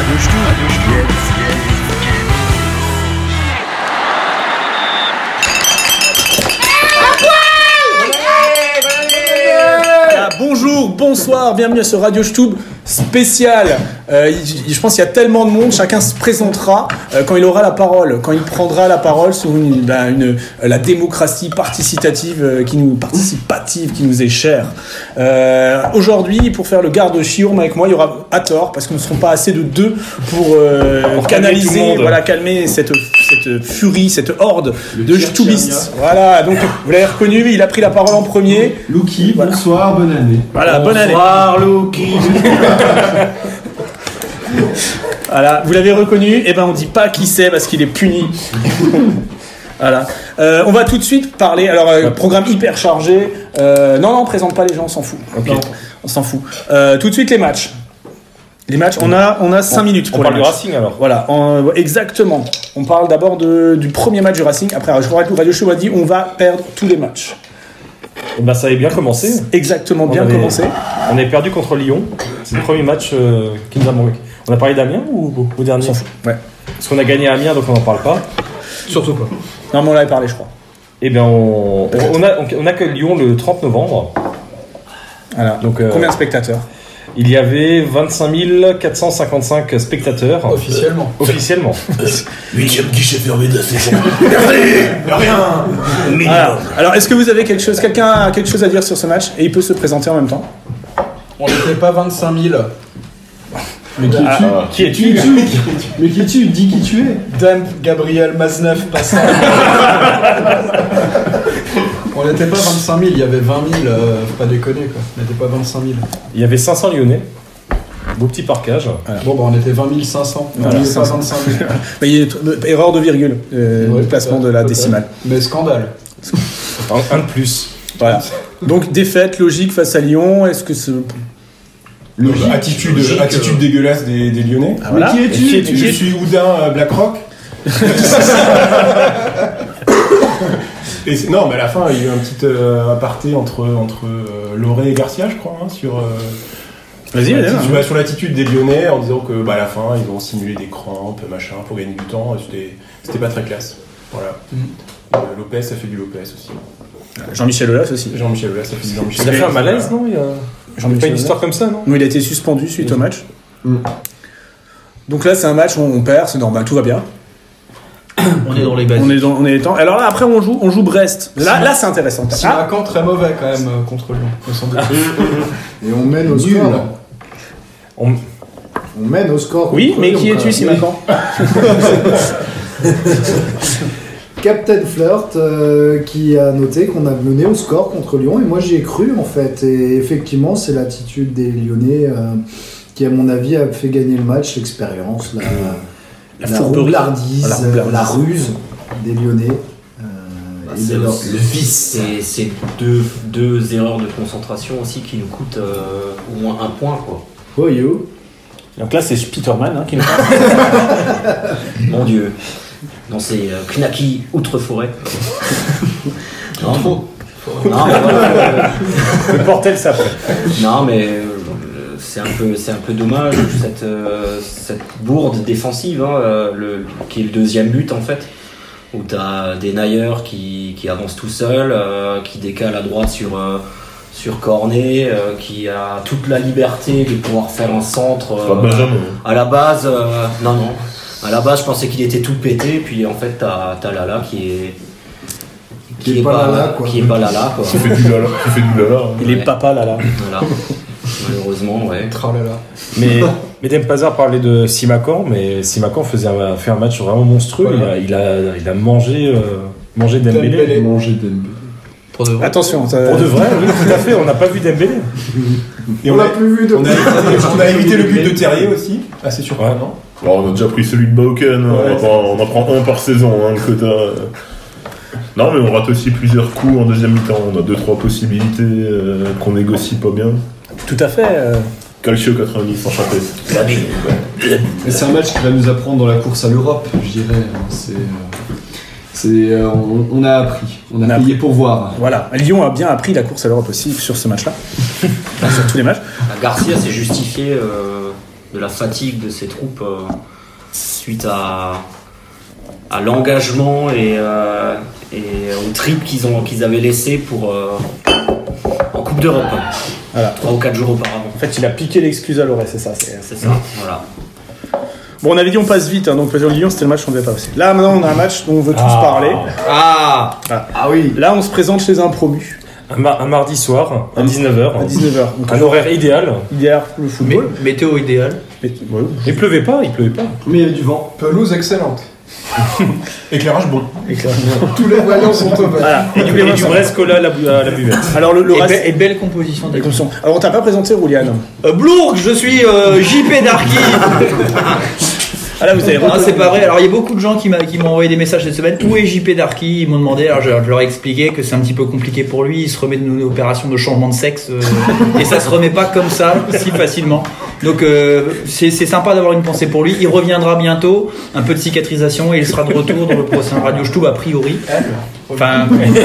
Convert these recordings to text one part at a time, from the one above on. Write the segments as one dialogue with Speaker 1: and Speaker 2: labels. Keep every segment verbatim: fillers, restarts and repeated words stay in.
Speaker 1: Radio Stub. Yes, yes.
Speaker 2: Bonjour, bonsoir, bienvenue à ce Radio Stub spécial. Euh, je pense qu'il y a tellement de monde, chacun se présentera euh, quand il aura la parole, quand il prendra la parole sur une, ben, une, la démocratie participative euh, qui nous participative qui nous est chère. Euh, aujourd'hui, pour faire le garde-chiourme avec moi, il y aura Hathor parce que nous ne serons pas assez de deux pour euh, canaliser, voilà, calmer cette, cette furie, cette horde le de Stubistes. Voilà, donc vous l'avez reconnu, il a pris la parole en premier.
Speaker 3: Louki,
Speaker 2: voilà.
Speaker 3: Bonsoir, bonne année.
Speaker 2: Voilà, bonne année.
Speaker 4: Bonsoir, Louki.
Speaker 2: Voilà, vous l'avez reconnu, et ben on dit pas qui c'est parce qu'il est puni. Voilà. Euh, on va tout de suite parler. Alors, euh, programme hyper chargé. Euh, non, non, on présente pas les gens, on s'en fout. Okay. Non, on s'en fout. Euh, tout de suite les matchs. Les matchs, on a, on a cinq minutes pour
Speaker 4: on
Speaker 2: les
Speaker 4: parle
Speaker 2: matchs.
Speaker 4: du Racing alors.
Speaker 2: Voilà, en, exactement. On parle d'abord de, du premier match du Racing. Après, je crois que Radio Show a dit on va perdre tous les matchs.
Speaker 4: Et ben, ça avait bien commencé.
Speaker 2: Exactement, bien
Speaker 4: on avait,
Speaker 2: commencé.
Speaker 4: On avait perdu contre Lyon. C'est le premier match euh, qui nous a manqué. On a parlé d'Amiens ou au dernier ?
Speaker 2: On s'en fout. Ouais.
Speaker 4: Parce qu'on a gagné à Amiens, donc on n'en parle pas.
Speaker 2: Surtout pas. Non, mais on l'avait parlé, je crois.
Speaker 4: Eh bien, on, on, on, a, on a que Lyon le trente novembre.
Speaker 2: Voilà. Donc, euh, combien de spectateurs ?
Speaker 4: Il y avait vingt-cinq mille quatre cent cinquante-cinq spectateurs.
Speaker 3: Officiellement.
Speaker 4: Officiellement.
Speaker 1: Huitième guichet fermé de la saison.
Speaker 3: Rien.
Speaker 2: Alors, alors, est-ce que vous avez quelque chose, quelqu'un a quelque chose à dire sur ce match ? Et il peut se présenter en même temps.
Speaker 3: On n'était pas vingt-cinq mille. Mais qui es-tu
Speaker 4: ah, Qui es-tu
Speaker 3: Mais qui es-tu Dis qui tu es. Dump, Gabriel, Maznev, Passant. On n'était pas vingt-cinq mille, il y avait vingt mille, euh, faut pas déconner quoi. On n'était pas vingt-cinq mille.
Speaker 4: Il y avait cinq cents Lyonnais. Beau petit parquage.
Speaker 3: Voilà. Bon, bah on était vingt mille cinq cents. On n'était pas vingt-cinq mille.
Speaker 2: Mais il y a erreur de virgule, euh, ouais, le placement de la décimale.
Speaker 3: Mais scandale.
Speaker 4: un, un de plus.
Speaker 2: Voilà. Donc défaite logique face à Lyon. Est-ce que c'est
Speaker 5: logique, attitude, logique, attitude euh... dégueulasse des, des Lyonnais.
Speaker 2: Ah, voilà.
Speaker 3: Mais qui es-tu,
Speaker 5: qui es-tu Je suis Houdin euh, Blackrock. Et c'est, non, mais à la fin, il y a eu un petit euh, aparté entre, entre euh, Loré et Garcia, je crois, hein, sur, euh,
Speaker 2: Vas-y,
Speaker 5: sur,
Speaker 2: vas-y,
Speaker 5: l'attitude,
Speaker 2: hein.
Speaker 5: sur l'attitude des Lyonnais, en disant que bah, à la fin, ils ont simulé des crampes, machin, pour gagner du temps. C'était, c'était pas très classe. Voilà. Mm. Euh, Lopez, ça fait du Lopez aussi.
Speaker 2: Jean-Michel Aulas aussi.
Speaker 5: Jean-Michel Aulas, ça fait du Jean-Michel.
Speaker 4: Il a fait un malaise, non il y a... J'en ai pas une histoire comme ça, non ?
Speaker 2: Non, il a été suspendu suite mmh. au match. Mmh. Donc là, c'est un match où on perd, c'est normal, tout va bien.
Speaker 4: On est dans les basiques.
Speaker 2: On est dans, on est les temps. Alors là, après, on joue, on joue Brest. Là, Sima, là c'est intéressant.
Speaker 3: Simacan, très mauvais quand même euh, contre Lyon, me semble.
Speaker 6: Et on mène au score.
Speaker 4: On...
Speaker 6: on mène au score.
Speaker 2: Oui, mais qui es-tu, Simacan ?
Speaker 6: Captain Flirt euh, qui a noté qu'on a mené au score contre Lyon et moi j'y ai cru en fait et effectivement c'est l'attitude des Lyonnais euh, qui à mon avis a fait gagner le match, l'expérience, la, la, la roublardise, la, la ruse des Lyonnais. Euh,
Speaker 7: bah, c'est le, leur... le vice, c'est, c'est deux, deux erreurs de concentration aussi qui nous coûtent euh, au moins un point quoi.
Speaker 6: Oh yo.
Speaker 2: Donc là c'est Spiderman hein, qui nous
Speaker 7: Mon Dieu. Non, c'est euh, Knacky Outre-Forêt. non,
Speaker 3: trop.
Speaker 7: Non, mais voilà,
Speaker 2: le portel ça fait.
Speaker 7: Non, mais euh, c'est un peu, c'est un peu dommage cette, euh, cette bourde défensive, hein, euh, le, qui est le deuxième but en fait, où t'as des nailleurs qui, qui avancent tout seuls, euh, qui décalent à droite sur. Euh, sur Cornet, euh, qui a toute la liberté de pouvoir faire un centre. Euh, à la base, euh, non, non. À la base, je pensais qu'il était tout pété, puis en fait, t'as, t'as Lala qui est.
Speaker 6: Qui, qui est, est pas Lala, quoi.
Speaker 7: Qui est pas Lala, quoi.
Speaker 5: Qui fait du Lala. Qui fait du Lala. Hein.
Speaker 2: Il ouais. est papa Lala.
Speaker 7: Voilà. Malheureusement, ouais.
Speaker 3: Tralala.
Speaker 4: Mais, mais Dame Pazar parlait de Simacan, mais Simacan faisait un, fait un match vraiment monstrueux. Voilà. Il, a, il, a, il a mangé, euh, mangé Dembélé.
Speaker 3: Dembélé.
Speaker 6: Mangé Dembélé.
Speaker 2: Pour de vrai. Attention, ça...
Speaker 4: pour de vrai, oui, tout à fait. On n'a pas vu Dembélé.
Speaker 6: Et on n'a plus vu de.
Speaker 5: On a, on a évité le but de Terrier aussi, assez surprenant.
Speaker 8: Ouais. Alors, on a déjà pris celui de Bauken, ouais, on, on en prend un par saison, hein, le quota. Non, mais on rate aussi plusieurs coups en deuxième mi-temps. On a deux trois possibilités euh, qu'on négocie pas bien.
Speaker 2: Tout à fait. Euh...
Speaker 8: Calcio quatre-vingt-dix, enchanté.
Speaker 3: Mais c'est un match qui va nous apprendre dans la course à l'Europe, je dirais. C'est. C'est, euh, on, on a appris, on a, on a payé appris. Pour voir.
Speaker 2: Voilà, Lyon a bien appris la course à l'Europe aussi sur ce match-là, enfin, sur tous les matchs.
Speaker 7: Garcia s'est justifié euh, de la fatigue de ces troupes euh, suite à, à l'engagement et, euh, et au trip qu'ils, ont, qu'ils avaient laissé pour, euh, en Coupe d'Europe.
Speaker 2: Voilà.
Speaker 7: Trois ou quatre jours auparavant.
Speaker 2: En fait, il a piqué l'excuse à Loré, c'est ça. C'est,
Speaker 7: C'est ça, voilà.
Speaker 2: Bon, on avait dit on passe vite, hein, donc Lyon, c'était le match qu'on devait pas passer. Là, maintenant, on a un match dont on veut tous
Speaker 4: Ah.
Speaker 2: parler.
Speaker 7: Ah
Speaker 6: Ah oui.
Speaker 2: Là, on se présente chez un promu
Speaker 4: Un, mar- un mardi soir, à dix-neuf heures.
Speaker 2: à dix-neuf heures. Donc,
Speaker 4: Un horaire idéal.
Speaker 2: hier, le football.
Speaker 9: Météo idéal.
Speaker 2: Mais, ouais,
Speaker 4: Il pleuvait pas, il pleuvait pas.
Speaker 3: Mais il y avait du vent.
Speaker 5: Pelouse excellente. Éclairage bon.
Speaker 3: Tous les voyants sont au vert.
Speaker 2: voilà.
Speaker 4: Et du, et du Brescola à la, bu- à la buvette.
Speaker 2: Alors, le, le
Speaker 9: Et,
Speaker 2: reste-
Speaker 9: be- et belle composition des
Speaker 2: Attention. Alors, on t'a pas présenté Roulian.
Speaker 9: euh, Blourg, je suis euh, J P Darky.
Speaker 2: Ah là, vous avez
Speaker 9: Non, c'est pas vrai. Alors, il y a beaucoup de gens qui, m'a, qui m'ont envoyé des messages cette semaine. Où est J P Darky? Ils m'ont demandé. Alors, je, je leur ai expliqué que c'est un petit peu compliqué pour lui. Il se remet d'une opération de changement de sexe. euh, et ça se remet pas comme ça, si facilement. Donc, euh, c'est, c'est sympa d'avoir une pensée pour lui. Il reviendra bientôt. Un peu de cicatrisation et il sera de retour dans le prochain Radio Stub, a priori. Enfin.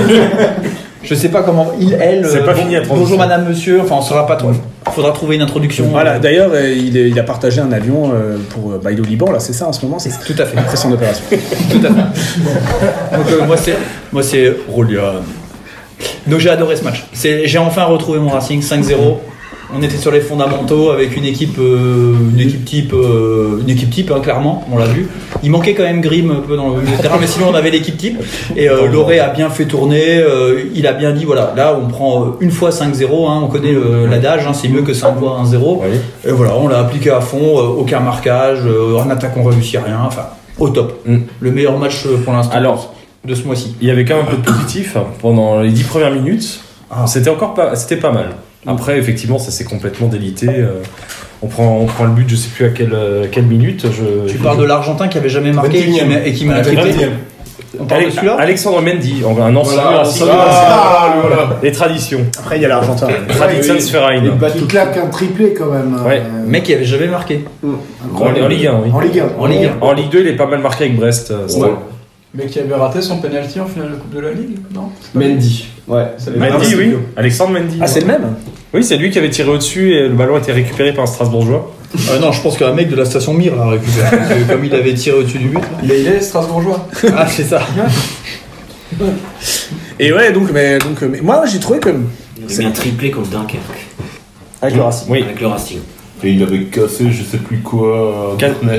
Speaker 9: Je sais pas comment. Il, elle.
Speaker 4: C'est
Speaker 9: euh,
Speaker 4: pas
Speaker 9: bon-
Speaker 4: fini la transition.
Speaker 9: bonjour madame, monsieur. Enfin, on saura pas trop. Faudra trouver une introduction.
Speaker 2: Voilà,
Speaker 9: euh,
Speaker 2: d'ailleurs, euh, il, est- il a partagé un avion euh, pour. euh, Bah, il est au Liban, là, c'est ça en ce moment, c'est ça.
Speaker 9: Tout à fait.
Speaker 2: Après son opération.
Speaker 9: Tout à fait. Donc euh, moi c'est moi c'est Rolian. Donc j'ai adoré ce match. C'est, j'ai enfin retrouvé mon Racing cinq zéro. On était sur les fondamentaux avec une équipe euh, une équipe type euh, une équipe type hein, clairement, on l'a vu. Il manquait quand même Grimm un peu dans le milieu de terrain, mais sinon on avait l'équipe type et euh, Loré a bien fait tourner, euh, il a bien dit voilà, là on prend euh, une fois cinq zéro hein, on connaît euh, l'adage hein, c'est mieux que cinq fois un zéro.
Speaker 4: Oui.
Speaker 9: Et voilà, on l'a appliqué à fond, euh, aucun marquage, euh, en attaque on réussit rien, enfin au top.
Speaker 4: Mm.
Speaker 9: Le meilleur match euh, pour l'instant
Speaker 4: Alors,
Speaker 9: de ce mois-ci.
Speaker 4: il y avait quand même un peu de positif pendant les dix premières minutes.
Speaker 9: Ah.
Speaker 4: C'était encore pas, c'était pas mal. Après, effectivement, ça s'est complètement délité. Euh, On prend, on prend le but, je sais plus à quelle, euh, quelle minute. Je,
Speaker 9: Tu
Speaker 4: je-
Speaker 9: parles de l'Argentin qui avait jamais marqué et qui m'a, et qui m'a inquiété. On parle de
Speaker 4: Ale-
Speaker 9: celui-là
Speaker 4: Alexandre Mendy, un ancien
Speaker 3: Voilà,
Speaker 4: Racing.
Speaker 3: ancien
Speaker 4: Ah,
Speaker 3: Racing.
Speaker 4: Les traditions.
Speaker 2: Après, il y a l'Argentin.
Speaker 4: Traditionsverein.
Speaker 6: Qui claque un triplé quand même.
Speaker 4: Ouais.
Speaker 6: euh,
Speaker 9: Mec qui avait jamais marqué.
Speaker 4: En, en Ligue un, oui.
Speaker 6: En Ligue un.
Speaker 9: En Ligue un.
Speaker 4: En Ligue deux, il est pas mal marqué avec Brest. euh, c'était-
Speaker 3: Ouais.
Speaker 5: Mais qui avait raté son penalty en finale de Coupe de la Ligue, non?
Speaker 3: Mendy. Ouais.
Speaker 5: C'est le même.
Speaker 4: Mendy, oui. Alexandre Mendy.
Speaker 2: Ah, c'est le même.
Speaker 4: Oui, c'est lui qui avait tiré au-dessus et le ballon a été récupéré par un Strasbourgeois.
Speaker 9: Euh, non, je pense qu'un mec de la station Mire l'a récupéré. Parce que comme il avait tiré au-dessus du but. là.
Speaker 5: Il est, il est Strasbourgeois.
Speaker 9: Ah, c'est ça.
Speaker 2: Et ouais, donc, mais, donc, mais moi, j'ai trouvé que.
Speaker 7: Il avait mis un triplé contre Dunkerque.
Speaker 2: Avec le Racing.
Speaker 4: Oui.
Speaker 7: Avec le Racing.
Speaker 8: Et il avait cassé je sais plus quoi.
Speaker 4: Quel-
Speaker 8: Gartner.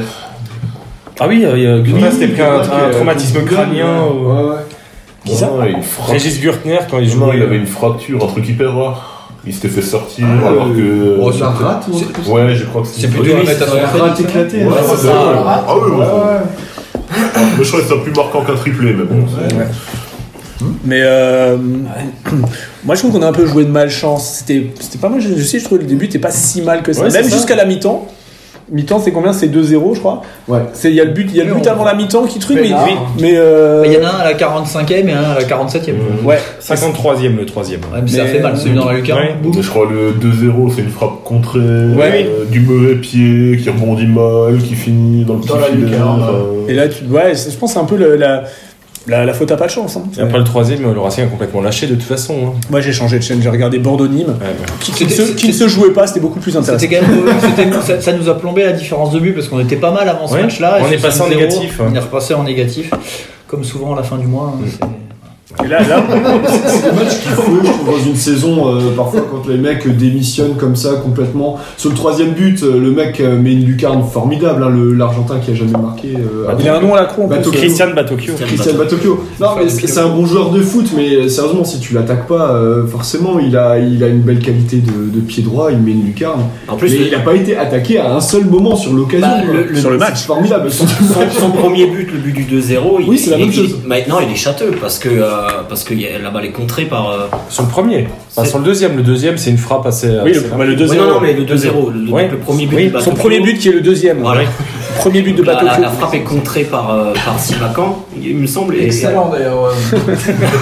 Speaker 4: Ah oui, euh, Gurtner, c'était pris un,
Speaker 3: Ouais,
Speaker 4: un
Speaker 3: euh,
Speaker 4: traumatisme
Speaker 3: Gurtner,
Speaker 4: crânien.
Speaker 3: ouais.
Speaker 4: ou-
Speaker 3: Ouais, ouais.
Speaker 2: Qui ça
Speaker 8: Ouais, une frac-
Speaker 4: Régis Gurtner, quand il
Speaker 8: Non,
Speaker 4: jouait.
Speaker 8: il avait une fracture, un truc hyper rare. Il s'était fait sortir
Speaker 3: Ah,
Speaker 8: alors que.
Speaker 3: Oh, ça rate ou un truc comme ça.
Speaker 8: Ouais, je crois que
Speaker 9: C'est plutôt à mettre à notre
Speaker 3: Rate
Speaker 9: crédit.
Speaker 3: éclaté.
Speaker 8: Ouais,
Speaker 3: ouais,
Speaker 8: c'est
Speaker 3: c'est
Speaker 8: ça.
Speaker 3: ça.
Speaker 8: Ah oui, ouais. Mais je trouvais ça plus marquant qu'un triplé, mais bon. c'est-
Speaker 2: Mais euh, moi, je trouve qu'on a un peu joué de malchance. C'était, c'était pas mal. Je, je sais, je trouve que le début n'était pas si mal que ça.
Speaker 4: Ouais, c'est
Speaker 2: Même
Speaker 4: ça.
Speaker 2: jusqu'à la mi-temps. Mi-temps, c'est combien? C'est deux zéro, je crois.
Speaker 3: Ouais.
Speaker 2: C'est, il y a le but, il y a le but avant la mi-temps qui truc, mais,
Speaker 9: Pénard.
Speaker 2: mais euh,
Speaker 9: Il y en a un à la quarante-cinquième et un à la quarante-septième.
Speaker 2: ouais.
Speaker 4: cinquante-troisième, le troisième.
Speaker 9: Ouais, mais ça
Speaker 2: Mais-
Speaker 9: fait mal, celui dans la lucarne.
Speaker 4: Ouais.
Speaker 9: Boum.
Speaker 8: Mais je crois le deux zéro, c'est une frappe contrée,
Speaker 2: Ouais.
Speaker 8: euh, du mauvais pied, qui rebondit mal, qui finit dans le petit
Speaker 5: Dans la
Speaker 8: filet.
Speaker 5: lucarne,
Speaker 8: enfin,
Speaker 2: Et là, tu, ouais, c'est- je pense que c'est un peu le- la, la, la faute à pas de chance. Hein.
Speaker 4: Et après le troisième, le Racing a complètement lâché de toute façon. hein.
Speaker 2: Moi, j'ai changé de chaîne. J'ai regardé Bordeaux-Nîmes,
Speaker 4: Ouais, ouais.
Speaker 2: qui, qui, ne
Speaker 9: C'était-
Speaker 2: se, qui ne se jouait pas. C'était beaucoup plus intéressant.
Speaker 9: C'était quand même, euh, c'était- ça, ça nous a plombé la différence de but parce qu'on était pas mal avant ce
Speaker 4: Ouais.
Speaker 9: match-là.
Speaker 4: On
Speaker 9: Et
Speaker 4: est
Speaker 9: sur
Speaker 4: passé en
Speaker 9: cinq zéro,
Speaker 4: négatif, hein.
Speaker 9: On est repassé en négatif, comme souvent à la fin du mois. hein, c'est-
Speaker 2: Et là, là,
Speaker 3: C'est des matchs qu'il faut, je trouve, dans une saison. euh, parfois, quand les mecs démissionnent comme ça complètement. Sur le troisième but, euh, le mec euh, met une lucarne formidable. Hein, le- L'Argentin qui a jamais marqué. euh,
Speaker 2: il a un nom à la con. en plus.
Speaker 3: Bateau-
Speaker 4: Christian Batocchio.
Speaker 3: Christian Batocchio. Non, mais c'est c'est un bon joueur de foot, mais euh, sérieusement, si tu l'attaques pas, euh, forcément, il a, il a une belle qualité de, de pied droit. Il met une lucarne.
Speaker 7: En plus,
Speaker 3: mais
Speaker 7: le-
Speaker 3: il n'a pas été attaqué à un seul moment sur l'occasion.
Speaker 7: Bah,
Speaker 3: quoi.
Speaker 7: le- le-
Speaker 2: Sur le match.
Speaker 3: C'est formidable.
Speaker 7: son, son premier but, le but du deux zéro, il,
Speaker 3: Oui, c'est la
Speaker 7: il-
Speaker 3: même
Speaker 7: il-
Speaker 3: chose.
Speaker 7: Maintenant, il est châteux parce que, euh, parce que y a- la balle est contrée par. euh,
Speaker 4: Sur le premier. Pas
Speaker 7: C'est-
Speaker 4: sur le deuxième. Le deuxième, c'est une frappe assez.
Speaker 2: Oui, le,
Speaker 4: assez-
Speaker 2: bah, le deux
Speaker 7: Oui,
Speaker 2: zéro.
Speaker 7: non, non, mais le deux zéro, le,
Speaker 4: Ouais.
Speaker 7: le premier but
Speaker 4: Oui,
Speaker 7: de
Speaker 2: Son
Speaker 7: Batocchio,
Speaker 2: premier but qui est le deuxième.
Speaker 7: Voilà.
Speaker 2: Le premier but de
Speaker 7: La, la,
Speaker 2: Batocchio.
Speaker 7: la frappe est contrée par, euh, par Simacan, il me semble. et-
Speaker 5: Excellent d'ailleurs. euh,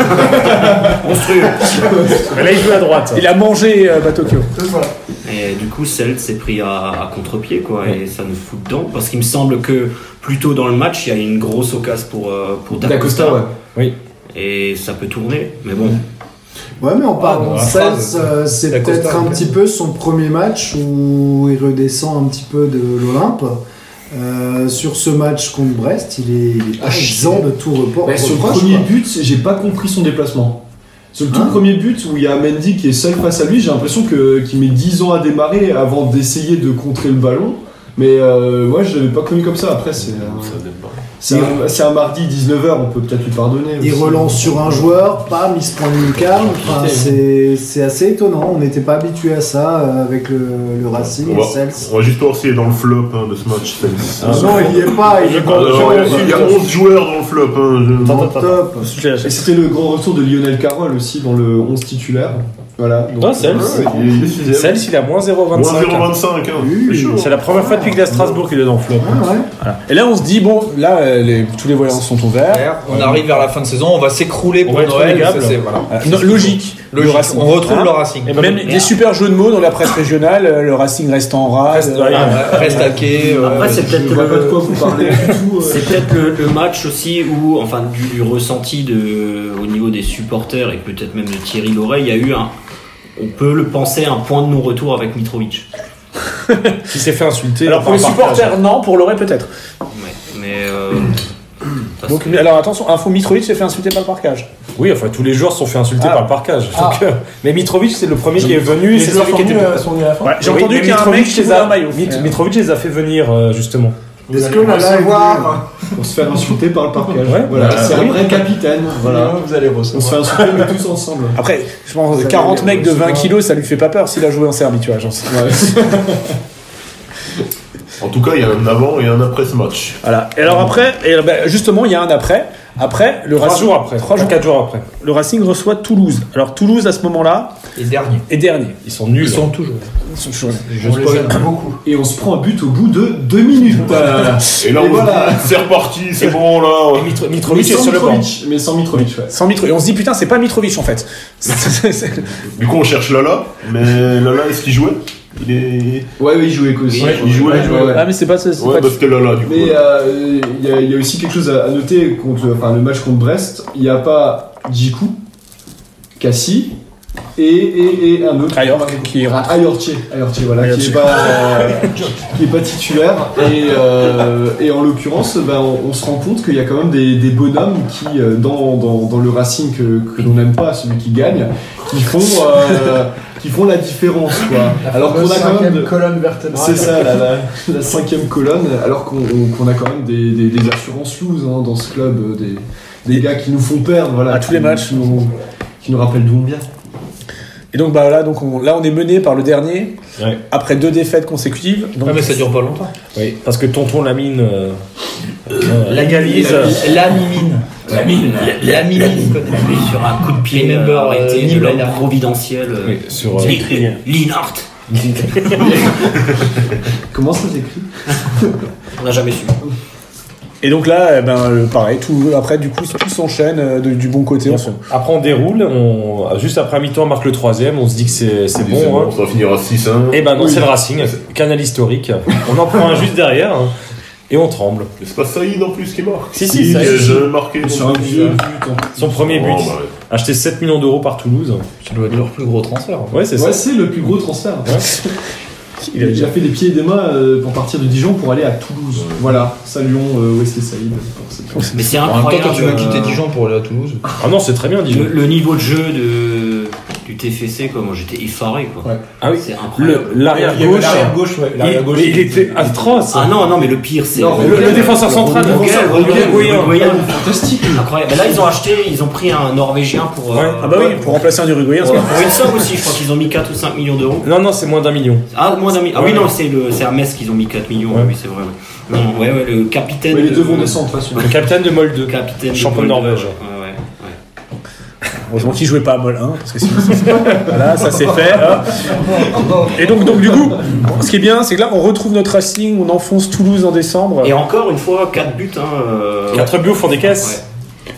Speaker 7: Monstrueux.
Speaker 4: Mais là, il joue à droite.
Speaker 2: Il a mangé euh, Batocchio.
Speaker 5: c'est ça.
Speaker 7: Et du coup, Celt s'est pris à, à contre-pied, quoi, et ça nous fout dedans. Parce qu'il me semble que plus tôt dans le match, il y a une grosse occasion pour, euh, pour
Speaker 3: D'Acosta, ouais.
Speaker 4: Oui.
Speaker 7: Et ça peut tourner, mais bon.
Speaker 6: Ouais, mais en parlant
Speaker 9: Ah,
Speaker 6: de
Speaker 9: la
Speaker 6: Cels,
Speaker 9: phrase,
Speaker 6: euh, c'est
Speaker 9: la
Speaker 6: peut-être
Speaker 9: Costa
Speaker 6: un
Speaker 9: Rica.
Speaker 6: petit peu son premier match où il redescend un petit peu de l'Olympe. Euh, sur ce match contre Brest, il est, il est pas
Speaker 3: Ah,
Speaker 6: exempt de tout report.
Speaker 3: Ouais, sur le
Speaker 6: reproche,
Speaker 3: premier
Speaker 6: quoi.
Speaker 3: but, j'ai pas compris son déplacement. Sur le tout
Speaker 6: Hein
Speaker 3: premier but où il y a Mendy qui est seul face à lui, j'ai l'impression que, qu'il met dix ans à démarrer avant d'essayer de contrer le ballon. Mais euh, moi je l'avais pas connu comme ça. Après, c'est, euh, c'est, un, c'est un mardi dix-neuf heures, on peut peut-être lui pardonner.
Speaker 6: Il
Speaker 3: aussi.
Speaker 6: relance sur un joueur, pam, il se prend une lucarne. Enfin, c'est, c'est assez étonnant. On n'était pas habitué à ça euh, avec le, le Racing
Speaker 8: On
Speaker 6: et
Speaker 8: va,
Speaker 6: Cels.
Speaker 8: on va juste voir s'il est dans le flop hein, de ce match. Cels.
Speaker 6: Ah non, il y est pas. Il est pas.
Speaker 8: Alors, il y a- il y a onze joueurs dans le flop. Hein, je-
Speaker 6: Dans le top.
Speaker 3: Et c'était le grand retour de Lionel Carroll aussi dans le onze titulaire. Voilà. Donc,
Speaker 4: Non, Cels.
Speaker 3: euh,
Speaker 8: il est- il est sixième.
Speaker 4: Cels, il a moins zéro
Speaker 8: Moins
Speaker 4: vingt-cinq.
Speaker 8: zéro vingt-cinq. Hein.
Speaker 6: Oui,
Speaker 8: C'est chaud.
Speaker 4: C'est la première fois depuis qu'il est à Strasbourg qu'il est dans le flop.
Speaker 6: Ouais, ouais.
Speaker 2: Voilà. Et là, on se dit, bon, là, euh, les- tous les voyants sont ouverts.
Speaker 9: On arrive vers la fin de saison, on va s'écrouler
Speaker 4: On
Speaker 9: pour
Speaker 4: va être
Speaker 9: Noël.
Speaker 4: relégable.
Speaker 9: ça, c'est- voilà.
Speaker 2: Euh, non, logique.
Speaker 9: Logique.
Speaker 2: Le Racing.
Speaker 9: On retrouve
Speaker 2: Hein
Speaker 9: le Racing.
Speaker 4: Et ben,
Speaker 2: Même des super jeux de mots dans la presse régionale, euh, le Racing reste en rade.
Speaker 4: Reste-
Speaker 2: euh,
Speaker 4: ouais.
Speaker 9: Ah, reste à quai. euh,
Speaker 7: Après, c'est
Speaker 3: je
Speaker 7: peut-être
Speaker 3: vois
Speaker 7: le-
Speaker 3: pas de quoi vous parlez du tout. euh.
Speaker 7: C'est peut-être le, le match aussi où, enfin, du, du ressenti de, au niveau des supporters et peut-être même de Thierry Loret, il y a eu un, on peut le penser, un point de non-retour avec Mitrovic.
Speaker 4: Il s'est fait insulter.
Speaker 2: Alors pour
Speaker 4: par
Speaker 2: les
Speaker 4: un partage.
Speaker 2: supporters, non, pour l'Oré peut-être.
Speaker 7: Ouais, mais euh, parce
Speaker 2: Donc,
Speaker 7: que-
Speaker 2: alors attention, info Mitrovic s'est fait insulter par le parquage.
Speaker 4: Oui, enfin tous les joueurs se sont fait insulter
Speaker 2: Ah.
Speaker 4: par le parquage.
Speaker 2: Ah.
Speaker 4: Donc, euh, mais Mitrovic, c'est le premier qui est venu.
Speaker 5: Les
Speaker 4: C'est
Speaker 5: joueurs
Speaker 4: celui qui
Speaker 5: sont
Speaker 4: était.
Speaker 5: venus, euh, sont venus à la fin.
Speaker 2: Ouais, j'ai
Speaker 4: Oui,
Speaker 2: entendu
Speaker 4: mais
Speaker 2: qu'il y a un
Speaker 4: Mitrovic
Speaker 2: mec qui
Speaker 4: les
Speaker 2: voulait
Speaker 4: a-
Speaker 2: un maillot.
Speaker 4: Mit- Mitrovic les a fait venir euh, justement.
Speaker 6: Est-ce que là, là,
Speaker 3: Pour se faire insulter par le parquage.
Speaker 4: Ouais.
Speaker 3: Voilà,
Speaker 8: Bah,
Speaker 3: c'est
Speaker 8: oui.
Speaker 3: un vrai capitaine. Voilà.
Speaker 5: Vous allez
Speaker 3: On se
Speaker 5: recevoir.
Speaker 3: fait insulter mais tous ensemble.
Speaker 2: Après, je pense
Speaker 6: Ça
Speaker 2: quarante
Speaker 6: veut
Speaker 2: mecs de
Speaker 6: dire,
Speaker 2: vingt
Speaker 6: c'est
Speaker 2: kilos, ça lui fait pas peur s'il a joué en Serbie, tu vois. J'en sais.
Speaker 3: Ouais.
Speaker 8: En tout cas, il y a un avant et un après ce match.
Speaker 2: Voilà. Et alors après, et ben, justement, il y a un après. Après, le
Speaker 4: Trois
Speaker 2: Racing,
Speaker 4: jours après.
Speaker 2: trois jours,
Speaker 4: Quatre jours après.
Speaker 2: le Racing reçoit Toulouse. Alors Toulouse à ce moment-là
Speaker 9: Et dernier.
Speaker 2: est dernier.
Speaker 4: Ils sont nuls.
Speaker 9: Ils sont toujours.
Speaker 2: Ils sont chauds.
Speaker 9: Je
Speaker 6: On les
Speaker 9: spoil.
Speaker 6: aime beaucoup.
Speaker 3: Et on se prend un but au bout de deux minutes.
Speaker 8: Et là,
Speaker 3: Et
Speaker 8: on
Speaker 3: voilà.
Speaker 8: se dit, c'est reparti, c'est bon là.
Speaker 4: Et Mitro-
Speaker 3: Mais
Speaker 4: Mitrovic est
Speaker 3: sans
Speaker 4: sur le banc.
Speaker 3: Mitrovic. Mais sans Mitrovic, ouais.
Speaker 2: Sans Mitrovic. Et on se dit putain, c'est pas Mitrovic en fait. C'est- c'est-
Speaker 8: Du coup, on cherche Lala. Mais Lala, est-ce qu'il jouait Il est.
Speaker 3: Ouais, ouais, il jouait aussi.
Speaker 7: Ouais,
Speaker 8: il jouait,
Speaker 3: Ouais, ouais, ouais.
Speaker 2: Ah mais c'est pas c'est
Speaker 8: Ouais,
Speaker 2: pas-
Speaker 8: bah c'était Lala du coup.
Speaker 3: Mais euh, il y, a- il y a aussi quelque chose à, à noter contre enfin, le match contre Brest. Il n'y a pas Djikou, Cassie et, et, et un autre.
Speaker 2: Ayor, qui rentre.
Speaker 3: Ah, Ayorche, Ayorche, voilà, qui
Speaker 2: Ayorche.
Speaker 3: n'est pas, euh, qui est pas titulaire. Et, euh, et en l'occurrence, ben, on, on se rend compte qu'il y a quand même des, des bonhommes qui, euh, dans, dans, dans le Racing que, que l'on n'aime pas, celui qui gagne, qui font, euh, qui font la différence. Quoi. Alors qu'on a quand même. de-
Speaker 6: colonne vertébrale.
Speaker 3: C'est ça, la, la, la cinquième colonne, alors qu'on on- qu'on a quand même des, des, des assurances loose hein, dans ce club, euh, des, des gars qui nous font perdre, voilà,
Speaker 2: À tous
Speaker 3: qui-
Speaker 2: les matchs.
Speaker 3: qui nous, qui nous rappellent d'où on vient.
Speaker 2: Et donc bah là, donc on, là on est mené par le dernier
Speaker 4: Ouais.
Speaker 2: après deux défaites consécutives. Donc,
Speaker 9: Ouais, mais ça dure pas longtemps.
Speaker 4: Oui, parce que Tonton Lamine euh, euh, légalise.
Speaker 9: La mimine.
Speaker 5: La mine.
Speaker 9: La mimine.
Speaker 7: Lui, sur un coup de pied
Speaker 9: Remember,
Speaker 7: euh, arrêté
Speaker 9: euh,
Speaker 7: de
Speaker 9: Nîmes,
Speaker 7: l'homme
Speaker 9: là.
Speaker 7: providentiel. euh,
Speaker 4: Oui, sur. euh,
Speaker 7: Li- Linhart.
Speaker 3: Comment ça s'écrit?
Speaker 7: On n'a jamais su.
Speaker 2: Et donc là, eh ben euh, pareil, tout après du coup tout s'enchaîne euh, de- du bon côté. On se-
Speaker 4: Après on déroule, on, juste après mi-temps on marque le troisième, on se dit que c'est c'est
Speaker 8: C'est
Speaker 4: bon. Hein.
Speaker 8: Ça va finir à six un.
Speaker 4: Et ben non, c'est le Racing, canal historique. On en prend un juste derrière hein, et on tremble.
Speaker 8: Mais c'est pas Saïd en plus qui marque.
Speaker 4: Si, si,
Speaker 8: il
Speaker 4: Saïd.
Speaker 8: a jamais marqué.
Speaker 3: Sur un vieux but.
Speaker 4: Son premier but,
Speaker 8: Oh, bah,
Speaker 4: acheté sept millions d'euros par Toulouse.
Speaker 9: Ça doit être leur plus gros transfert.
Speaker 4: Ouais, c'est
Speaker 3: Ouais,
Speaker 4: ça.
Speaker 3: c'est le plus gros transfert.
Speaker 4: Ouais.
Speaker 3: Il a déjà fait des pieds et des mains euh, pour partir de Dijon pour aller à Toulouse. Voilà, saluons euh, Wesley Saïd pour cette
Speaker 7: Mais c'est
Speaker 9: En même temps,
Speaker 7: incroyable.
Speaker 9: quand tu vas quitter
Speaker 7: euh,
Speaker 9: Dijon pour aller à Toulouse.
Speaker 4: Ah non, c'est très bien, dis
Speaker 7: le, le niveau de jeu de, du T F C, quoi. Moi j'étais effaré. Quoi.
Speaker 3: Ouais.
Speaker 4: Ah oui,
Speaker 7: C'est incroyable.
Speaker 4: le- l'arrière
Speaker 5: Il y avait
Speaker 4: gauche.
Speaker 5: l'arrière gauche, ouais. L'arrière gauche.
Speaker 4: Il, il était atroce.
Speaker 7: Ah non, non, mais le pire c'est.
Speaker 3: Non,
Speaker 4: Le, le défenseur central,
Speaker 7: Rudiger,
Speaker 4: Rudiger,
Speaker 7: Rudiger,
Speaker 4: oui, hein.
Speaker 7: Rudiger.
Speaker 3: fantastique.
Speaker 7: Incroyable. Mais là ils ont acheté, ils ont pris un Norvégien pour.
Speaker 4: Ouais.
Speaker 7: euh,
Speaker 2: Ah bah oui, pour remplacer un Uruguayen. c'est
Speaker 7: pour,
Speaker 2: pas-
Speaker 7: pour une somme aussi, je crois qu'ils ont mis quatre ou cinq millions d'euros.
Speaker 4: Non, non, c'est moins d'un million.
Speaker 7: Ah, moins d'un million. Ah oui,
Speaker 4: Ouais.
Speaker 7: non, c'est le, c'est à Metz qu'ils ont mis quatre millions.
Speaker 4: Ouais.
Speaker 7: Oui, c'est vrai. Ouais. Non, ouais, ouais, le capitaine.
Speaker 3: Mais les
Speaker 7: de-
Speaker 3: deux vont descendre de toute façon.
Speaker 4: Le capitaine de Molde,
Speaker 7: Le capitaine.
Speaker 4: champion de
Speaker 7: Molde.
Speaker 4: Norvège.
Speaker 7: Ouais, ouais, ouais.
Speaker 2: Heureusement qu'il jouait pas à Mol un, parce que sinon ça- voilà, ça c'est fait. hop. Et donc, donc du coup, ce qui est bien, c'est que là on retrouve notre Racing, on enfonce Toulouse en décembre.
Speaker 7: Et encore une fois, quatre buts. Hein, euh,
Speaker 4: Quatre buts au fond des caisses.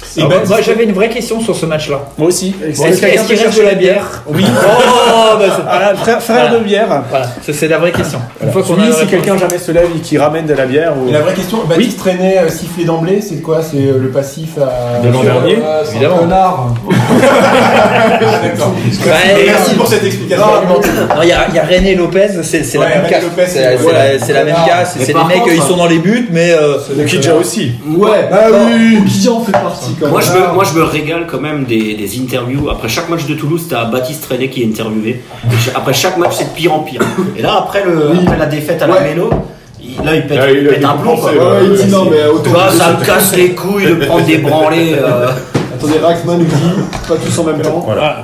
Speaker 9: Et ben, moi j'avais une vraie question sur ce match-là.
Speaker 2: Moi aussi.
Speaker 9: Est-ce, est-ce qu'il reste chercher de la bière?
Speaker 2: Oui.
Speaker 9: Oh, bah, c'est...
Speaker 2: Ah, frère, frère
Speaker 9: voilà.
Speaker 2: de bière.
Speaker 9: Voilà, ça, c'est la vraie question. Une
Speaker 2: Voilà.
Speaker 9: fois qu'on
Speaker 2: oui,
Speaker 9: a
Speaker 2: si quelqu'un jamais se lève et qui ramène de la bière. Ou...
Speaker 5: Et la vraie question, Baptiste oui. René euh, sifflé d'emblée, c'est quoi? C'est euh, le passif à.
Speaker 4: De l'an dernier
Speaker 5: euh,
Speaker 9: évidemment.
Speaker 5: Connard. D'accord.
Speaker 9: Bah,
Speaker 5: Merci pour cette explication.
Speaker 9: Non, il y a, y a René Lopez, c'est, c'est
Speaker 5: ouais,
Speaker 9: la même casse.
Speaker 5: Lopez,
Speaker 9: c'est, la,
Speaker 5: ouais.
Speaker 9: c'est, la, c'est la même casse. C'est, c'est des mecs, contre, ils sont dans les buts, mais. Euh,
Speaker 4: Okidja aussi.
Speaker 3: Ouais, ah oui, Okidja en fait partie quand même.
Speaker 7: Moi je, me, moi je me régale quand même des, des interviews. Après chaque match de Toulouse, t'as Baptiste René qui est interviewé. Et après chaque match, c'est de pire en pire. Et là, après, le, oui. après la défaite à la ouais. Méno, il, là il pète,
Speaker 8: ah, il,
Speaker 7: il pète un plomb.
Speaker 3: Ouais, ouais, il dit non, mais autant.
Speaker 7: Là, ça me casse les couilles de prendre des branlées. Euh...
Speaker 3: Attendez, Rackman nous dit, pas tous en même temps.
Speaker 2: Voilà.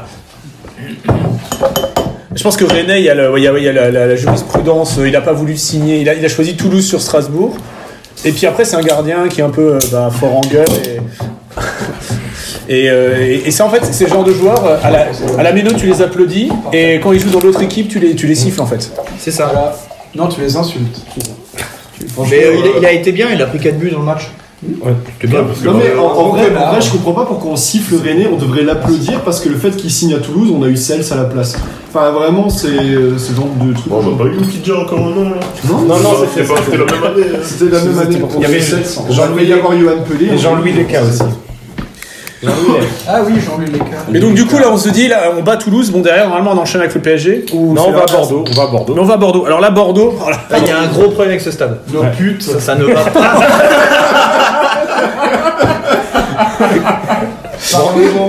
Speaker 2: Je pense que René, il y a, le, il y a, il y a la, la, la jurisprudence, il n'a pas voulu signer, il a, il a choisi Toulouse sur Strasbourg. Et puis après, c'est un gardien qui est un peu bah, fort en gueule. Et, et, euh, et, et c'est en fait, c'est le genre de joueur, à la, à la Méno, tu les applaudis, et quand ils jouent dans l'autre équipe, tu les, tu les siffles en fait.
Speaker 9: C'est ça.
Speaker 6: Voilà. Non, tu les insultes.
Speaker 9: Mais euh, il, a, il a été bien, il a pris quatre buts dans le match.
Speaker 4: Ouais, c'est bien.
Speaker 3: Non mais en, en, vrai, en vrai, je comprends pas pourquoi on siffle René, on devrait l'applaudir parce que le fait qu'il signe à Toulouse, on a eu Cels à la place. Enfin vraiment, c'est ce genre de truc.
Speaker 8: Bon, on n'a pas eu Okidja encore un an là.
Speaker 3: Non,
Speaker 8: non, non, c'était, pas, c'était la même année.
Speaker 3: C'était la même année.
Speaker 8: Il y avait
Speaker 3: Cels. Jean-Louis Johan Pelé.
Speaker 4: Et Jean-Louis Leca aussi.
Speaker 6: Ah oui, Jean-Louis Leca.
Speaker 2: Et donc du coup là on se dit là on bat Toulouse, bon derrière normalement on enchaîne avec le P S G ou
Speaker 4: non on va à Bordeaux, on va à Bordeaux.
Speaker 2: Mais on va à Bordeaux. Alors là Bordeaux, oh là,
Speaker 9: là il y a un gros problème avec ce stade.
Speaker 3: No ouais. pute,
Speaker 9: ça, ça ne va pas.
Speaker 6: Parlez-moi.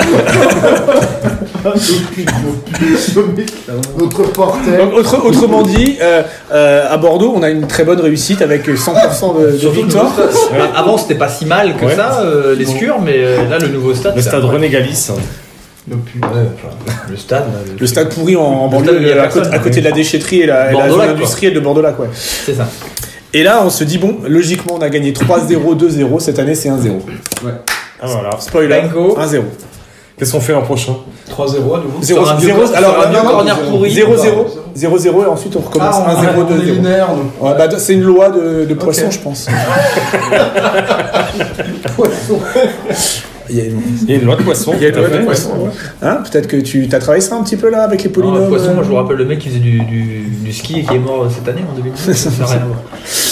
Speaker 6: Notre porteur.
Speaker 2: Donc, autre, autrement dit, euh, euh, à Bordeaux, on a une très bonne réussite avec cent pour cent de, de victoire.
Speaker 9: Ouais. Avant, c'était pas si mal que ouais. ça, euh, les Scurs, mais euh, là, le nouveau stade.
Speaker 4: Le stade René Galis.
Speaker 9: Le, ouais, enfin, le stade. Là, le...
Speaker 2: le stade pourri en, en banlieue, à, côté, à côté de la déchetterie et la, et la zone industrielle de Bordeaux-Lac. Ouais.
Speaker 9: C'est ça.
Speaker 2: Et là, on se dit, bon, logiquement, on a gagné trois zéro, deux zéro. Cette année, c'est un zéro.
Speaker 3: Ouais.
Speaker 2: Ah voilà. Spoiler. un zéro.
Speaker 4: Qu'est-ce qu'on fait l'an prochain?
Speaker 6: trois zéro à nouveau.
Speaker 2: zéro zéro. Alors, zéro zéro. zéro zéro et ensuite on recommence.
Speaker 6: Ah,
Speaker 2: un zéro, deux zéro. Ouais, bah, c'est une loi de, de poisson, okay. Je pense.
Speaker 6: Poisson.
Speaker 2: Il y, a une...
Speaker 4: Il y a une loi de poisson.
Speaker 2: Il y a une loi de poisson. Ouais. Hein, peut-être que tu as travaillé ça un petit peu là avec les polynômes.
Speaker 9: Non, poisson, moi je vous rappelle le mec qui faisait du, du, du ski et qui est mort cette année en deux mille dix. Ça n'a rien à voir.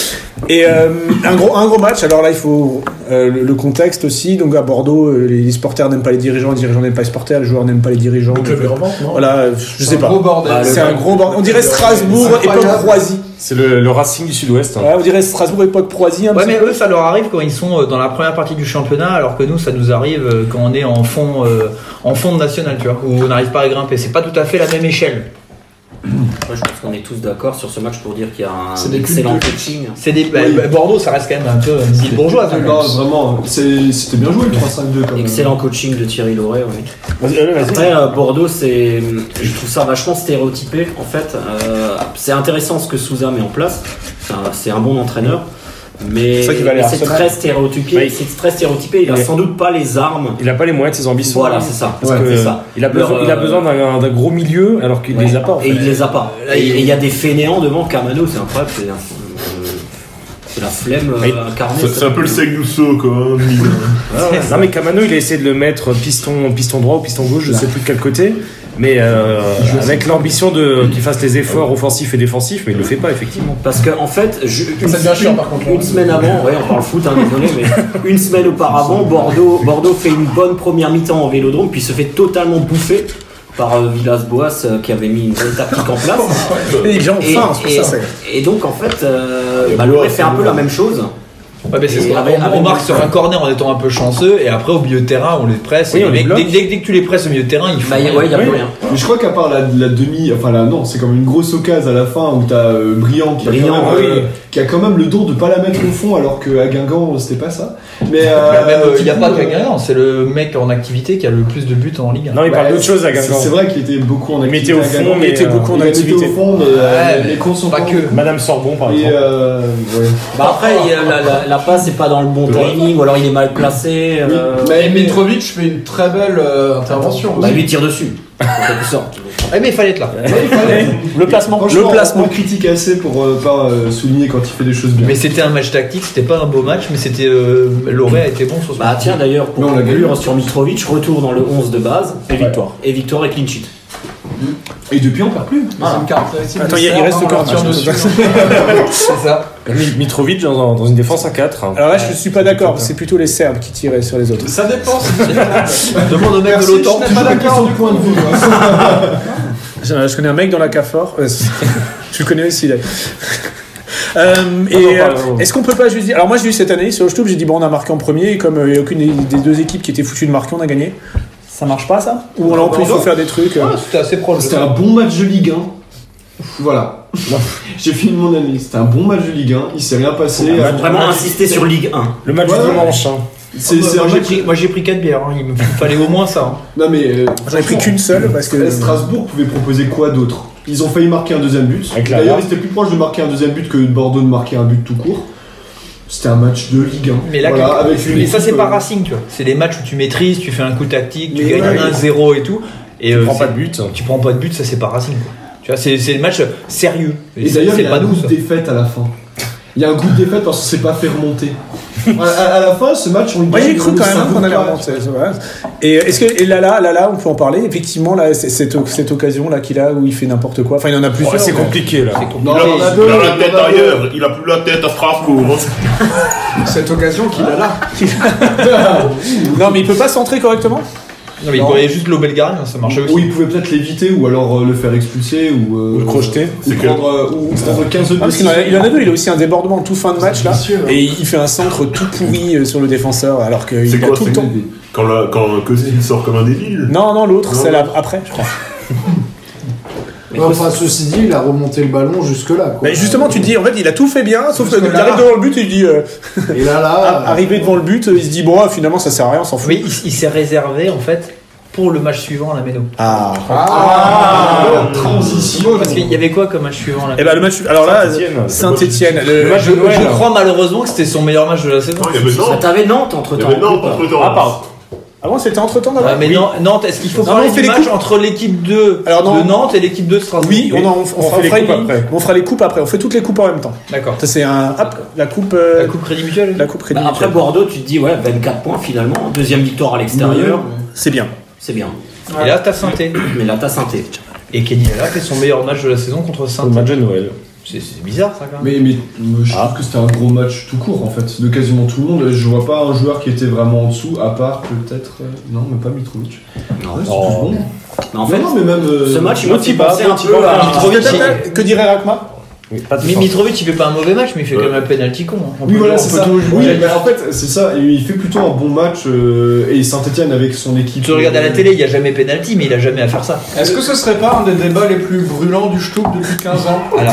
Speaker 2: Et euh, un, gros, un gros match, alors là il faut euh, le, le contexte aussi, donc à Bordeaux euh, les, les supporters n'aiment pas les dirigeants, les dirigeants n'aiment pas les supporters, les joueurs n'aiment pas les dirigeants.
Speaker 6: Donc le revente, non
Speaker 2: voilà, je
Speaker 6: c'est
Speaker 2: sais pas.
Speaker 6: Gros bordel.
Speaker 2: Ah, c'est un gros bordel. On dirait Strasbourg, époque Proisy.
Speaker 4: C'est le, le Racing du Sud-Ouest. Hein.
Speaker 2: Ouais, on dirait Strasbourg, époque Proisy.
Speaker 9: Ouais, mais eux ça leur arrive quand ils sont dans la première partie du championnat, alors que nous ça nous arrive quand on est en fond, euh, en fond de national, tu vois, où on n'arrive pas à grimper. C'est pas tout à fait la même échelle.
Speaker 7: Ouais, je pense qu'on est tous d'accord sur ce match pour dire qu'il y a un
Speaker 6: c'est
Speaker 7: excellent coaching.
Speaker 9: C'est des, bah, oui. Bordeaux, ça reste quand même un peu une ville bourgeoise.
Speaker 3: Hein, non, vraiment, c'est, c'était bien joué le trois cinq deux. Quand même.
Speaker 7: Excellent coaching de Thierry Lauré. Oui.
Speaker 2: Vas-y, vas-y.
Speaker 7: Après, euh, Bordeaux, c'est, je trouve ça vachement stéréotypé. En fait, euh, c'est intéressant ce que Sousa met en place. C'est un, c'est un bon entraîneur. Mais c'est, mais c'est très stéréotypé. Oui. C'est très stéréotypé. Il a sans doute pas les armes.
Speaker 4: Il a pas les moyens de ses ambitions.
Speaker 7: Voilà, c'est ça.
Speaker 4: Parce ouais, que c'est ça. Il a besoin, Leur, il a besoin d'un, d'un gros milieu alors qu'il ouais. les a pas. En fait.
Speaker 7: Et il les a pas. Et il y a des fainéants devant Camano, c'est incroyable. C'est, euh, c'est la flemme euh, incarnée.
Speaker 8: C'est, c'est un peu le Segnusso quoi. Hein,
Speaker 4: ouais, non mais Camano, il a essayé de le mettre piston, piston droit ou piston gauche, je sais plus de quel côté. Mais euh, avec l'ambition de qu'il fasse les efforts offensifs et défensifs, mais il le fait pas effectivement.
Speaker 7: Parce que en fait, je, une,
Speaker 6: ça devient chiant par contre.
Speaker 7: Une semaine avant, ouais, on parle foot, hein, désolé, mais une semaine auparavant, Bordeaux, Bordeaux fait une bonne première mi-temps en Vélodrome, puis se fait totalement bouffer par euh, Villas-Boas euh, qui avait mis une bonne tactique en place.
Speaker 2: et, et,
Speaker 7: faim, et, ça, et donc en fait, euh, bah, Lauré fait un peu la même chose.
Speaker 9: Ouais, mais c'est ce qu'on avait, on marque sur un corner en étant un peu chanceux et après au milieu de terrain on les presse. Oui, on les dès, dès, dès que tu les presses au milieu de terrain, il faut.
Speaker 7: Bah, ouais, il y a oui. plus rien.
Speaker 3: Mais je crois qu'à part la, la demi, enfin là non, c'est comme une grosse occasion à la fin où t'as euh, Briand qui,
Speaker 7: Briand,
Speaker 3: a quand même,
Speaker 7: oui.
Speaker 3: euh, qui a quand même le don de pas la mettre au fond alors qu'à Guingamp c'était pas ça. Mais euh,
Speaker 9: même il euh, y a pas qu'à Guingamp, c'est le mec en activité qui a le plus de buts en Ligue.
Speaker 4: Non, il parle bah, d'autre chose à Guingamp.
Speaker 3: C'est vrai qu'il était beaucoup en activité.
Speaker 2: Il était au fond, mais il était beaucoup en activité.
Speaker 3: Au fond, mais les cons sont
Speaker 9: pas que
Speaker 3: Madame Sorbon par exemple.
Speaker 7: Bah après la passe c'est pas dans le bon timing ou alors il est mal placé.
Speaker 6: Oui. Euh... Mais Mitrovic fait une très belle euh, intervention.
Speaker 7: Bah, lui tire dessus. en quelque sorte.
Speaker 9: Ah, mais il fallait être là.
Speaker 2: Le placement. Le
Speaker 3: Franchement,
Speaker 2: placement.
Speaker 3: on critique assez pour euh, pas euh, souligner quand il fait des choses bien.
Speaker 9: Mais c'était un match tactique, c'était pas un beau match, mais c'était. Euh, Loré a été bon sur ce
Speaker 7: Bah
Speaker 9: match.
Speaker 7: tiens d'ailleurs, pour
Speaker 3: Non, on l'a
Speaker 7: conclure
Speaker 3: gagné.
Speaker 7: sur Mitrovic, retour dans le onze de base.
Speaker 2: Et victoire.
Speaker 7: Et victoire et clean sheet.
Speaker 3: Et depuis, on perd plus.
Speaker 6: C'est une caractéristique
Speaker 2: Attends,
Speaker 6: de
Speaker 2: il, il
Speaker 6: Serre,
Speaker 2: reste
Speaker 6: hein,
Speaker 2: encore un
Speaker 6: on leur
Speaker 2: match.
Speaker 6: tire dessus.
Speaker 9: C'est ça.
Speaker 4: Mitrovic dans, dans une défense à quatre.
Speaker 2: Alors là, je suis pas d'accord. C'est plutôt les Serbes qui tiraient sur les autres.
Speaker 5: Ça dépend.
Speaker 9: Demande au mec de l'OTAN.
Speaker 3: Je suis pas d'accord du point de vue.
Speaker 2: Je, je connais un mec dans la C A F O R. Euh, tu le connais aussi, là. Euh, et
Speaker 4: non,
Speaker 2: euh,
Speaker 4: pas, non.
Speaker 2: est-ce qu'on peut pas juste dire. Alors, moi, j'ai eu cette année sur YouTube, j'ai dit bon, on a marqué en premier, et comme il n'y a aucune des deux équipes qui était foutue de marquer, on a gagné. Ça marche pas, ça? Ou alors, il faut faire des trucs. euh,
Speaker 9: Ah, c'était assez proche.
Speaker 3: C'était un bon match de Ligue un. Voilà. J'ai fini mon année. C'était un bon match de Ligue un. Il s'est rien passé.
Speaker 7: Il
Speaker 3: Euh,
Speaker 7: faut vraiment insister sur Ligue un.
Speaker 4: Le match
Speaker 3: Ouais,
Speaker 4: du
Speaker 3: ouais.
Speaker 4: dimanche. Hein.
Speaker 3: C'est c'est un
Speaker 9: moi, j'ai
Speaker 3: match.
Speaker 9: pris, moi j'ai pris quatre bières, hein. Il me fallait au moins ça. hein.
Speaker 3: Non mais. euh,
Speaker 2: J'en ai pris qu'une seule parce que.
Speaker 3: Eh, Strasbourg pouvait proposer quoi d'autre? Ils ont failli marquer un deuxième but.
Speaker 4: Avec la
Speaker 3: D'ailleurs,
Speaker 4: barre.
Speaker 3: ils étaient plus proches de marquer un deuxième but que de Bordeaux de marquer un but tout court. C'était un match de Ligue un.
Speaker 9: Mais là,
Speaker 3: voilà,
Speaker 9: quelque-
Speaker 3: avec une
Speaker 9: mais ça
Speaker 3: équipe,
Speaker 9: c'est pas
Speaker 3: euh,
Speaker 9: Racing, tu vois. C'est les matchs où tu maîtrises, tu fais un coup tactique, tu
Speaker 3: Mais
Speaker 9: gagnes
Speaker 3: ouais.
Speaker 9: un zéro et tout. Et
Speaker 4: Tu
Speaker 9: euh,
Speaker 4: prends
Speaker 9: c'est-
Speaker 4: pas de but.
Speaker 9: Tu prends pas de but, ça c'est pas Racing, quoi. Tu vois, c'est c'est le match sérieux.
Speaker 3: Et
Speaker 9: c'est
Speaker 3: d'ailleurs, il
Speaker 9: c'est
Speaker 3: y a
Speaker 9: pas
Speaker 3: un
Speaker 9: nous,
Speaker 3: goût
Speaker 9: ça.
Speaker 3: de défaite à la fin. Il y a un goût de défaite parce qu'on s'est pas fait remonter. à, à- à la fin, ce match, on
Speaker 2: Moi j'ai
Speaker 3: gagne,
Speaker 2: cru
Speaker 3: on
Speaker 2: quand
Speaker 3: le
Speaker 2: même hein, qu'on
Speaker 3: savoure
Speaker 2: allait
Speaker 3: pas.
Speaker 2: remonter. c'est vrai. Et est-ce que et Lala, Lala, on peut en parler effectivement là, c'est- cette, cette occasion là qu'il a où il fait n'importe quoi. Enfin il y en a plusieurs.
Speaker 4: Oh, c'est
Speaker 2: mais-
Speaker 4: compliqué là.
Speaker 3: Non,
Speaker 8: il a,
Speaker 3: il y en a
Speaker 8: il
Speaker 3: deux,
Speaker 8: a
Speaker 3: il y
Speaker 8: la
Speaker 3: en
Speaker 8: tête
Speaker 3: a deux.
Speaker 8: ailleurs, il a plus la tête à Strasbourg.
Speaker 6: Cette occasion qu'il a là.
Speaker 2: Non mais il peut pas centrer correctement.
Speaker 9: Non, mais il
Speaker 3: Non.
Speaker 9: voyait juste l'Obel Garin, ça marchait aussi.
Speaker 3: Ou il pouvait peut-être l'éviter ou alors euh, le faire expulser ou, euh,
Speaker 4: Ou le crocheter.
Speaker 3: ou
Speaker 8: C'est que-
Speaker 3: prendre, euh, ou prendre quinze
Speaker 2: Ah, parce qu'il en a, il en a deux, il a aussi un débordement en tout fin de match là,
Speaker 6: vicieux, hein.
Speaker 2: et il fait un centre tout pourri euh, sur le défenseur alors qu'il
Speaker 8: C'est
Speaker 2: a
Speaker 8: quoi
Speaker 2: tout le
Speaker 8: c'est
Speaker 2: temps.
Speaker 8: Quand, la, quand Kozil sort comme un débile.
Speaker 2: Non non l'autre,
Speaker 8: Non.
Speaker 2: celle après je crois.
Speaker 6: Mais enfin, ceci dit, il a remonté le ballon jusque-là. Quoi.
Speaker 2: Mais justement tu te dis en fait il a tout fait bien, sauf
Speaker 6: Jusque
Speaker 2: qu'il
Speaker 6: là.
Speaker 2: arrive devant le but et il dit euh,
Speaker 6: Et là, là.
Speaker 2: ah, arrivé devant le but, il se dit bon ah, finalement ça sert à rien, on s'en fout.
Speaker 9: Mais il, il s'est réservé en fait pour le match suivant à la Méno.
Speaker 2: Ah.
Speaker 3: Ah, transition.
Speaker 9: Parce qu'il y avait quoi comme match suivant là
Speaker 2: Et ben le match alors là
Speaker 4: Saint-Étienne.
Speaker 2: Saint-Étienne, le,
Speaker 4: Le match
Speaker 9: je,
Speaker 4: de Noël.
Speaker 9: je crois malheureusement que c'était son meilleur match de la saison.
Speaker 8: Non, il y avait
Speaker 7: Ça
Speaker 8: Nantes.
Speaker 7: t'avait Nantes entre
Speaker 8: Il y
Speaker 7: temps.
Speaker 8: avait Nantes entre temps.
Speaker 2: Ah pardon. Ah bon c'était entre temps d'abord.
Speaker 9: Ah, mais non, Nantes, est-ce qu'il faut
Speaker 2: Non,
Speaker 9: parler
Speaker 2: on fait
Speaker 9: du
Speaker 2: les
Speaker 9: match
Speaker 2: coupes.
Speaker 9: entre l'équipe deux
Speaker 2: Alors, non.
Speaker 9: de Nantes et l'équipe deux de Strasbourg?
Speaker 2: Oui, on, en, on,
Speaker 4: on
Speaker 2: fera,
Speaker 4: fait les
Speaker 2: fera
Speaker 4: coupes
Speaker 2: une-
Speaker 4: après.
Speaker 2: on fera les coupes après, on fait toutes les coupes en même temps.
Speaker 9: D'accord.
Speaker 2: Ça c'est un hop, la coupe euh,
Speaker 9: La coupe Crédit Mutuel.
Speaker 2: la coupe Crédit
Speaker 7: Bah, après
Speaker 2: Mutuel.
Speaker 7: Bordeaux, tu te dis, ouais, vingt-quatre points finalement. Deuxième victoire à l'extérieur.
Speaker 2: C'est bien.
Speaker 7: C'est bien.
Speaker 9: Et là, t'as Saint-Étienne.
Speaker 7: Mais là, t'as Saint-Étienne.
Speaker 9: Et Kenny Lala fait son meilleur match de la saison contre
Speaker 4: Le
Speaker 9: Saint-Étienne.
Speaker 4: match de Noël.
Speaker 9: C'est c'est bizarre ça quand même.
Speaker 3: Mais, mais moi, je trouve que c'était un gros match tout court en fait, de quasiment tout le monde. Je vois pas un joueur qui était vraiment en dessous, à part peut-être. euh, non, mais pas Mitrovic.
Speaker 7: Non,
Speaker 3: Ouais, c'est
Speaker 4: Oh.
Speaker 3: tous bons.
Speaker 7: Mais en fait,
Speaker 3: non, non, mais même. euh,
Speaker 7: ce match, il m'a fait
Speaker 4: Motiba,
Speaker 7: penser un
Speaker 4: Motiba,
Speaker 7: peu à...
Speaker 9: Mitrovic,
Speaker 2: Peut-être, que dirait Rakma?
Speaker 4: Oui, pas de
Speaker 9: Mais
Speaker 4: sens.
Speaker 9: Mitrovic il fait pas un mauvais match, mais il fait
Speaker 8: Ouais.
Speaker 9: quand même un penalty con. hein. On
Speaker 3: Oui,
Speaker 9: peut-
Speaker 3: voilà,
Speaker 9: on
Speaker 3: c'est
Speaker 9: peut
Speaker 3: ça.
Speaker 9: tout
Speaker 3: Oui,
Speaker 9: jouer.
Speaker 3: mais en fait, c'est ça. Il fait plutôt un bon match. euh, et Saint-Etienne avec son équipe.
Speaker 9: Tu regardes à la télé, il y a jamais penalty, mais il a jamais à faire ça.
Speaker 6: Est-ce que ce serait pas un des débats les plus brûlants du Stoup depuis quinze ans?
Speaker 9: Alors,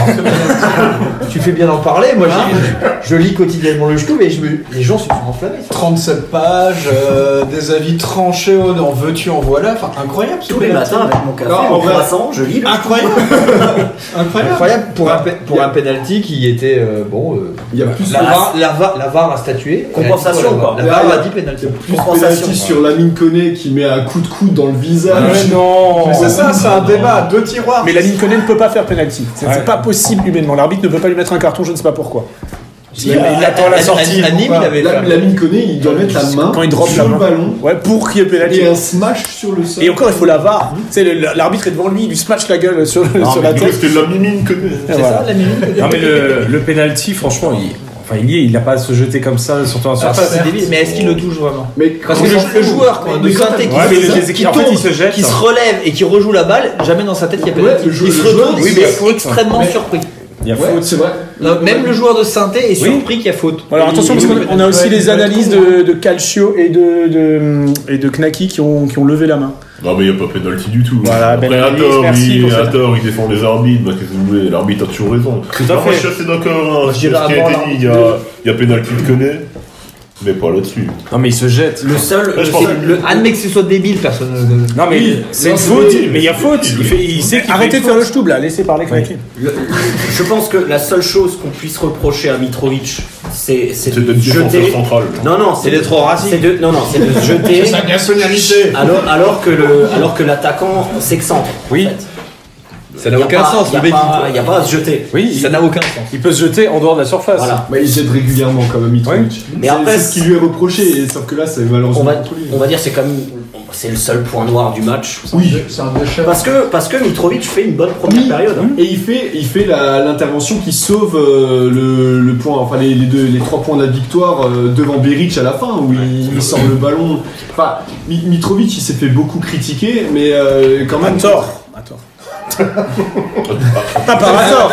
Speaker 9: tu fais bien d'en parler. Moi, j'ai- je lis quotidiennement le Stoup et je me... les gens se sont enflammés.
Speaker 6: trente-sept pages, euh, des avis tranchés, oh, en veux-tu, en voilà. Enfin, incroyable ce
Speaker 7: Tous les
Speaker 6: penalty.
Speaker 7: matins, avec mon café,
Speaker 3: Non, en
Speaker 7: mon
Speaker 3: vrai-
Speaker 7: croissant, je lis le...
Speaker 6: Incroyable. Incroyable.
Speaker 9: Incroyable pour, un, pe- pour
Speaker 3: y a-
Speaker 9: un penalty qui était euh, bon. euh,
Speaker 3: Il y a plus
Speaker 9: la,
Speaker 3: de
Speaker 9: VAR, la, VAR, la VAR a statué.
Speaker 7: Compensation,
Speaker 9: Elle a dit
Speaker 7: quoi.
Speaker 9: La
Speaker 3: Là,
Speaker 9: VAR
Speaker 3: il y a-
Speaker 9: a dit penalty.
Speaker 3: plus de
Speaker 7: Compensation,
Speaker 3: pénalty
Speaker 7: quoi.
Speaker 3: sur Lamine Koné qui met un coup de coude dans le visage.
Speaker 2: Mais non.
Speaker 6: Mais c'est ça, c'est un débat, deux tiroirs.
Speaker 2: Mais Lamine Koné ne peut pas faire penalty. C'est
Speaker 4: Ouais.
Speaker 2: c'est pas possible humainement. L'arbitre ne peut pas lui mettre un carton, je ne sais pas pourquoi.
Speaker 9: Si,
Speaker 2: il attend la
Speaker 9: à- à-
Speaker 2: sortie.
Speaker 9: À Nîmes, il avait
Speaker 3: La-
Speaker 9: fait.
Speaker 3: Lamine Koné, il doit mettre la main
Speaker 2: Quand il drop
Speaker 3: sur
Speaker 2: la
Speaker 3: le
Speaker 2: main.
Speaker 3: ballon
Speaker 2: Ouais, pour qu'il y ait penalty.
Speaker 3: et un smash sur le sol.
Speaker 2: Et encore, il faut la V A R. Tu sais, le- l'arbitre est devant lui, il lui smash la gueule sur,
Speaker 4: Non,
Speaker 2: sur
Speaker 4: mais
Speaker 2: la
Speaker 8: Du coup,
Speaker 2: tête.
Speaker 8: c'était de la mimine que.
Speaker 2: Et
Speaker 9: C'est
Speaker 2: voilà.
Speaker 9: ça, la minute.
Speaker 4: Non mais le, le penalty, franchement, il, enfin il y est, il n'a pas à se jeter comme ça, surtout en
Speaker 9: Ah,
Speaker 4: surface.
Speaker 9: ça, c'est débile. Mais est-ce qu'il le touche vraiment?
Speaker 3: Mais
Speaker 9: Parce que le, le joueur quoi, de
Speaker 3: Mais quand
Speaker 9: Saint-Étienne qui,
Speaker 4: Ouais, mais
Speaker 9: qui
Speaker 4: les équipes, en fait,
Speaker 9: tombe,
Speaker 4: ils se jettent.
Speaker 9: qui se relève et qui rejoue la balle, jamais dans sa tête il y a penalty.
Speaker 3: Ouais, le jou-
Speaker 9: il se
Speaker 3: le joueur,
Speaker 9: retourne,
Speaker 4: oui,
Speaker 9: il
Speaker 4: mais il y a
Speaker 9: est
Speaker 4: faute.
Speaker 9: extrêmement
Speaker 3: Mais-
Speaker 9: surpris.
Speaker 4: Il y a
Speaker 3: Ouais,
Speaker 4: faute.
Speaker 3: c'est vrai.
Speaker 9: Non, même le joueur de Saint-Étienne est surpris qu'il y a faute.
Speaker 2: Alors attention, parce
Speaker 9: Il-
Speaker 2: qu'on
Speaker 9: il-
Speaker 2: on a aussi
Speaker 6: Ouais,
Speaker 2: les
Speaker 6: il va être
Speaker 2: analyses
Speaker 6: con,
Speaker 2: de, de Calcio et de, de, et de Knaki qui ont, qui ont levé la main.
Speaker 8: Non, mais il n'y a pas pénalty du tout.
Speaker 2: Voilà,
Speaker 8: Après,
Speaker 2: Ben
Speaker 8: à
Speaker 2: Alice,
Speaker 8: tort,
Speaker 2: merci
Speaker 8: il,
Speaker 2: pour
Speaker 8: à
Speaker 2: ça.
Speaker 8: tort, il défend les arbitres. Bah, qu'est-ce que vous voulez, l'arbitre a toujours raison.
Speaker 4: Tout à
Speaker 8: Alors, moi,
Speaker 4: fait.
Speaker 8: je suis assez d'accord. Hein,
Speaker 9: Je
Speaker 8: sur
Speaker 9: dirais
Speaker 8: ce qui a
Speaker 9: avant
Speaker 8: été dit. Il y a, il y a pénalty de Koné. Mais pas là-dessus.
Speaker 4: Non, mais il se jette.
Speaker 7: Le seul.
Speaker 8: Je
Speaker 7: le-
Speaker 8: pense-
Speaker 7: c'est- le-
Speaker 9: Admets que ce soit débile, personne. ne-
Speaker 4: Non, mais
Speaker 3: Oui,
Speaker 4: c'est
Speaker 3: non,
Speaker 4: une
Speaker 3: c'est
Speaker 4: faute.
Speaker 3: débile.
Speaker 4: Mais il y a faute. Il, fait, il sait qu'il fait
Speaker 2: Arrêtez
Speaker 4: une
Speaker 2: de faire le
Speaker 4: faute.
Speaker 2: stub là, laissez parler Knacky.
Speaker 7: le- le- je pense que la seule chose qu'on puisse reprocher à Mitrovic, c'est c'est
Speaker 8: C'est de
Speaker 7: de
Speaker 8: défenseur
Speaker 7: jeter.
Speaker 8: central.
Speaker 7: Non, non,
Speaker 9: C'est d'être au Racing.
Speaker 7: C'est de, non, non, c'est de se jeter.
Speaker 1: Sa nationalité.
Speaker 7: alors, alors que le, alors que l'attaquant s'excentre.
Speaker 4: Oui.
Speaker 7: en fait.
Speaker 9: Ça n'a
Speaker 7: Y a
Speaker 9: aucun
Speaker 7: pas-
Speaker 9: sens,
Speaker 7: y a
Speaker 9: le mec.
Speaker 7: pas- y a pas à se jeter.
Speaker 4: Oui,
Speaker 9: Ça
Speaker 4: il,
Speaker 9: n'a aucun sens.
Speaker 4: il peut se jeter en dehors de la surface.
Speaker 7: Voilà.
Speaker 3: Bah, il jette régulièrement quand même Mitrovic.
Speaker 7: Mais
Speaker 3: C'est-
Speaker 7: après,
Speaker 3: c'est ce qui lui est reproché, et sauf que là, c'est malheureusement
Speaker 7: On va,
Speaker 3: contre lui.
Speaker 7: on va dire c'est comme c'est le seul point noir du match.
Speaker 3: Oui.
Speaker 6: C'est un déchet.
Speaker 7: Parce que parce que Mitrovic fait une bonne première
Speaker 3: Oui.
Speaker 7: période.
Speaker 3: Et il fait, il fait la- l'intervention qui sauve euh, le, le point, enfin les, les deux, les trois points de la victoire euh, devant Beric à la fin où il, il sort le ballon. Enfin, Mi- Mitrovic il s'est fait beaucoup critiquer, mais euh, quand
Speaker 2: À
Speaker 3: même.
Speaker 2: tort. À tort. Pas par hasard.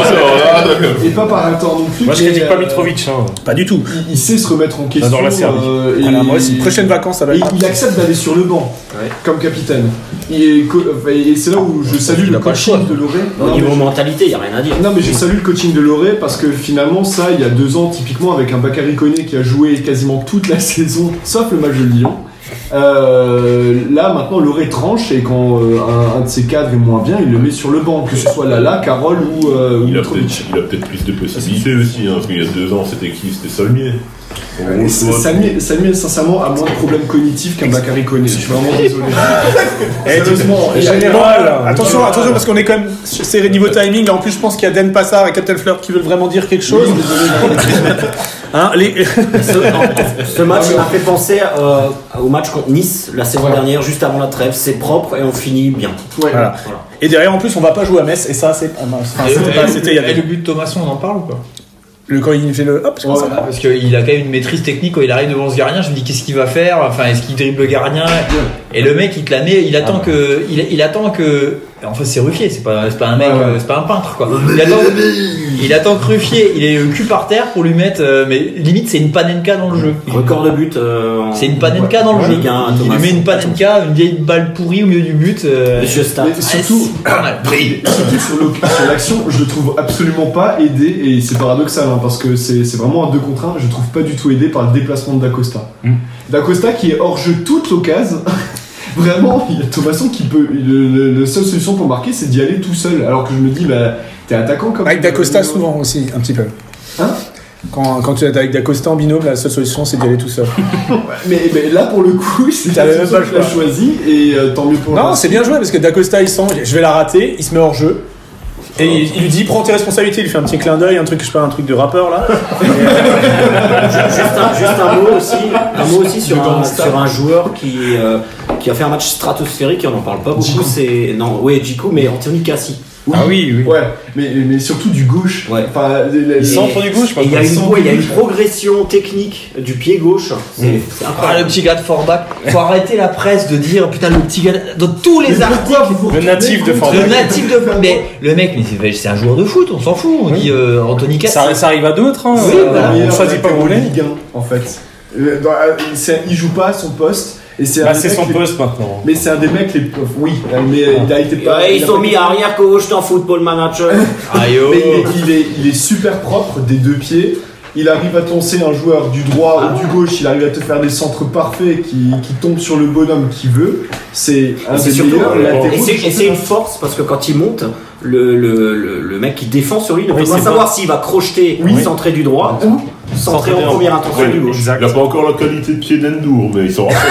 Speaker 3: Et pas par un tort non plus.
Speaker 4: Moi, je
Speaker 3: mais,
Speaker 4: critique pas
Speaker 3: euh,
Speaker 4: Mitrovic. Hein.
Speaker 2: Pas du tout.
Speaker 3: Il, il sait se remettre en question.
Speaker 4: J'adore la Serbie.
Speaker 3: euh, et-
Speaker 2: Voilà, moi aussi, prochaine vacances, ça va
Speaker 3: Et
Speaker 2: être.
Speaker 3: il accepte d'aller sur le banc
Speaker 7: Ouais.
Speaker 3: comme capitaine. Et, co- enfin, et c'est là où je salue
Speaker 9: Il
Speaker 3: le
Speaker 9: a pas le
Speaker 3: coaching
Speaker 9: choix.
Speaker 3: de Loré.
Speaker 7: Au
Speaker 3: Non,
Speaker 7: niveau
Speaker 3: mais je-
Speaker 7: mentalité, il n'y a rien à dire.
Speaker 3: Non mais je salue le coaching de Loré parce que finalement ça il y a deux ans typiquement avec un Bakary Koné qui a joué quasiment toute la saison sauf le match de Lyon. Euh, là maintenant Loré tranche et quand euh, un, un de ses cadres est moins bien il le met sur le banc, que ce soit Lala, Carole ou, euh, ou
Speaker 8: Il a
Speaker 3: Mitrovic.
Speaker 8: peut-être il a peut-être plus de possibilités aussi, hein, parce qu'il y a deux ans, c'était qui? C'était Solmier.
Speaker 3: Euh, et c'est- Salmier, Salmier, sincèrement a moins de problèmes cognitifs qu'un Bakary Koné. Je suis vraiment désolé. Sérieusement, il y a-
Speaker 4: Général.
Speaker 2: Attention, attention, parce qu'on est quand même. C'est niveau timing. Là, en plus, je pense qu'il y a Dan Passard et Captain Flirt qui veulent vraiment dire quelque chose. Hein, les...
Speaker 7: Ce, en- ce match il m'a fait penser euh, au match contre Nice la saison dernière, juste avant la trêve. C'est propre et on finit bien.
Speaker 3: Ouais.
Speaker 2: Voilà.
Speaker 7: Voilà.
Speaker 2: Et derrière, en plus, on va pas jouer à Metz. Et ça, c'est. Enfin, c'était pas- c'était il y a
Speaker 9: Et le
Speaker 2: des-
Speaker 9: but de Thomasson, on en parle ou pas?
Speaker 2: le quand il fait le. Hop, je pense
Speaker 3: Ouais.
Speaker 2: ça.
Speaker 9: Parce qu'il a quand même une maîtrise technique quand il arrive devant ce gardien. Je me dis qu'est-ce qu'il va faire? Enfin, est-ce qu'il dribble le gardien? Et le mec, il te la met, il attend que, il, il attend que. En fait, c'est Ruffier, c'est pas, c'est pas un mec,
Speaker 3: Ouais, ouais.
Speaker 9: euh, c'est pas un peintre quoi. Il attend, il attend que Ruffier, il est le cul par terre pour lui mettre, euh, mais limite c'est une panenka dans le jeu.
Speaker 7: Record de but. euh, en-
Speaker 9: C'est une panenka dans le
Speaker 7: en
Speaker 9: jeu.
Speaker 7: Ligue un,
Speaker 9: Il lui
Speaker 7: Thomas.
Speaker 9: met une panenka, une vieille balle pourrie au milieu du but. euh,
Speaker 7: Monsieur Stat.
Speaker 3: Mais surtout,
Speaker 9: pas mal.
Speaker 3: surtout sur l'oc- sur l'action, je le trouve absolument pas aidé, et c'est paradoxal hein, parce que c'est c'est vraiment un deux contre un, je le trouve pas du tout aidé par le déplacement de D'Acosta.
Speaker 4: Mm.
Speaker 3: D'Acosta qui est hors jeu toute l'occasion. Vraiment, il y a Thomasson qui peut. Le, le- la seule solution pour marquer, c'est d'y aller tout seul. Alors que je me dis, bah, t'es attaquant comme.
Speaker 2: Avec D'Acosta, souvent aussi, un petit peu.
Speaker 3: Hein
Speaker 2: Quand, quand tu es avec D'Acosta en binôme, la seule solution, c'est d'y aller tout seul.
Speaker 3: mais, mais là, pour le coup, c'est
Speaker 2: T'avais
Speaker 3: la
Speaker 2: même
Speaker 3: solution
Speaker 2: pas le
Speaker 3: que t'as
Speaker 2: choix.
Speaker 3: choisi, et euh, tant mieux pour le
Speaker 2: Non,
Speaker 3: reste.
Speaker 2: c'est bien joué parce que D'Acosta, il sent, je vais la rater, il se met hors jeu. Et il, il lui dit, prends tes responsabilités, il lui fait un petit clin d'œil, un truc, je sais pas, un truc de rappeur là.
Speaker 7: Juste un, juste un mot aussi, un mot aussi sur, un, sur un joueur qui, euh, qui a fait un match stratosphérique et on n'en parle pas beaucoup.
Speaker 3: Djikou.
Speaker 7: C'est non, ouais, Djikou, mais Anthony Cassi.
Speaker 4: Ah oui, oui.
Speaker 3: Ouais, mais, mais surtout du gauche.
Speaker 7: Ouais.
Speaker 3: Enfin, les- les-
Speaker 7: Et-
Speaker 4: Centre du gauche,
Speaker 7: Et il y a une,
Speaker 3: Centre
Speaker 7: ouais, il y a
Speaker 3: du
Speaker 7: une progression technique du pied gauche. C'est c'est
Speaker 9: Ah,
Speaker 7: incroyable.
Speaker 9: le petit gars de Forbach. Faut arrêter la presse de dire putain le petit gars dans tous les articles.
Speaker 4: Le natif de
Speaker 9: Le
Speaker 4: Forbach.
Speaker 9: natif de mais le mec mais c'est- c'est un joueur de foot, on s'en fout. On dit euh, Anthony Cassi.
Speaker 4: Ça, ça arrive à d'autres. Hein.
Speaker 9: Oui,
Speaker 4: Euh,
Speaker 9: voilà.
Speaker 4: on choisit pas où on est.
Speaker 3: Ligue un, en fait. Euh, dans- euh, c'est- il joue pas à son poste. Et c'est
Speaker 4: Bah,
Speaker 3: un des
Speaker 4: c'est
Speaker 3: mecs
Speaker 4: son
Speaker 3: les-
Speaker 4: poste maintenant.
Speaker 3: Mais c'est un des mecs les. Oui, mais il a été pas.
Speaker 7: Ouais,
Speaker 3: il
Speaker 7: ils
Speaker 3: a
Speaker 7: sont
Speaker 3: pas
Speaker 7: mis
Speaker 3: été-
Speaker 7: arrière gauche dans Football Manager.
Speaker 9: Aïe oh.
Speaker 3: Mais il est, il, est, il est super propre des deux pieds. Il arrive à lancer un joueur du droit ou du gauche. Il arrive à te faire des centres parfaits qui, qui tombent sur le bonhomme qu'il veut. C'est un
Speaker 7: Et c'est
Speaker 3: des
Speaker 7: surtout-
Speaker 3: meilleurs latéraux.
Speaker 7: Et c'est
Speaker 3: du
Speaker 7: et c'est
Speaker 3: championnat.
Speaker 7: une force parce que quand il monte, le, le, le, le mec qui défend sur lui ne peut
Speaker 4: Oui,
Speaker 7: pas
Speaker 4: c'est
Speaker 7: savoir s'il va crocheter ou centrer du droit ou centrer en première intention
Speaker 8: Ouais,
Speaker 7: du gauche.
Speaker 8: Il a pas encore la qualité de pied d'Endour, mais il s'en rapproche.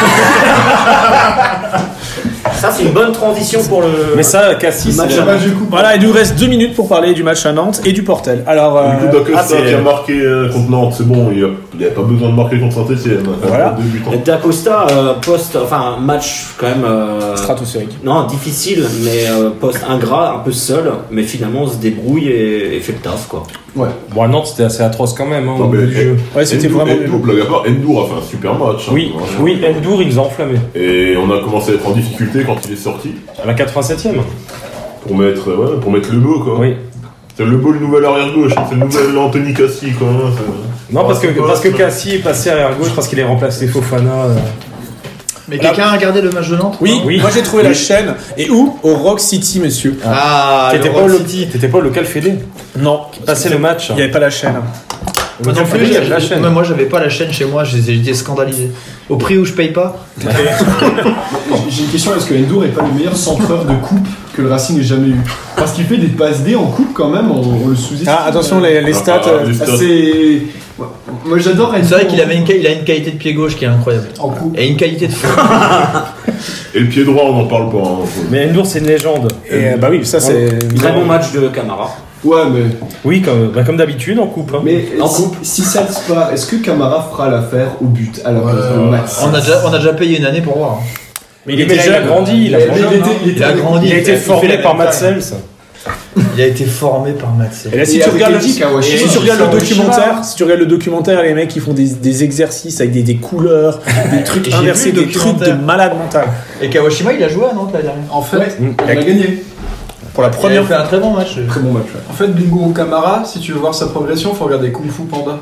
Speaker 7: Ça, c'est une bonne transition pour le.
Speaker 4: Mais ça, Cassis,
Speaker 7: Match
Speaker 4: c'est-
Speaker 7: à
Speaker 3: Bah, du coup,
Speaker 2: Voilà, il nous reste deux minutes pour parler du match à Nantes et du Portel. Alors, euh,
Speaker 8: Du coup, D'Acosta
Speaker 2: ah, c'est-
Speaker 8: qui a marqué euh, contre Nantes, c'est bon, il n'avait pas besoin de marquer contre Saint-Etienne.
Speaker 2: Voilà.
Speaker 8: Deux buts en-
Speaker 7: Et D'Acosta, euh, poste, enfin match quand même. euh,
Speaker 2: stratosphérique.
Speaker 7: non, difficile, mais euh, poste ingrat, un peu seul, mais finalement on se débrouille et, et fait le taf quoi.
Speaker 3: ouais.
Speaker 4: Bon, à Nantes, c'était assez atroce quand même. Hein,
Speaker 8: Non,
Speaker 4: au
Speaker 8: mais-
Speaker 4: bout du jeu.
Speaker 2: Ouais, c'était
Speaker 8: Endour-
Speaker 2: vraiment.
Speaker 8: Endour, blague à part, Endour a fait un super match. hein,
Speaker 4: Oui,
Speaker 8: franchement.
Speaker 4: oui, Endour, il nous a enflammé.
Speaker 8: Et on a commencé à être en difficulté quand il est sorti.
Speaker 4: À la quatre-vingt-septième.
Speaker 8: Pour mettre, ouais, pour mettre le beau, quoi.
Speaker 4: Oui.
Speaker 8: C'est le beau, le nouvel arrière gauche. C'est le nouvel Anthony Cassi, quoi. hein, c'est-
Speaker 4: Non, parce que,
Speaker 8: Ouais, c'est
Speaker 4: parce que
Speaker 8: pas-
Speaker 4: Cassis est passé arrière gauche parce qu'il a remplacé Fofana. euh.
Speaker 6: Mais quelqu'un a regardé le match de Nantes
Speaker 2: Oui,
Speaker 4: Oui.
Speaker 2: moi j'ai trouvé la chaîne. Et où? Au Rock City, monsieur.
Speaker 9: Ah,
Speaker 4: T'étais
Speaker 9: le
Speaker 4: pas,
Speaker 9: Rock
Speaker 4: le-
Speaker 9: City.
Speaker 4: t'étais pas au local fédé.
Speaker 2: Non,
Speaker 4: Passé le match.
Speaker 2: il n'y avait pas la chaîne.
Speaker 9: Moi non plus,
Speaker 4: il y a de
Speaker 9: j'avais-
Speaker 4: la chaîne.
Speaker 9: mais moi j'avais pas la chaîne chez moi, j'ai- j'étais scandalisé. Au prix où je paye pas.
Speaker 3: J'ai une question, est-ce que Endur est pas le meilleur centreur de coupe que le Racing ait jamais eu? Parce qu'il fait des passes D en coupe quand même, on, on le sous-estime.
Speaker 2: Ah, attention, les, les stats.
Speaker 8: Ah,
Speaker 2: euh,
Speaker 8: les
Speaker 3: Ah,
Speaker 8: stats.
Speaker 3: c'est... Moi j'adore Endur.
Speaker 9: C'est vrai qu'il avait une, il a une qualité de pied gauche qui est incroyable.
Speaker 6: En coup.
Speaker 9: Et une qualité de fond.
Speaker 8: Et le pied droit, on n'en parle pas. hein.
Speaker 4: Mais Endur, c'est une légende.
Speaker 2: Et euh, bah oui, ça c'est.
Speaker 7: Très bon match de Camara.
Speaker 3: Ouais, mais...
Speaker 4: Oui, comme, bah, comme d'habitude en coupe. hein.
Speaker 3: Mais
Speaker 7: En
Speaker 3: si, si ça se part, est-ce que Camara fera l'affaire au but à la place de
Speaker 6: Ouais,
Speaker 3: Max?
Speaker 9: On a, déjà, on a déjà payé une année pour voir.
Speaker 4: Mais il, était, il a grandi, il a,
Speaker 3: Mais
Speaker 4: grandi.
Speaker 3: il était- il était-
Speaker 9: Il a grandi.
Speaker 4: Il a été
Speaker 9: fait
Speaker 4: formé
Speaker 9: la
Speaker 4: par
Speaker 9: même
Speaker 4: Matt
Speaker 9: taille.
Speaker 4: Sells.
Speaker 9: Il a été formé par Matt Sells.
Speaker 2: Et là, si
Speaker 3: Et
Speaker 2: tu
Speaker 3: avec
Speaker 2: regardes, le,
Speaker 3: Eddie Kawashima,
Speaker 2: si tu regardes le
Speaker 3: Kawashima.
Speaker 2: documentaire, si tu regardes le documentaire, les mecs ils font des, des exercices avec des, des couleurs, des trucs
Speaker 9: J'ai
Speaker 2: inversés,
Speaker 9: vu le
Speaker 2: des trucs de
Speaker 9: documentaire.
Speaker 2: malade mental.
Speaker 9: Et Kawashima, il a joué à Nantes la dernière.
Speaker 6: En fait,
Speaker 3: Ouais, on a gagné.
Speaker 2: Pour la
Speaker 9: Il
Speaker 2: première
Speaker 9: a fait un très bon match.
Speaker 3: Très bon match, ouais.
Speaker 6: en fait, Bingo Kamara, si tu veux voir sa progression, faut regarder Kung Fu Panda.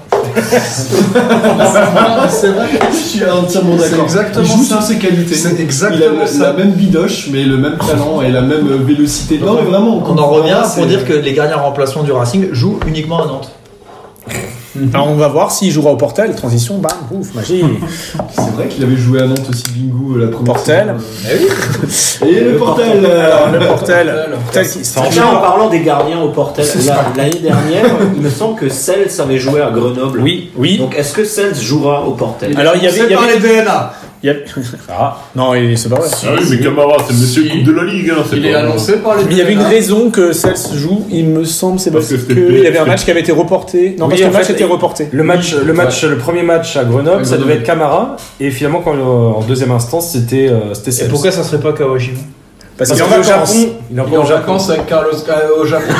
Speaker 6: C'est vrai.
Speaker 3: Je suis entièrement
Speaker 6: C'est
Speaker 3: d'accord.
Speaker 6: exactement
Speaker 3: Il joue
Speaker 6: ça.
Speaker 3: sur ses qualités.
Speaker 6: C'est
Speaker 3: Il a
Speaker 6: exactement
Speaker 3: le-
Speaker 6: ça.
Speaker 3: la même bidoche, mais le même talent et la même euh, vélocité. Non, mais vraiment.
Speaker 9: On en revient
Speaker 3: c'est-
Speaker 9: pour dire que les gardiens remplaçants du Racing jouent uniquement à Nantes.
Speaker 2: Alors on va voir s'il jouera au Portel, transition, bam, ouf, magie.
Speaker 3: C'est vrai qu'il avait joué à Nantes aussi, Bingo, la première
Speaker 2: Portel.
Speaker 3: saison. Et le Portel.
Speaker 2: Alors
Speaker 3: euh,
Speaker 2: le Portel, Portel qui
Speaker 4: Ça
Speaker 7: Tiens, en parlant des gardiens au Portel, la- l'année dernière, il me semble que Sells avait joué à Grenoble.
Speaker 4: Oui, oui.
Speaker 7: Donc est-ce que Sells jouera au Portel?
Speaker 2: Alors il y avait, il y avait,
Speaker 6: les D N A.
Speaker 2: il y avait- ah non, il- c'est pas vrai.
Speaker 8: Ah oui, mais Camara, c'est le monsieur
Speaker 6: Si.
Speaker 8: Coupe de la Ligue. Hein, c'est
Speaker 6: Il
Speaker 8: pas-
Speaker 6: est annoncé par les
Speaker 2: Mais il y avait une
Speaker 6: D N A.
Speaker 2: raison que Cels joue, il me semble, c'est parce
Speaker 8: Parce que
Speaker 2: que
Speaker 8: c'était-
Speaker 2: il y avait un match qui avait été reporté. Non,
Speaker 4: Oui,
Speaker 2: parce que
Speaker 4: en
Speaker 2: le match
Speaker 4: fait,
Speaker 2: était
Speaker 4: il-
Speaker 2: reporté.
Speaker 4: Le match, le match, le premier match à Grenoble,
Speaker 3: À
Speaker 4: ça
Speaker 3: Grenoble.
Speaker 4: devait être Camara, et finalement, quand, euh, en deuxième instance, c'était euh, c'était
Speaker 9: Et
Speaker 4: Sells.
Speaker 9: pourquoi ça serait pas Kawashima?
Speaker 2: Parce
Speaker 4: Parce
Speaker 2: qu'il est
Speaker 4: qu'au
Speaker 2: en vacances.
Speaker 4: Japon, il est
Speaker 6: Il est
Speaker 4: encore
Speaker 6: en
Speaker 4: au Japon.
Speaker 6: vacances avec Carlos euh, au Japon.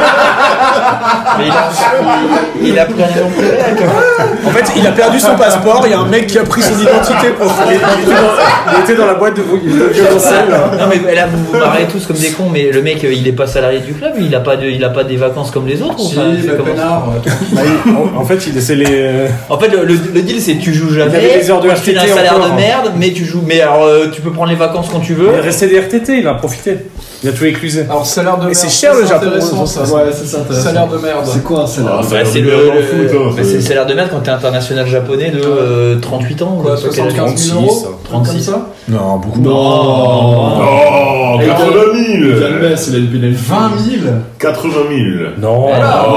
Speaker 9: Mais il a, il, il a pris un avion privé avec
Speaker 2: En fait, il a perdu son passeport, il y a un mec qui a pris son identité pour
Speaker 4: Il était dans, il était dans la boîte de vo- de violoncelle.
Speaker 9: Non mais là vous vous marrez tous comme des cons, mais le mec euh, il est pas salarié du club, il a pas de, il a pas des vacances comme les autres.
Speaker 6: Si,
Speaker 9: enfin, c'est
Speaker 6: le
Speaker 9: comment-
Speaker 6: peinard. euh,
Speaker 4: Bah, il- en, en fait, il c'est les. euh,
Speaker 9: En fait le, le- le deal c'est tu joues jamais,
Speaker 4: Il y avait des heures de
Speaker 9: tu fais
Speaker 4: R T T
Speaker 9: un salaire
Speaker 4: encore.
Speaker 9: de merde, mais tu joues, mais alors euh, tu peux prendre les vacances quand tu veux.
Speaker 4: Il est resté des R T T, il a profité. Il a tout éclusé.
Speaker 6: Alors, salaire de merde.
Speaker 2: c'est cher,
Speaker 6: ça,
Speaker 2: le Japon,
Speaker 6: intéressant,
Speaker 2: hein,
Speaker 6: ça.
Speaker 3: Ouais, c'est ça, intéressant.
Speaker 6: Salaire de merde.
Speaker 3: C'est quoi un salaire?
Speaker 8: Ah, ça
Speaker 9: Bah,
Speaker 8: a
Speaker 9: c'est
Speaker 8: l'air
Speaker 9: le,
Speaker 8: de bien dans
Speaker 9: le-
Speaker 8: le foot, hein,
Speaker 9: bah,
Speaker 8: c'est-
Speaker 9: c'est le salaire de merde quand t'es international japonais de euh, trente-huit ans ou
Speaker 6: Quoi,
Speaker 9: je sais pas quel âge.
Speaker 6: soixante-quinze mille euros
Speaker 9: trente-six.
Speaker 6: Comme ça
Speaker 2: Non, beaucoup.
Speaker 3: Non.
Speaker 8: Oh,
Speaker 3: Et
Speaker 8: quatre-vingt mille.
Speaker 3: Galmez, il a le pénalty.
Speaker 6: vingt mille.
Speaker 8: quatre-vingt mille.
Speaker 4: Non.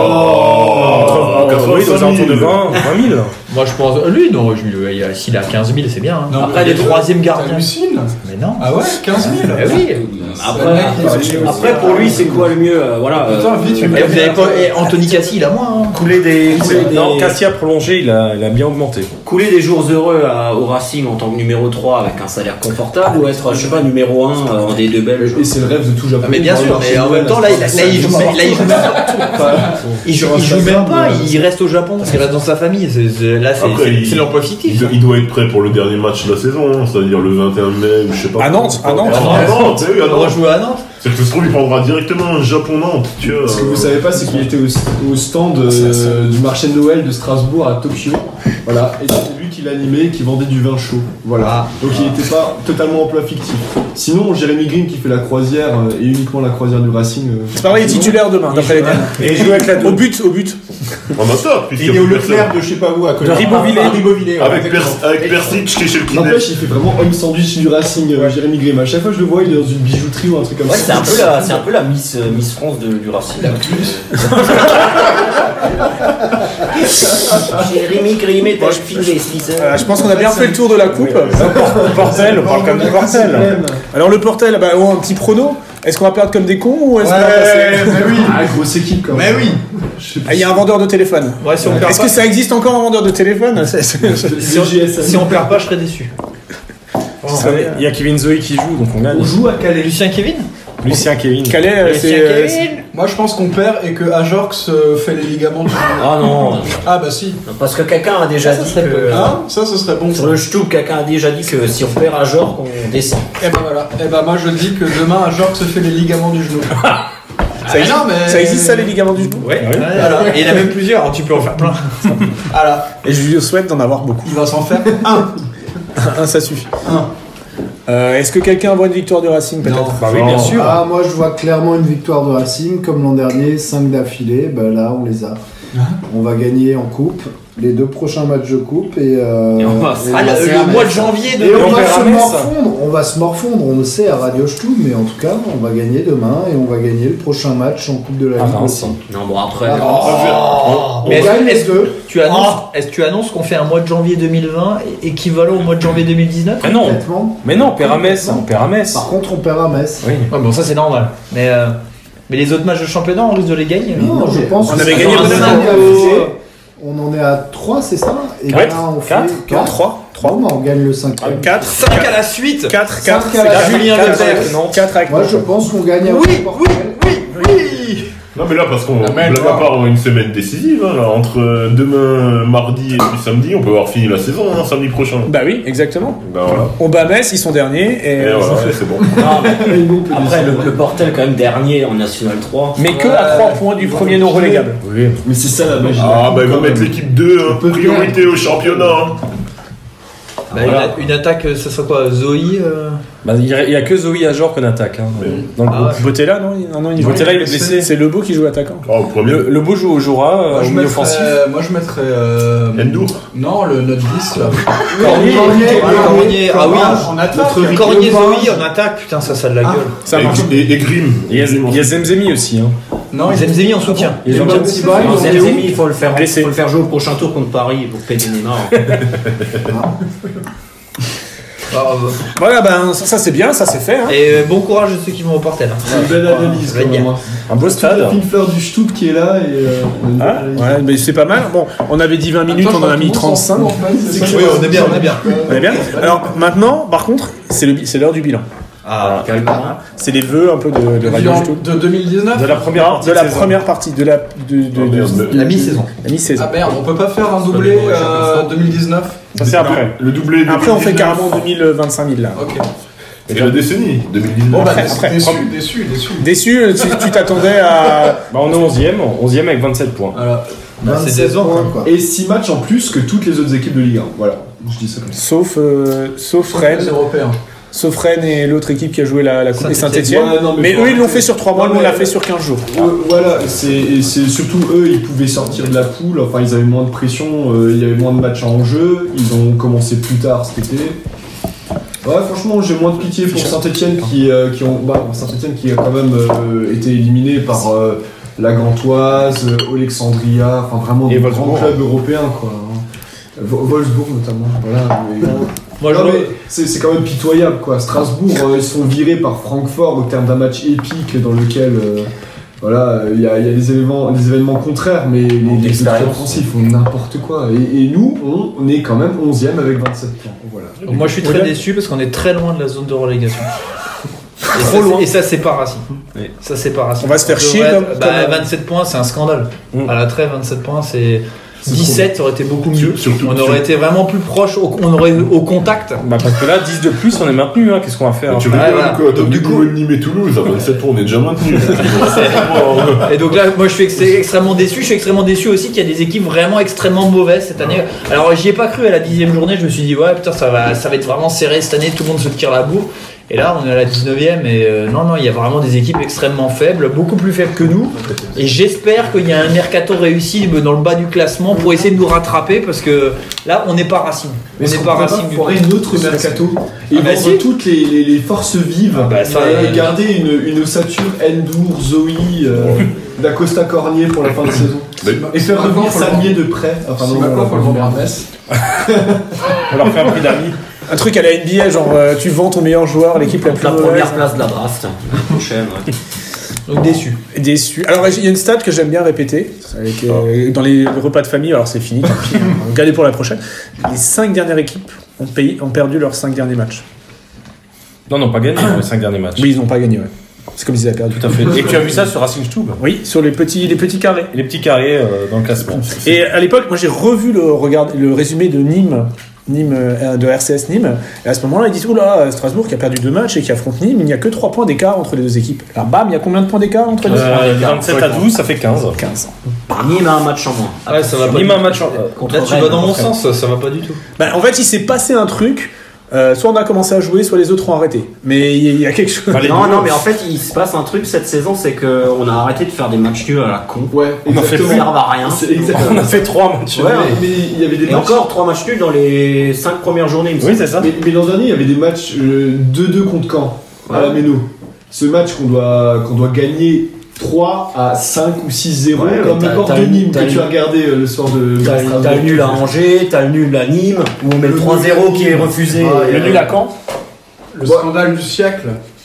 Speaker 8: Oh,
Speaker 4: Oui, aux alentours de
Speaker 8: quatre-vingt-cinq mille.
Speaker 4: vingt, vingt mille.
Speaker 9: Moi je pense, lui non, je, lui- il a- s'il a quinze mille c'est bien. hein.
Speaker 6: Non,
Speaker 9: Après
Speaker 6: mais
Speaker 9: les
Speaker 6: les
Speaker 9: troisième
Speaker 6: deux,
Speaker 9: gardiens.
Speaker 6: T'hallucines.
Speaker 9: Mais non.
Speaker 6: Ah ouais, quinze mille.
Speaker 9: Eh oui.
Speaker 7: Après, après, pour lui, c'est quoi le mieux euh, Voilà.
Speaker 6: Putain, vite, tu
Speaker 7: euh,
Speaker 6: me
Speaker 9: Et vous avez pas, et Anthony Cassi il a moins. hein.
Speaker 4: Couler des.
Speaker 7: Couler des-
Speaker 4: Non, Cassia prolongé, il a, il a bien augmenté.
Speaker 7: couler des jours heureux à- au Racing en tant que numéro trois avec un salaire confortable ou être, je sais pas, numéro un euh, en D deux belge.
Speaker 3: Et c'est le rêve de tout Japonais.
Speaker 9: Ah, mais bien
Speaker 3: Dans le
Speaker 9: sûr,
Speaker 3: marché
Speaker 9: mais en
Speaker 3: de
Speaker 9: même
Speaker 3: Noël,
Speaker 9: temps là, il,
Speaker 3: à
Speaker 9: là, il joue, là, il joue même pas. Il joue, il joue même pas, il reste au Japon parce qu'il reste dans sa famille. C'est- c'est- là, c'est
Speaker 8: Après,
Speaker 9: c'est-
Speaker 8: il-
Speaker 9: c'est l'emploi
Speaker 8: Il,
Speaker 9: fictif.
Speaker 8: do- il doit être prêt pour le dernier match de la saison, hein, c'est-à-dire le vingt et un mai ou je sais pas.
Speaker 2: À Nantes, à Nantes.
Speaker 8: Ah, Nantes, oui, à
Speaker 9: On va
Speaker 8: Nantes.
Speaker 9: jouer à Nantes.
Speaker 8: C'est que ça se trouve, il prendra directement un Japon-Nantes, tu vois.
Speaker 3: Ce que vous savez pas, c'est qu'il était au, au stand euh, du marché de Noël de Strasbourg à Tokyo. Voilà, et c'était lui qui l'animait, qui vendait du vin chaud. Voilà. Donc il n'était pas totalement emploi fictif. Sinon, Jérémy Green qui fait la croisière euh, et uniquement la croisière du Racing. euh,
Speaker 2: C'est pas vrai, il est titulaire demain, d'après les derniers.
Speaker 4: Et il joue avec la
Speaker 2: Au but, au but.
Speaker 8: En top, puisqu'il
Speaker 5: Il
Speaker 8: y
Speaker 5: est
Speaker 8: a
Speaker 5: au
Speaker 8: plus
Speaker 5: Leclerc
Speaker 8: personne.
Speaker 5: de je sais pas où à côté.
Speaker 4: De Ribeauvillé.
Speaker 5: À Ribeauvillé, ouais,
Speaker 8: Avec,
Speaker 5: exactement.
Speaker 8: Pers- avec Persic qui est chez le kiné.
Speaker 3: N'empêche, il fait vraiment homme sandwich du Racing, euh, Jérémy Green. À chaque fois que je le vois, il est dans une bijouterie ou un truc comme
Speaker 7: Ouais,
Speaker 3: ça.
Speaker 7: c'est un peu la, c'est un peu la Miss, euh, Miss France de- du Racing. Jérémy Grimé, t'as filmé,
Speaker 2: Euh, je pense qu'on a bien fait le tour de la coupe.
Speaker 4: Portel, on parle comme du Portel.
Speaker 2: Alors le Portel, bah, oh, un petit prono. Est-ce qu'on va perdre comme des cons ou est-ce qu'on va passer
Speaker 6: mais oui.
Speaker 3: Ah, grosse équipe quand même.
Speaker 6: Mais oui.
Speaker 2: Ah, il y a un vendeur de téléphone.
Speaker 9: Ouais, si on perd
Speaker 2: Est-ce
Speaker 9: pas,
Speaker 2: que ça existe encore un vendeur de téléphone C'est- c'est-
Speaker 9: si on, si on perd pas, je serais déçu.
Speaker 4: Il y a Kevin Zoé qui joue, donc on gagne.
Speaker 3: On joue à Calais.
Speaker 9: Lucien Kevin.
Speaker 4: Lucien Kevin.
Speaker 2: Calais, euh,
Speaker 9: Lucien
Speaker 2: c'est. euh,
Speaker 9: Kevin.
Speaker 6: Moi, je pense qu'on perd et que Ajorx euh, fait les ligaments du.
Speaker 7: Ah non,
Speaker 6: Ah bah si.
Speaker 7: parce que quelqu'un a déjà
Speaker 9: Ça, ça
Speaker 7: dit
Speaker 9: serait
Speaker 7: que.
Speaker 6: Hein, ça, ce serait bon.
Speaker 7: Sur le Stub, quelqu'un a déjà dit que si on perd à Jorg, on descend.
Speaker 6: Et ben voilà. Et ben moi, je dis que demain, Ajorx se fait les ligaments du genou.
Speaker 2: Ça existe,
Speaker 6: non, mais-
Speaker 2: ça existe ça, les ligaments du genou
Speaker 9: Ouais.
Speaker 4: Ouais.
Speaker 9: Voilà. Et il y en a même plusieurs. hein, Tu peux en faire plein.
Speaker 6: Voilà.
Speaker 2: Et je lui souhaite d'en avoir beaucoup.
Speaker 6: Il va s'en faire un.
Speaker 2: Un, ça suffit.
Speaker 6: Un.
Speaker 2: Euh, Est-ce que quelqu'un voit une victoire du Racing peut-être
Speaker 6: Non.
Speaker 4: Bah oui, bien sûr.
Speaker 6: Ah. Ah,
Speaker 10: Ah, moi je vois clairement une victoire de Racing, comme l'an dernier, cinq d'affilée, bah là on les a.
Speaker 6: On va gagner en coupe, les deux prochains matchs de coupe et, euh,
Speaker 7: Et on va-
Speaker 6: et-
Speaker 9: Ah, le, le mois de janvier de
Speaker 6: et on
Speaker 4: on
Speaker 6: va
Speaker 4: perd
Speaker 6: se
Speaker 4: à Metz.
Speaker 6: morfondre, on va se morfondre, on le sait à Radio Stub, mais en tout cas, on va gagner demain et on va gagner le prochain match en Coupe de la
Speaker 4: À
Speaker 6: Ligue
Speaker 4: Reims.
Speaker 6: aussi.
Speaker 7: Non, bon, après.
Speaker 6: Ah,
Speaker 9: Oh.
Speaker 6: On
Speaker 9: Mais est-ce
Speaker 6: gagne
Speaker 9: que-
Speaker 6: les
Speaker 9: est-ce que
Speaker 6: deux.
Speaker 9: tu annonces, est-ce que tu annonces qu'on fait un mois de janvier deux mille vingt équivalent au mois de janvier deux mille dix-neuf?
Speaker 4: Ah non,
Speaker 6: Complètement.
Speaker 4: mais non, on perd à Metz, on perd à Metz.
Speaker 6: Par contre, on perd à Metz.
Speaker 4: Oui.
Speaker 9: Ouais, bon, ça c'est normal. Mais, euh, mais les autres matchs de championnat, on risque de les gagner.
Speaker 6: Non, je pense
Speaker 2: On
Speaker 6: que
Speaker 2: avait
Speaker 6: c'est
Speaker 2: gagné
Speaker 6: un
Speaker 2: Monaco.
Speaker 6: cinq à fixer. On en est à trois, c'est ça? Et
Speaker 4: Ouais.
Speaker 6: là, on fait
Speaker 4: Quatre.
Speaker 2: Non, trois. trois.
Speaker 6: Bon, bah, on gagne le cinquième.
Speaker 2: quatre.
Speaker 9: cinq à la suite.
Speaker 2: quatre. quatre.
Speaker 6: Cinq à la suite.
Speaker 9: Julien
Speaker 2: quatre
Speaker 9: Leclerc.
Speaker 2: avec Nantes. quatre avec
Speaker 6: Moi,
Speaker 2: Nantes.
Speaker 6: je pense qu'on gagne à
Speaker 9: Oui,
Speaker 6: Portugal.
Speaker 9: oui, oui.
Speaker 8: Non, mais là, parce qu'on
Speaker 5: Ah, mais
Speaker 8: blague
Speaker 5: toi.
Speaker 8: à part une semaine décisive, hein, là, entre demain, mardi et puis samedi, on peut avoir fini la saison, hein, samedi prochain.
Speaker 2: Bah oui, exactement.
Speaker 8: Ben voilà.
Speaker 2: On bat Metz, ils sont derniers. Et,
Speaker 8: Et voilà, c'est bon.
Speaker 7: Non, mais
Speaker 6: Et nous, on peut
Speaker 7: après, le,
Speaker 6: descendre.
Speaker 7: le Portel, quand même, dernier en National trois.
Speaker 2: Mais que à trois points du premier non relégable.
Speaker 3: Mais c'est ça la magie.
Speaker 8: Ah, bah, ils vont mettre l'équipe deux, hein,
Speaker 3: peut
Speaker 8: priorité au championnat. hein.
Speaker 9: Bah, une, a- une attaque, ça sera quoi? Zoé euh...
Speaker 10: Bah, il n'y a que Zoé Ajor qu'on attaque. Hein,
Speaker 8: Oui.
Speaker 10: dans le
Speaker 9: Ah
Speaker 10: groupe.
Speaker 9: ouais.
Speaker 2: Botella, non, il- non, non, il joue.
Speaker 10: Botella, il est blessé.
Speaker 2: C'est Lebeau qui joue attaquant.
Speaker 8: Ah, au premier.
Speaker 10: Le, le beau joue au Jura,
Speaker 5: Moi,
Speaker 10: euh, au
Speaker 5: je
Speaker 10: milieu
Speaker 5: mettrais,
Speaker 10: offensif.
Speaker 5: moi, je mettrais. Euh,
Speaker 8: Endour.
Speaker 5: Non, le notre dix là.
Speaker 9: Cornier,
Speaker 6: Cornier,
Speaker 9: Cornier, ah oui.
Speaker 5: En attaque.
Speaker 6: Notre
Speaker 9: Cornier
Speaker 6: Rico
Speaker 9: Zoé en attaque, putain, ça, ça a de la gueule.
Speaker 2: Ça
Speaker 8: Et,
Speaker 2: marche.
Speaker 8: et, et Grimm.
Speaker 10: Il y a, il y a Zemzemi aussi. Hein.
Speaker 5: Non,
Speaker 9: Zemzemi en soutien.
Speaker 10: Ils
Speaker 6: Et
Speaker 10: ont
Speaker 6: Bob
Speaker 10: déjà-
Speaker 6: Siba,
Speaker 7: Non,
Speaker 6: ils ont
Speaker 7: c'est
Speaker 6: été où
Speaker 7: les amis, il faut le faire,
Speaker 2: Blessé.
Speaker 7: faut le faire jouer au prochain tour contre Paris pour payer Neymar.
Speaker 9: Ah, bah.
Speaker 2: Voilà, ben ça, ça, c'est bien, ça c'est fait. Hein.
Speaker 9: Et euh, bon courage à ceux qui vont au Portel. hein.
Speaker 3: C'est une belle analyse
Speaker 9: Ça va
Speaker 3: quand
Speaker 9: être
Speaker 3: même.
Speaker 9: bien.
Speaker 3: hein.
Speaker 10: Un beau
Speaker 3: La
Speaker 10: stade.
Speaker 3: fine fleur du Stub qui est là et. euh, on a une belle
Speaker 2: Ah,
Speaker 3: analyse.
Speaker 2: voilà, mais c'est pas mal. Bon, on avait dit vingt minutes,
Speaker 3: Attends,
Speaker 2: on en a
Speaker 3: je
Speaker 2: mis
Speaker 3: crois que tout le monde s'en
Speaker 2: trente-cinq.
Speaker 3: fout, en fait, c'est ça.
Speaker 9: Oui, on est bien, on est bien.
Speaker 2: On est bien. Alors maintenant, par contre, c'est le bi- c'est l'heure du bilan.
Speaker 9: Ah,
Speaker 7: Calmement.
Speaker 2: C'est les vœux un peu de, de Radio
Speaker 5: Bilan
Speaker 2: Stub.
Speaker 5: de deux mille dix-neuf.
Speaker 10: De la première
Speaker 2: Non,
Speaker 10: partie
Speaker 2: de la
Speaker 10: saison.
Speaker 2: première partie, de la, de, de,
Speaker 8: Oh,
Speaker 2: de-
Speaker 8: merde,
Speaker 2: de-
Speaker 9: la mi-saison.
Speaker 2: la mi-saison.
Speaker 5: Ah merde, on peut pas faire un doublé euh, deux mille dix-neuf.
Speaker 2: Ça c'est après.
Speaker 8: Le doublé.
Speaker 2: Après, on fait
Speaker 8: deux mille dix-neuf.
Speaker 2: carrément deux mille vingt-cinq mille là.
Speaker 5: Ok.
Speaker 8: Et la décennie, deux mille dix-neuf.
Speaker 5: Bon bah
Speaker 2: Après,
Speaker 5: déçu,
Speaker 2: après.
Speaker 5: déçu, déçu, déçu.
Speaker 2: Déçu, tu tu t'attendais à.
Speaker 10: Bah, on est onzième, onzième avec vingt-sept points.
Speaker 5: Voilà.
Speaker 9: Bah, c'est
Speaker 6: vingt-sept
Speaker 9: décevant,
Speaker 6: points, quoi.
Speaker 3: Et six matchs en plus que toutes les autres équipes de Ligue un. Voilà, je dis ça comme ça.
Speaker 2: Sauf, euh, sauf
Speaker 5: Les
Speaker 2: Rennes.
Speaker 5: Européens.
Speaker 2: Sauf Rennes et l'autre équipe qui a joué la, la Coupe des
Speaker 9: Saint-Étienne.
Speaker 2: Saint-Etienne.
Speaker 3: Ouais, non,
Speaker 2: mais
Speaker 3: faut
Speaker 2: eux, ils l'ont
Speaker 3: arrêter.
Speaker 2: fait sur trois mois,
Speaker 3: Non,
Speaker 2: nous, on l'a
Speaker 3: mais-
Speaker 2: fait sur quinze jours.
Speaker 3: Euh, voilà, c'est et c'est surtout eux, ils pouvaient sortir de la poule, enfin ils avaient moins de pression, euh, il y avait moins de matchs en jeu, ils ont commencé plus tard cet été. Ouais, franchement, j'ai moins de pitié pour Saint-Etienne qui, euh, qui ont, bah, Saint-Etienne qui a quand même euh, été éliminé par euh, la Gantoise, euh, Alexandria, enfin vraiment
Speaker 10: Et
Speaker 3: des grands
Speaker 10: Wolfsburg.
Speaker 3: clubs européens quoi. hein. Vo- Wolfsburg notamment, voilà. mais-
Speaker 9: Moi,
Speaker 3: Non,
Speaker 9: je
Speaker 3: mais c'est c'est quand même pitoyable quoi. Strasbourg, euh, ils sont virés par Francfort au terme d'un match épique dans lequel euh, voilà, il y a, il y a des événements, des événements contraires, mais les, les
Speaker 7: d'expérience.
Speaker 3: clubs offensifs font n'importe quoi. Et, et nous, on, on est quand même onzième avec vingt-sept points. Voilà.
Speaker 9: Moi, je suis très déçu parce qu'on est très loin de la zone de relégation. Et
Speaker 2: Trop
Speaker 9: ça,
Speaker 2: loin.
Speaker 9: c'est- Et ça, c'est pas Racing.
Speaker 10: Oui.
Speaker 9: Ça, c'est pas Racing.
Speaker 2: On va se faire
Speaker 9: devrait
Speaker 2: chier
Speaker 9: être-
Speaker 2: comme-
Speaker 9: bah,
Speaker 2: comme-
Speaker 9: vingt-sept points, c'est un scandale.
Speaker 10: Mm.
Speaker 9: À la trêve, vingt-sept points, c'est. dix-sept, ça aurait été beaucoup mieux.
Speaker 8: Surtout-
Speaker 9: On aurait
Speaker 8: surtout-
Speaker 9: été vraiment plus proche, au- on aurait au contact.
Speaker 10: Bah, parce que là, dix de plus, on est maintenu. Hein. Qu'est-ce qu'on va faire
Speaker 8: Tu
Speaker 10: après
Speaker 8: rigoles
Speaker 9: voilà.
Speaker 8: quoi? T'as
Speaker 9: Donc,
Speaker 8: du
Speaker 9: du
Speaker 8: coup,
Speaker 9: coup-
Speaker 8: Nîmes et Toulouse, à vingt-sept points, on est déjà maintenu.
Speaker 9: Et donc là, moi je suis ex- extrêmement déçu. Je suis extrêmement déçu aussi qu'il y a des équipes vraiment extrêmement mauvaises cette année. Alors j'y ai pas cru à la dixième journée. Je me suis dit ouais putain ça va, ça va être vraiment serré cette année. Tout le monde se tire la bourre. Et là on est à la dix-neuvième et euh, non non il y a vraiment des équipes extrêmement faibles, beaucoup plus faibles que nous. Et j'espère qu'il y a un mercato réussi dans le bas du classement pour essayer de nous rattraper parce que là on n'est pas Racing. On
Speaker 3: Est-ce
Speaker 9: n'est
Speaker 3: qu'on
Speaker 9: pas
Speaker 3: pourrait pas
Speaker 9: Racing du tout.
Speaker 3: foirer notre mercato et
Speaker 9: Ah bah
Speaker 3: vendre
Speaker 9: si.
Speaker 3: toutes les, les, les forces vives
Speaker 9: bah ça,
Speaker 3: et
Speaker 9: euh,
Speaker 3: garder une, une ossature Endur, Zoé, euh, d'Acosta Cornier pour la fin de saison.
Speaker 8: Mais-
Speaker 3: Et faire
Speaker 5: Maintenant,
Speaker 3: revenir
Speaker 5: faut le
Speaker 3: Salmier de près. Enfin,
Speaker 5: Si
Speaker 3: non,
Speaker 5: maintenant,
Speaker 3: voilà.
Speaker 5: faut le vendre à Metz.
Speaker 10: On leur fait un prix d'amis.
Speaker 2: Un truc à la N B A, genre euh, tu vends ton meilleur joueur, l'équipe la plus
Speaker 7: La
Speaker 2: mauvaise.
Speaker 7: première place de la draft, la prochaine. ouais.
Speaker 9: Donc déçu.
Speaker 2: Déçu. Alors il y a une stat que j'aime bien répéter avec, euh, dans les repas de famille. Alors c'est fini, tant pis. hein. Regardez pour la prochaine. Les cinq dernières équipes ont, payé, ont perdu leurs cinq derniers matchs.
Speaker 10: Non, non, pas gagné dans les cinq derniers matchs.
Speaker 2: Oui, ils n'ont pas gagné. Ouais. C'est comme s'ils avaient perdu.
Speaker 10: Tout à fait. Et tu as vu ça sur Racing Stube?
Speaker 2: Oui, sur les petits, les petits carrés.
Speaker 10: Les petits carrés euh, dans le classement.
Speaker 2: Et à l'époque, moi j'ai revu le, regard, le résumé de Nîmes, Nîmes euh, de R C S Nîmes. Et à ce moment-là, ils disent oula, Strasbourg qui a perdu deux matchs et qui affronte Nîmes, il n'y a que trois points d'écart entre les deux équipes. Alors bam, il y a combien de points d'écart entre les deux
Speaker 10: Euh, vingt-sept à douze, ça fait quinze.
Speaker 2: quinze.
Speaker 7: Nîmes a un match en moins.
Speaker 9: Ouais, ça va pas
Speaker 10: Nîmes
Speaker 9: du
Speaker 10: un
Speaker 9: tout.
Speaker 10: match en-
Speaker 7: Contre
Speaker 9: Là tu
Speaker 7: Rennes,
Speaker 9: vas dans mon
Speaker 7: après.
Speaker 9: sens, ça, ça va pas du tout.
Speaker 2: Bah, en fait, il s'est passé un truc euh, soit on a commencé à jouer, soit les autres ont arrêté. Mais il y, y a quelque chose.
Speaker 7: Non, non, mais en fait, il se passe un truc cette saison, c'est qu'on a arrêté de faire des matchs nuls à la con.
Speaker 3: Ouais,
Speaker 7: On a fait
Speaker 3: exactement.
Speaker 7: plus servent à rien.
Speaker 3: C'est exactement.
Speaker 10: On a fait trois matchs.
Speaker 7: Ouais,
Speaker 3: Mais il y avait des
Speaker 7: Et
Speaker 3: matchs.
Speaker 7: encore trois matchs nuls dans les cinq premières journées, il me
Speaker 10: Oui,
Speaker 7: semble.
Speaker 10: c'est ça.
Speaker 3: Mais, mais l'an dernier, il y avait des matchs euh, deux deux contre Caen, à la Méno. Ce match qu'on doit, qu'on doit gagner trois à cinq ou six zéro,
Speaker 7: Ouais,
Speaker 3: comme
Speaker 7: t'as-
Speaker 3: le port
Speaker 7: t'as
Speaker 3: de
Speaker 7: une-
Speaker 3: Nîmes
Speaker 7: t'as
Speaker 3: que tu
Speaker 7: une-
Speaker 3: as regardé euh, le soir de
Speaker 7: T'as
Speaker 3: de
Speaker 7: t'as le nul à Angers, t'as le nul à Nîmes, où on met le trois zéro qui est refusé.
Speaker 6: Ah,
Speaker 7: euh,
Speaker 10: Le nul à Caen.
Speaker 6: Le scandale du siècle.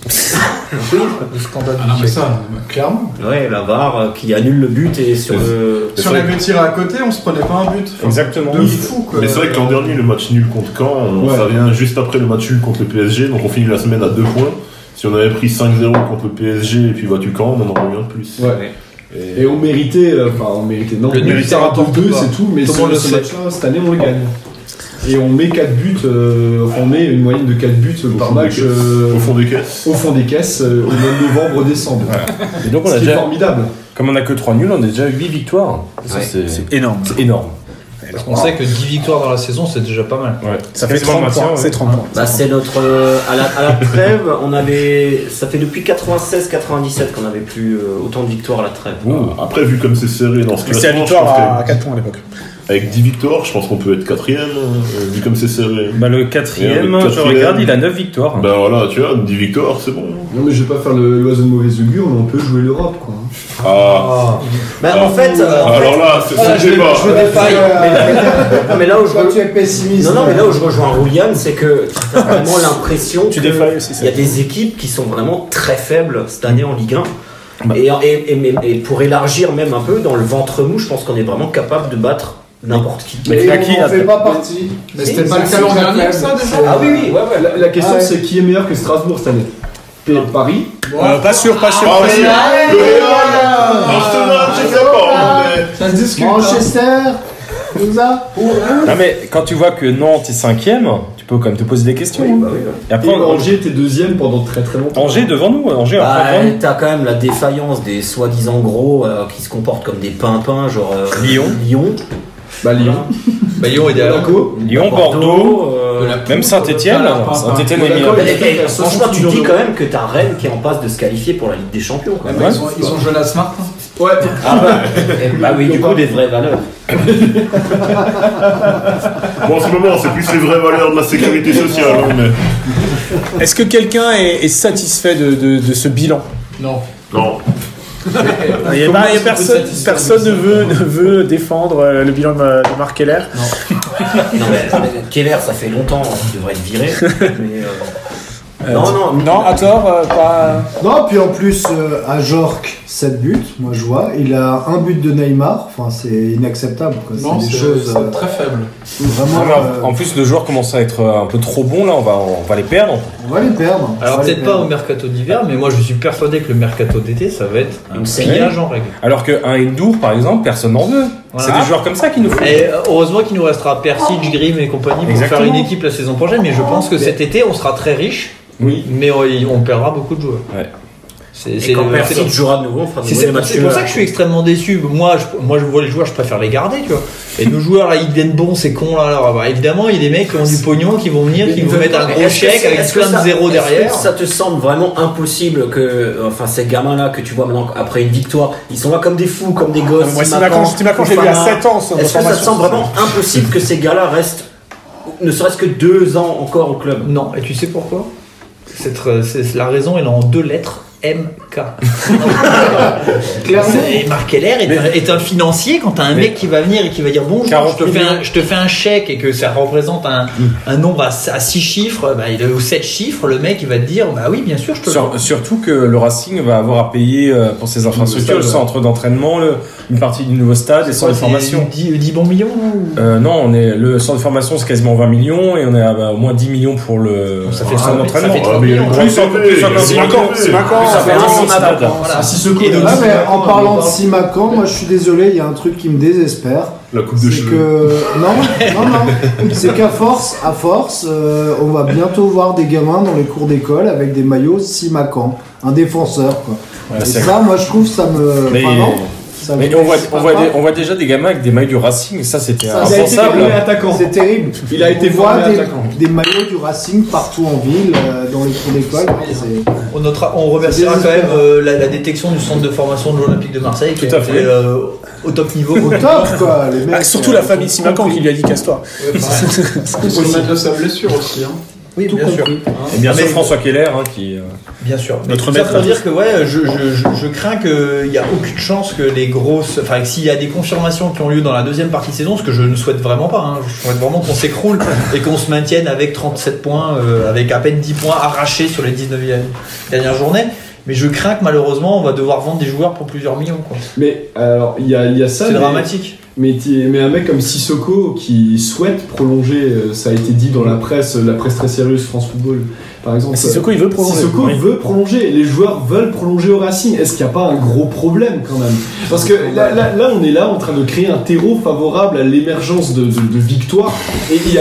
Speaker 6: Oui, le scandale
Speaker 11: Ah non,
Speaker 6: du
Speaker 11: mais
Speaker 6: siècle.
Speaker 11: ça, clairement.
Speaker 7: Ouais, la V A R euh, qui annule le but et sur le.
Speaker 11: Si on avait tiré à côté, on se prenait pas un but. Enfin,
Speaker 10: Exactement.
Speaker 11: De fou, quoi.
Speaker 8: Mais c'est vrai que l'an dernier, le match nul contre Caen, on-
Speaker 3: Ouais.
Speaker 8: ça vient juste après le match nul contre le P S G, donc on finit la semaine à deux points. Si on avait pris cinq zéro contre le P S G et puis battu Caen, on en aurait eu un de plus.
Speaker 3: Ouais.
Speaker 8: Et-
Speaker 3: Et on méritait, euh, enfin on méritait, non,
Speaker 9: Le
Speaker 3: on
Speaker 9: nul,
Speaker 3: méritait
Speaker 9: ça
Speaker 3: un
Speaker 9: rapporte
Speaker 3: deux,
Speaker 9: pas.
Speaker 3: c'est tout, mais
Speaker 9: Tout
Speaker 3: ce,
Speaker 9: le monde le
Speaker 3: ce
Speaker 9: sait.
Speaker 3: match-là, cette année, on le gagne. Et on met quatre buts, euh, enfin, on met une moyenne de quatre buts par
Speaker 8: fond des
Speaker 3: match
Speaker 8: caisses.
Speaker 3: euh,
Speaker 8: Au fond des caisses.
Speaker 3: au fond des caisses euh, au mois de novembre-décembre.
Speaker 10: Et donc on
Speaker 3: Ce
Speaker 10: a
Speaker 3: qui est
Speaker 10: déjà,
Speaker 3: formidable.
Speaker 10: comme on a que trois nuls, on a déjà huit victoires. Ça,
Speaker 7: Ouais.
Speaker 10: c'est
Speaker 2: C'est énorme.
Speaker 10: c'est énorme.
Speaker 9: On sait que dix victoires dans la saison, c'est déjà pas mal.
Speaker 10: Ouais.
Speaker 2: Ça fait
Speaker 10: Quasiment le
Speaker 2: trente
Speaker 10: maintien,
Speaker 2: points.
Speaker 10: ouais.
Speaker 2: C'est trente points.
Speaker 7: Bah, c'est notre. euh, à, la, à la trêve, on avait. Ça fait depuis quatre-vingt-seize quatre-vingt-dix-sept qu'on avait plus euh, autant de victoires à la trêve.
Speaker 8: Après, vu comme c'est serré dans ce
Speaker 2: Mais c'est la
Speaker 8: classement, je
Speaker 2: victoire
Speaker 8: pense
Speaker 2: à
Speaker 8: qu'avec-
Speaker 2: quatre points à l'époque.
Speaker 8: avec dix victoires, je pense qu'on peut être quatrième, euh, vu comme c'est serré.
Speaker 10: Bah, le quatrième,
Speaker 8: Et le
Speaker 10: je
Speaker 8: quatrième.
Speaker 10: regarde, il a neuf victoires.
Speaker 8: Ben voilà, tu vois, dix victoires, c'est bon.
Speaker 3: Non mais je vais pas faire le- l'oiseau de mauvaise augure, mais on peut jouer l'Europe quoi.
Speaker 8: Ah,
Speaker 7: Bah, en fait. euh, en
Speaker 8: alors
Speaker 7: fait-
Speaker 8: là, c'est
Speaker 6: Ah,
Speaker 8: c'est le débat.
Speaker 6: Je veux des failles.
Speaker 7: Non, mais là où je.
Speaker 6: Toi, tu es pessimiste.
Speaker 7: Non, non, mais là où je rejoins Roulian, c'est que tu as vraiment l'impression
Speaker 2: Tu
Speaker 7: qu'il
Speaker 2: défailles aussi, ça.
Speaker 7: y a des équipes qui sont vraiment très faibles cette année en Ligue un.
Speaker 2: Bah.
Speaker 7: Et, et, et- et pour élargir même un peu, dans le ventre mou, je pense qu'on est vraiment capable de battre n'importe qui.
Speaker 6: Mais
Speaker 10: Clacky,
Speaker 6: on
Speaker 10: là,
Speaker 6: fait pas partie.
Speaker 11: Mais c'était
Speaker 7: Si,
Speaker 11: pas le
Speaker 6: c'est
Speaker 11: cas l'an
Speaker 6: très
Speaker 11: dernier,
Speaker 6: faible,
Speaker 11: ça, déjà
Speaker 6: c'est-
Speaker 7: Ah oui, oui, ouais, ouais.
Speaker 3: La, la question
Speaker 6: Ah ouais.
Speaker 3: c'est qui est meilleur que Strasbourg cette année P- Paris.
Speaker 2: Euh, pas sûr, pas sûr.
Speaker 8: Ah,
Speaker 2: pas
Speaker 8: oui.
Speaker 2: sûr.
Speaker 8: Le Real, Arsenal, je sais pas, mais...
Speaker 11: Ça se discute. hein.
Speaker 6: Manchester, tout ça.
Speaker 10: Non, mais quand tu vois que Nantes est cinquième, tu peux quand même te poser des questions.
Speaker 7: Oui,
Speaker 10: hein.
Speaker 7: bah oui, ouais.
Speaker 10: Et après,
Speaker 3: Et
Speaker 10: on-
Speaker 3: Angers était deuxième pendant très très longtemps.
Speaker 10: Angers devant nous, Angers
Speaker 7: Bah,
Speaker 10: après devant nous.
Speaker 7: t'as quand même la défaillance des soi-disant gros euh, qui se comportent comme des pimpins, genre euh,
Speaker 10: Lyon.
Speaker 7: Lyon,
Speaker 3: Bah Lyon.
Speaker 9: Bah, Lyon est derrière.
Speaker 3: Monaco.
Speaker 10: Lyon, Bordeaux,
Speaker 7: euh,
Speaker 11: De la
Speaker 10: même Saint-Etienne. Saint-Etienne est mis.
Speaker 3: Monaco,
Speaker 7: Mais,
Speaker 3: il
Speaker 7: mais,
Speaker 3: y a
Speaker 7: franchement, tu
Speaker 3: soixante
Speaker 7: dis
Speaker 3: millions
Speaker 7: quand même que t'as Rennes qui est en passe de se qualifier pour la Ligue des Champions. Quoi.
Speaker 11: Bah, ils, sont, ils ont Jonas Smart.
Speaker 3: Ouais.
Speaker 7: Ah bah, eh bah oui, du coup, des vraies valeurs.
Speaker 8: Bon, en ce moment, c'est plus les vraies valeurs de la sécurité sociale, hein, mais...
Speaker 2: Est-ce que quelqu'un est, est satisfait de, de- de ce bilan?
Speaker 11: Non.
Speaker 8: Non.
Speaker 2: Il y a, bah, il y a personne, personne ne veut, ne veut défendre euh, le bilan de, de Marc Keller.
Speaker 7: Non, mais, mais Keller, ça fait longtemps qu'il devrait être viré. Mais, euh,
Speaker 2: Euh,
Speaker 7: non, non,
Speaker 2: non, à tort, euh, pas.
Speaker 6: Non, puis en plus, euh, à Jork, sept buts, moi je vois. Il a un but de Neymar, enfin c'est inacceptable. Quoi.
Speaker 11: Non,
Speaker 6: c'est des
Speaker 11: c'est
Speaker 6: choses
Speaker 11: c'est
Speaker 6: euh,
Speaker 11: très faible.
Speaker 6: vraiment.
Speaker 10: Alors,
Speaker 6: euh,
Speaker 10: en plus, le joueur commence à être un peu trop bon, là, on va, on va les perdre.
Speaker 6: on va les perdre.
Speaker 9: Alors
Speaker 6: On va les
Speaker 9: peut-être pas
Speaker 6: perdre.
Speaker 9: au mercato d'hiver, mais moi je suis persuadé que le mercato d'été, ça va être un
Speaker 7: Une
Speaker 9: pillage en règle.
Speaker 10: Alors qu'un Endour, par exemple, personne n'en veut.
Speaker 9: Voilà.
Speaker 10: C'est des joueurs comme ça qui nous font.
Speaker 9: Et euh, heureusement qu'il nous restera Persic, Grimm et compagnie pour
Speaker 10: Exactement.
Speaker 9: faire une équipe la saison prochaine, mais je pense que cet été on sera très riche,
Speaker 10: Oui.
Speaker 9: mais on, on perdra beaucoup de joueurs.
Speaker 10: Ouais.
Speaker 9: C'est,
Speaker 7: Et
Speaker 9: c'est
Speaker 7: quand
Speaker 9: le-
Speaker 7: Persic
Speaker 9: c'est-
Speaker 7: jouera de nouveau, on fera de
Speaker 9: c'est,
Speaker 7: nouveau
Speaker 9: c'est-
Speaker 7: des matchs
Speaker 9: c'est pour
Speaker 7: nuls.
Speaker 9: ça que je suis extrêmement déçu. Moi je, moi, je vois les joueurs, je préfère les garder, tu vois. Et nos joueurs là, ils deviennent bons, c'est con là. Alors, bah, évidemment, il y a des mecs qui ont du pognon, qui vont venir, qui vont mettre un
Speaker 7: Mais
Speaker 9: gros
Speaker 7: est-ce que
Speaker 9: chèque
Speaker 7: c'est-
Speaker 9: avec
Speaker 7: est-ce que
Speaker 9: plein de
Speaker 7: ça-
Speaker 9: zéros
Speaker 7: est-ce que
Speaker 9: derrière.
Speaker 7: ça te semble vraiment impossible que, enfin, ces gamins-là que tu vois maintenant après une victoire, ils sont là comme des fous, comme des gosses.
Speaker 2: Moi,
Speaker 7: Simakan,
Speaker 2: Simakan, Simakan, je l'ai vu à
Speaker 7: Fofana.
Speaker 2: sept ans. son
Speaker 7: Est-ce que ça te
Speaker 2: formation.
Speaker 7: semble vraiment impossible que ces gars-là restent, ne serait-ce que deux ans encore au club?
Speaker 9: Non, et tu sais pourquoi? Cette, c'est, la raison, elle est en deux lettres. M K.
Speaker 6: Clairement.
Speaker 9: Et Marc Keller est, un, est un financier. Quand t'as un mec qui va venir et qui va dire bonjour, je te, fais un, je te fais un chèque et que ça représente un, un nombre à, à six chiffres, bah, ou sept chiffres, le mec il va te dire bah oui, bien sûr, je te le
Speaker 10: Sur- surtout que le Racing va avoir à payer euh, pour ses infrastructures, le centre d'entraînement, le- une partie du nouveau stade, les centres de formation.
Speaker 9: dix bons millions ou...
Speaker 10: Euh, non, on est, le centre de formation c'est quasiment vingt millions et on est à bah, au moins dix millions pour le,
Speaker 9: Ça
Speaker 10: le
Speaker 9: fait
Speaker 10: centre
Speaker 9: trente-
Speaker 10: d'entraînement.
Speaker 9: ça fait trente
Speaker 10: Ah, mais il y a une
Speaker 9: millions.
Speaker 10: grosse
Speaker 8: Plus
Speaker 10: entreprise,
Speaker 8: plus
Speaker 10: ça fait
Speaker 8: Simakan,
Speaker 10: Simakan,
Speaker 2: Simakan,
Speaker 10: ça fait un
Speaker 7: Simakan.
Speaker 10: stade.
Speaker 9: Voilà.
Speaker 3: Ah, si ce coup
Speaker 9: Et donc,
Speaker 6: Ouais, mais
Speaker 3: Simakan,
Speaker 6: en parlant de
Speaker 3: on-
Speaker 6: Simakan, moi je suis désolé, il y a un truc qui me désespère.
Speaker 8: La coupe de
Speaker 6: C'est
Speaker 8: cheveux.
Speaker 6: que non, non, non. C'est qu'à force, à force, euh, on va bientôt voir des gamins dans les cours d'école avec des maillots Simakan, un défenseur quoi.
Speaker 10: Ouais,
Speaker 6: Et
Speaker 10: c'est-
Speaker 6: ça, moi je trouve ça me.
Speaker 10: Mais
Speaker 6: Enfin, non, Ça
Speaker 10: Mais
Speaker 6: vous
Speaker 10: on voit,
Speaker 6: laisse
Speaker 10: on,
Speaker 6: pas
Speaker 10: voit
Speaker 6: pas.
Speaker 10: des, on voit déjà des gamins avec des maillots du Racing, ça c'était
Speaker 6: Ça,
Speaker 3: Il a été
Speaker 10: impensable.
Speaker 3: formé attaquant.
Speaker 6: C'est terrible.
Speaker 3: Il a été
Speaker 6: On voit
Speaker 3: formé
Speaker 6: des,
Speaker 3: attaquant.
Speaker 6: des maillots du Racing partout en ville, euh, dans les cours d'école. C'est-
Speaker 9: On, notera, on remerciera
Speaker 6: C'est
Speaker 9: quand même
Speaker 6: désespérant.
Speaker 9: euh, la, la détection du centre de formation de l'Olympique de Marseille qui
Speaker 10: Tout
Speaker 9: a
Speaker 10: à
Speaker 9: été
Speaker 10: fait.
Speaker 9: euh, au top niveau.
Speaker 6: Au top, quoi, les mecs.
Speaker 2: Ah, surtout
Speaker 6: euh,
Speaker 2: la famille
Speaker 6: ils ont
Speaker 2: Simacan
Speaker 6: compris.
Speaker 2: qui lui a dit casse-toi.
Speaker 11: Il faut remettre de sa blessure aussi. Hein.
Speaker 9: Oui,
Speaker 6: Tout
Speaker 9: bien sûr.
Speaker 6: compris.
Speaker 10: Et bien
Speaker 9: Ah,
Speaker 10: sûr
Speaker 9: mais-
Speaker 10: François Keller hein, qui. euh,
Speaker 9: Bien sûr. Mais
Speaker 2: Notre
Speaker 9: tout ça
Speaker 2: maître
Speaker 9: pour
Speaker 2: à
Speaker 9: dire que ouais, je, je, je, je crains qu'il n'y a aucune chance que les grosses, enfin que s'il y a des confirmations qui ont lieu dans la deuxième partie de saison, ce que je ne souhaite vraiment pas, hein, je souhaite vraiment qu'on s'écroule et qu'on se maintienne avec trente-sept points, euh, avec à peine dix points arrachés sur les dix-neuf dernières journées. Mais je crains que malheureusement on va devoir vendre des joueurs pour plusieurs millions. Quoi.
Speaker 3: Mais alors, il y a, il y a ça.
Speaker 9: C'est
Speaker 3: mais-
Speaker 9: dramatique.
Speaker 3: Mais, t'y- mais un mec comme Sissoko qui souhaite prolonger, euh, ça a été dit dans la presse, la presse très sérieuse, France Football par exemple.
Speaker 2: Sissoko, il veut prolonger.
Speaker 3: Sissoko
Speaker 2: Oui.
Speaker 3: veut prolonger, les joueurs veulent prolonger au Racing. Est-ce qu'il n'y a pas un gros problème quand même? Parce que là, là, là, on est là en train de créer un terreau favorable à l'émergence de, de, de victoires. Et il y a.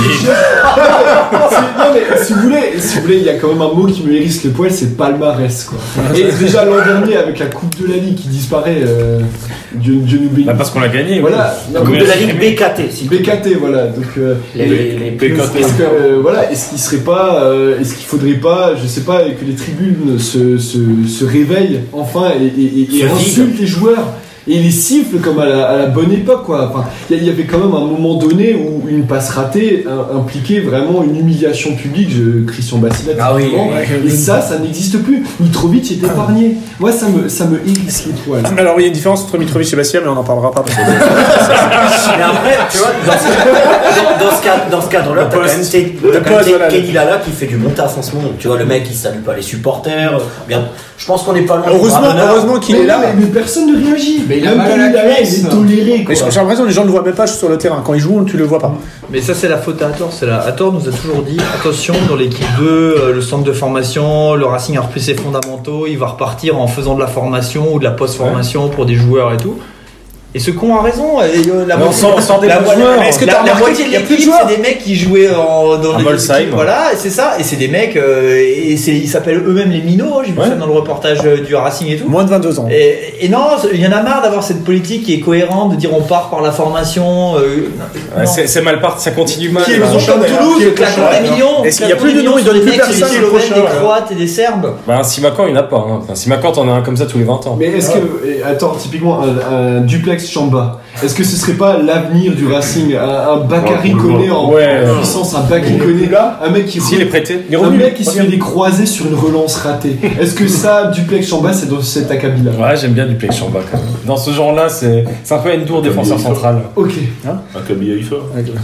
Speaker 3: C'est- non, mais si vous voulez, si vous voulez, il y a quand même un mot qui me hérisse le poil, c'est palmarès quoi. Et déjà l'an dernier avec la Coupe de la Ligue qui disparaît, euh, Dieu, Dieu nous bénisse.
Speaker 10: Bah parce qu'on l'a gagné.
Speaker 3: Voilà,
Speaker 7: La Coupe de la Ligue B K T. Si.
Speaker 3: B K T, voilà. Donc, euh,
Speaker 7: Les, les, les plus-
Speaker 3: est-ce que, euh, voilà, est-ce qu'il serait pas, euh, est-ce qu'il faudrait pas, je sais pas, que les tribunes se, se, se réveillent enfin et, et, et, et
Speaker 7: Se
Speaker 3: insultent les joueurs et les sifflent comme à la, à la bonne époque quoi. Enfin, il y, il y avait quand même un moment donné où une passe ratée euh, impliquait vraiment une humiliation publique. Je, Christian Bassilat.
Speaker 7: Ah oui,
Speaker 3: typiquement.
Speaker 2: ouais.
Speaker 3: Et ça, ça n'existe plus. Mitrovic est épargné. Moi, ça me, ça me hérisse les poils.
Speaker 2: Alors, il y a une différence entre Mitrovic et Bastia, mais on n'en parlera pas. Parce que...
Speaker 7: Mais après, tu vois, dans ce, dans, dans ce cadre, dans ce cadre-là, t'as quand même tes- t'as quand même
Speaker 2: poste,
Speaker 7: tes-
Speaker 2: voilà.
Speaker 7: Kenny Lala qui fait du bon taf en ce moment. Tu vois, le mec il salue pas les supporters. Bien, je pense qu'on est pas loin. du
Speaker 2: Heureusement,
Speaker 7: bras d'honneur.
Speaker 2: heureusement qu'il
Speaker 3: Mais
Speaker 2: est là.
Speaker 3: mais, mais personne ne réagit.
Speaker 11: Mais il a
Speaker 3: Même
Speaker 11: mal à
Speaker 3: Kenny
Speaker 11: la
Speaker 3: Lala,
Speaker 11: cuisse.
Speaker 3: il est toléré quoi.
Speaker 2: Mais j'ai j'ai l'impression que les gens ne le voient même pas sur le terrain. Quand ils jouent, tu le vois pas.
Speaker 9: Mais ça c'est la faute à Hathor. C'est la Hathor nous a toujours dit attention dans l'équipe deux, euh, le centre de formation, le Racing a repris ses fondamentaux, il va repartir en faisant de la formation ou de la post-formation pour des joueurs et tout. Et ce con a raison. Et, euh, la
Speaker 10: Mais on
Speaker 9: moitié,
Speaker 10: sort- on sort des
Speaker 9: la,
Speaker 10: bons
Speaker 9: moitié-
Speaker 10: joueurs.
Speaker 9: la-
Speaker 2: Est-ce que
Speaker 9: la-
Speaker 2: t'as
Speaker 9: la
Speaker 2: remarqué
Speaker 9: moitié de
Speaker 2: qu'il y a plus de
Speaker 9: l'équipe,
Speaker 2: joueurs
Speaker 9: c'est des mecs qui jouaient en, dans
Speaker 10: À
Speaker 9: les
Speaker 10: Molsheim.
Speaker 9: équipes, voilà, et c'est ça. Et c'est des mecs, euh, et c'est, ils s'appellent eux-mêmes les minots. hein, J'ai vu
Speaker 10: Ouais.
Speaker 9: ça dans le reportage euh, du Racing et tout.
Speaker 2: Moins de vingt-deux ans.
Speaker 9: Et, et non, il y en a marre d'avoir cette politique qui est cohérente, de dire on part par la formation. Euh,
Speaker 10: Ouais,
Speaker 9: non.
Speaker 10: c'est c'est mal parti, ça continue mal.
Speaker 9: Qui est
Speaker 10: là.
Speaker 9: le prochain Toulouse,
Speaker 11: Qui est le
Speaker 9: claquant
Speaker 11: prochain,
Speaker 9: des millions.
Speaker 2: Est-ce qu'il y a
Speaker 9: claquant
Speaker 2: plus de
Speaker 9: des
Speaker 2: noms,
Speaker 9: millions
Speaker 2: il donne
Speaker 9: sur
Speaker 2: plus
Speaker 9: des mecs,
Speaker 2: personne,
Speaker 9: des
Speaker 2: le
Speaker 9: Slovènes,
Speaker 2: prochain,
Speaker 9: des
Speaker 2: là.
Speaker 9: Croates et des Serbes.
Speaker 10: Bah, un Simacan, il n'y en a pas. Hein. Enfin, Simacan, t'en as un comme ça tous les vingt ans.
Speaker 3: Mais est-ce que, et attends, typiquement un, un duplex Chamba, est-ce que ce serait pas l'avenir du Racing, un, un Bakary
Speaker 8: Ouais,
Speaker 3: Koné en,
Speaker 10: ouais.
Speaker 3: en puissance, un Bakary Koné là, un mec qui
Speaker 10: S'il est prêté. Il est
Speaker 3: un
Speaker 10: revenu.
Speaker 3: mec qui se fait des croisés sur une relance ratée. Est-ce que ça, duplex Chamba, c'est dans cet acabit là?
Speaker 10: Ouais, j'aime bien du Play Chamba quand même. Dans ce genre-là, c'est c'est un peu une tour défenseur central.
Speaker 3: Ok.
Speaker 8: Un Kaby Haïfa.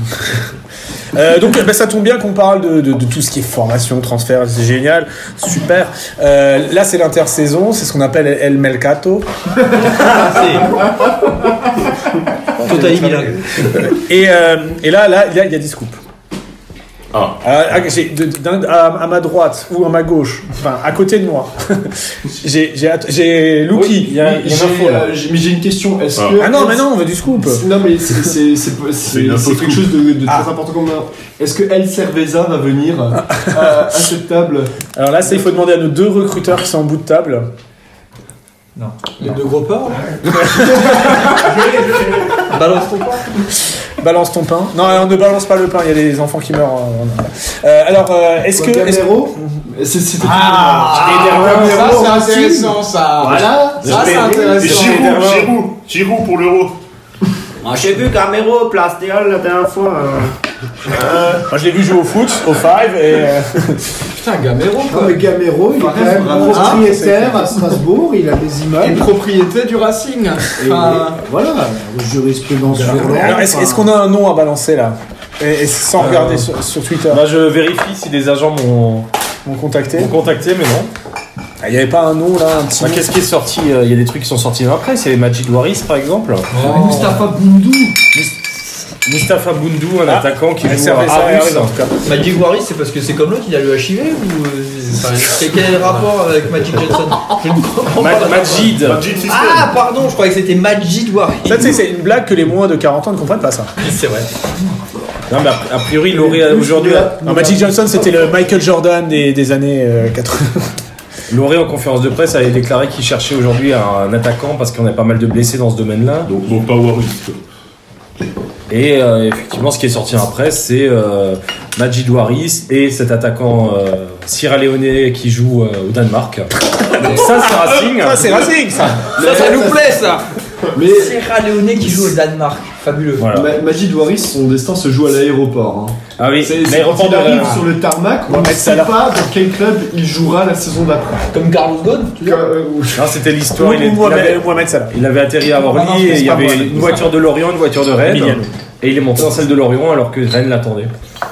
Speaker 2: Euh, donc bah, ça tombe bien qu'on parle de, de, de tout ce qui est formation, transfert, c'est génial, super. Euh, là c'est l'intersaison, c'est ce qu'on appelle El Mercato.
Speaker 9: Totalement bilingue.
Speaker 2: Et, euh, et là, là, il y a, il y a des scoops.
Speaker 8: Ah.
Speaker 2: Alors, à, j'ai- de- d'un- à- à ma droite ou à ma gauche, enfin à côté de moi, j'ai j'ai att- j'ai Luki.
Speaker 10: il y a, il y a une
Speaker 3: J'ai,
Speaker 10: info là.
Speaker 3: euh, j'ai- mais j'ai une question. Est-ce
Speaker 8: Ah.
Speaker 3: que
Speaker 2: Ah non, mais non, on veut du scoop.
Speaker 3: Non mais c'est c'est- c'est- c'est-
Speaker 8: une info
Speaker 3: c'est quelque
Speaker 8: scoop.
Speaker 3: chose de, de
Speaker 2: Ah.
Speaker 3: très important comme un. Est-ce que El Cerveza va venir à, à cette table?
Speaker 2: Alors là, ça, il faut demander à nos deux recruteurs qui sont en bout de table.
Speaker 11: Les deux gros porcs là.
Speaker 9: Balance ton quoi.
Speaker 2: Balance ton pain. Non, on ne balance pas le pain, il y a des enfants qui meurent. euh, euh, alors, euh, est-ce que. est-ce que-
Speaker 6: Gamero
Speaker 3: C'est- C'était
Speaker 11: Ah, ça c'est intéressant ça.
Speaker 6: Voilà.
Speaker 11: Ça c'est
Speaker 8: Et
Speaker 11: intéressant.
Speaker 8: Giroud, Giroud, Giroud pour l'euro.
Speaker 7: Ah, j'ai vu Camero, place Théal la dernière fois. euh.
Speaker 2: Moi, je l'ai vu jouer au foot, au five, et. euh,
Speaker 11: Putain, Gamero
Speaker 6: Non,
Speaker 11: quoi.
Speaker 6: mais Gamero, il est quand même
Speaker 3: vraiment,
Speaker 6: propriétaire à Strasbourg, il a des
Speaker 11: Une
Speaker 6: immeubles.
Speaker 11: propriété du Racing.
Speaker 6: Et
Speaker 11: Enfin,
Speaker 6: voilà, jurisprudence violente.
Speaker 2: Alors, est-ce est-ce qu'on a un nom à balancer là et, et sans regarder sur, sur Twitter.
Speaker 10: Là, je vérifie si des agents m'ont
Speaker 2: M'ont contacté.
Speaker 10: m'ont contacté, mais non.
Speaker 2: Ah, il n'y avait pas un nom là, un petit
Speaker 10: Bah,
Speaker 2: nom.
Speaker 10: Qu'est-ce qui est sorti euh, Il y a des trucs qui sont sortis après. C'est Majid Waris, par exemple.
Speaker 3: Mustafa Boundou.
Speaker 10: Mustafa Boundou, un
Speaker 2: Ah,
Speaker 10: attaquant qui
Speaker 2: ouais,
Speaker 10: joue
Speaker 2: c'est
Speaker 10: à
Speaker 2: vrai, ça
Speaker 10: Arus.
Speaker 2: arrive, en tout cas.
Speaker 9: Magic Waris, c'est parce que c'est comme l'autre, il a le H I V ou euh, enfin, c'est quel est le rapport avec Magic Johnson? Je ne comprends
Speaker 10: Ma-
Speaker 9: pas.
Speaker 10: Majid.
Speaker 8: Majid System.
Speaker 9: Ah, pardon, je croyais que c'était Majid Waris.
Speaker 2: Ça, tu sais, c'est une blague que les moins de quarante ans ne comprennent pas ça.
Speaker 9: C'est vrai.
Speaker 10: Non, mais a a priori, il aurait aujourd'hui.
Speaker 2: Non, Magic Johnson, c'était le Michael Jordan des, des années euh, quatre-vingts.
Speaker 10: Loré en conférence de presse avait déclaré qu'il cherchait aujourd'hui un attaquant parce qu'on a pas mal de blessés dans ce domaine-là.
Speaker 8: Donc, donc pas Waris.
Speaker 10: Et euh, effectivement, ce qui est sorti en presse, c'est euh, Majid Waris et cet attaquant euh, sierra-léonais qui joue euh, au Danemark. Donc ça, c'est Racing.
Speaker 2: Ça, c'est Racing, ça.
Speaker 9: Ça, ça nous plaît, ça.
Speaker 3: Mais
Speaker 9: Sierra Leone qui joue au Danemark. Fabuleux.
Speaker 10: Voilà.
Speaker 3: Ma- Majid Waris, son destin se joue à l'aéroport. Hein.
Speaker 10: Ah oui,
Speaker 3: C'est, c'est
Speaker 10: l'aéroport
Speaker 3: quand
Speaker 10: de
Speaker 3: il arrive
Speaker 10: la-
Speaker 3: sur le tarmac, on ne
Speaker 2: mettre ça
Speaker 3: sait
Speaker 2: là.
Speaker 3: pas dans quel club il jouera la saison d'après.
Speaker 9: Comme Carlos Ghosn, tu veux dire
Speaker 3: Euh, ou-
Speaker 10: Non, c'était l'histoire. Il, est- il
Speaker 2: Mohamed,
Speaker 10: avait,
Speaker 2: Mohamed Salah.
Speaker 10: il avait atterri à
Speaker 2: Non, non,
Speaker 10: Orly
Speaker 2: c'est
Speaker 10: et il y
Speaker 2: pas
Speaker 10: avait
Speaker 2: Mohamed,
Speaker 10: une
Speaker 2: c'est
Speaker 10: voiture de Lorient, une voiture de Rennes.
Speaker 2: Emiliano.
Speaker 10: Et il est monté dans celle de Lorient alors que Rennes l'attendait.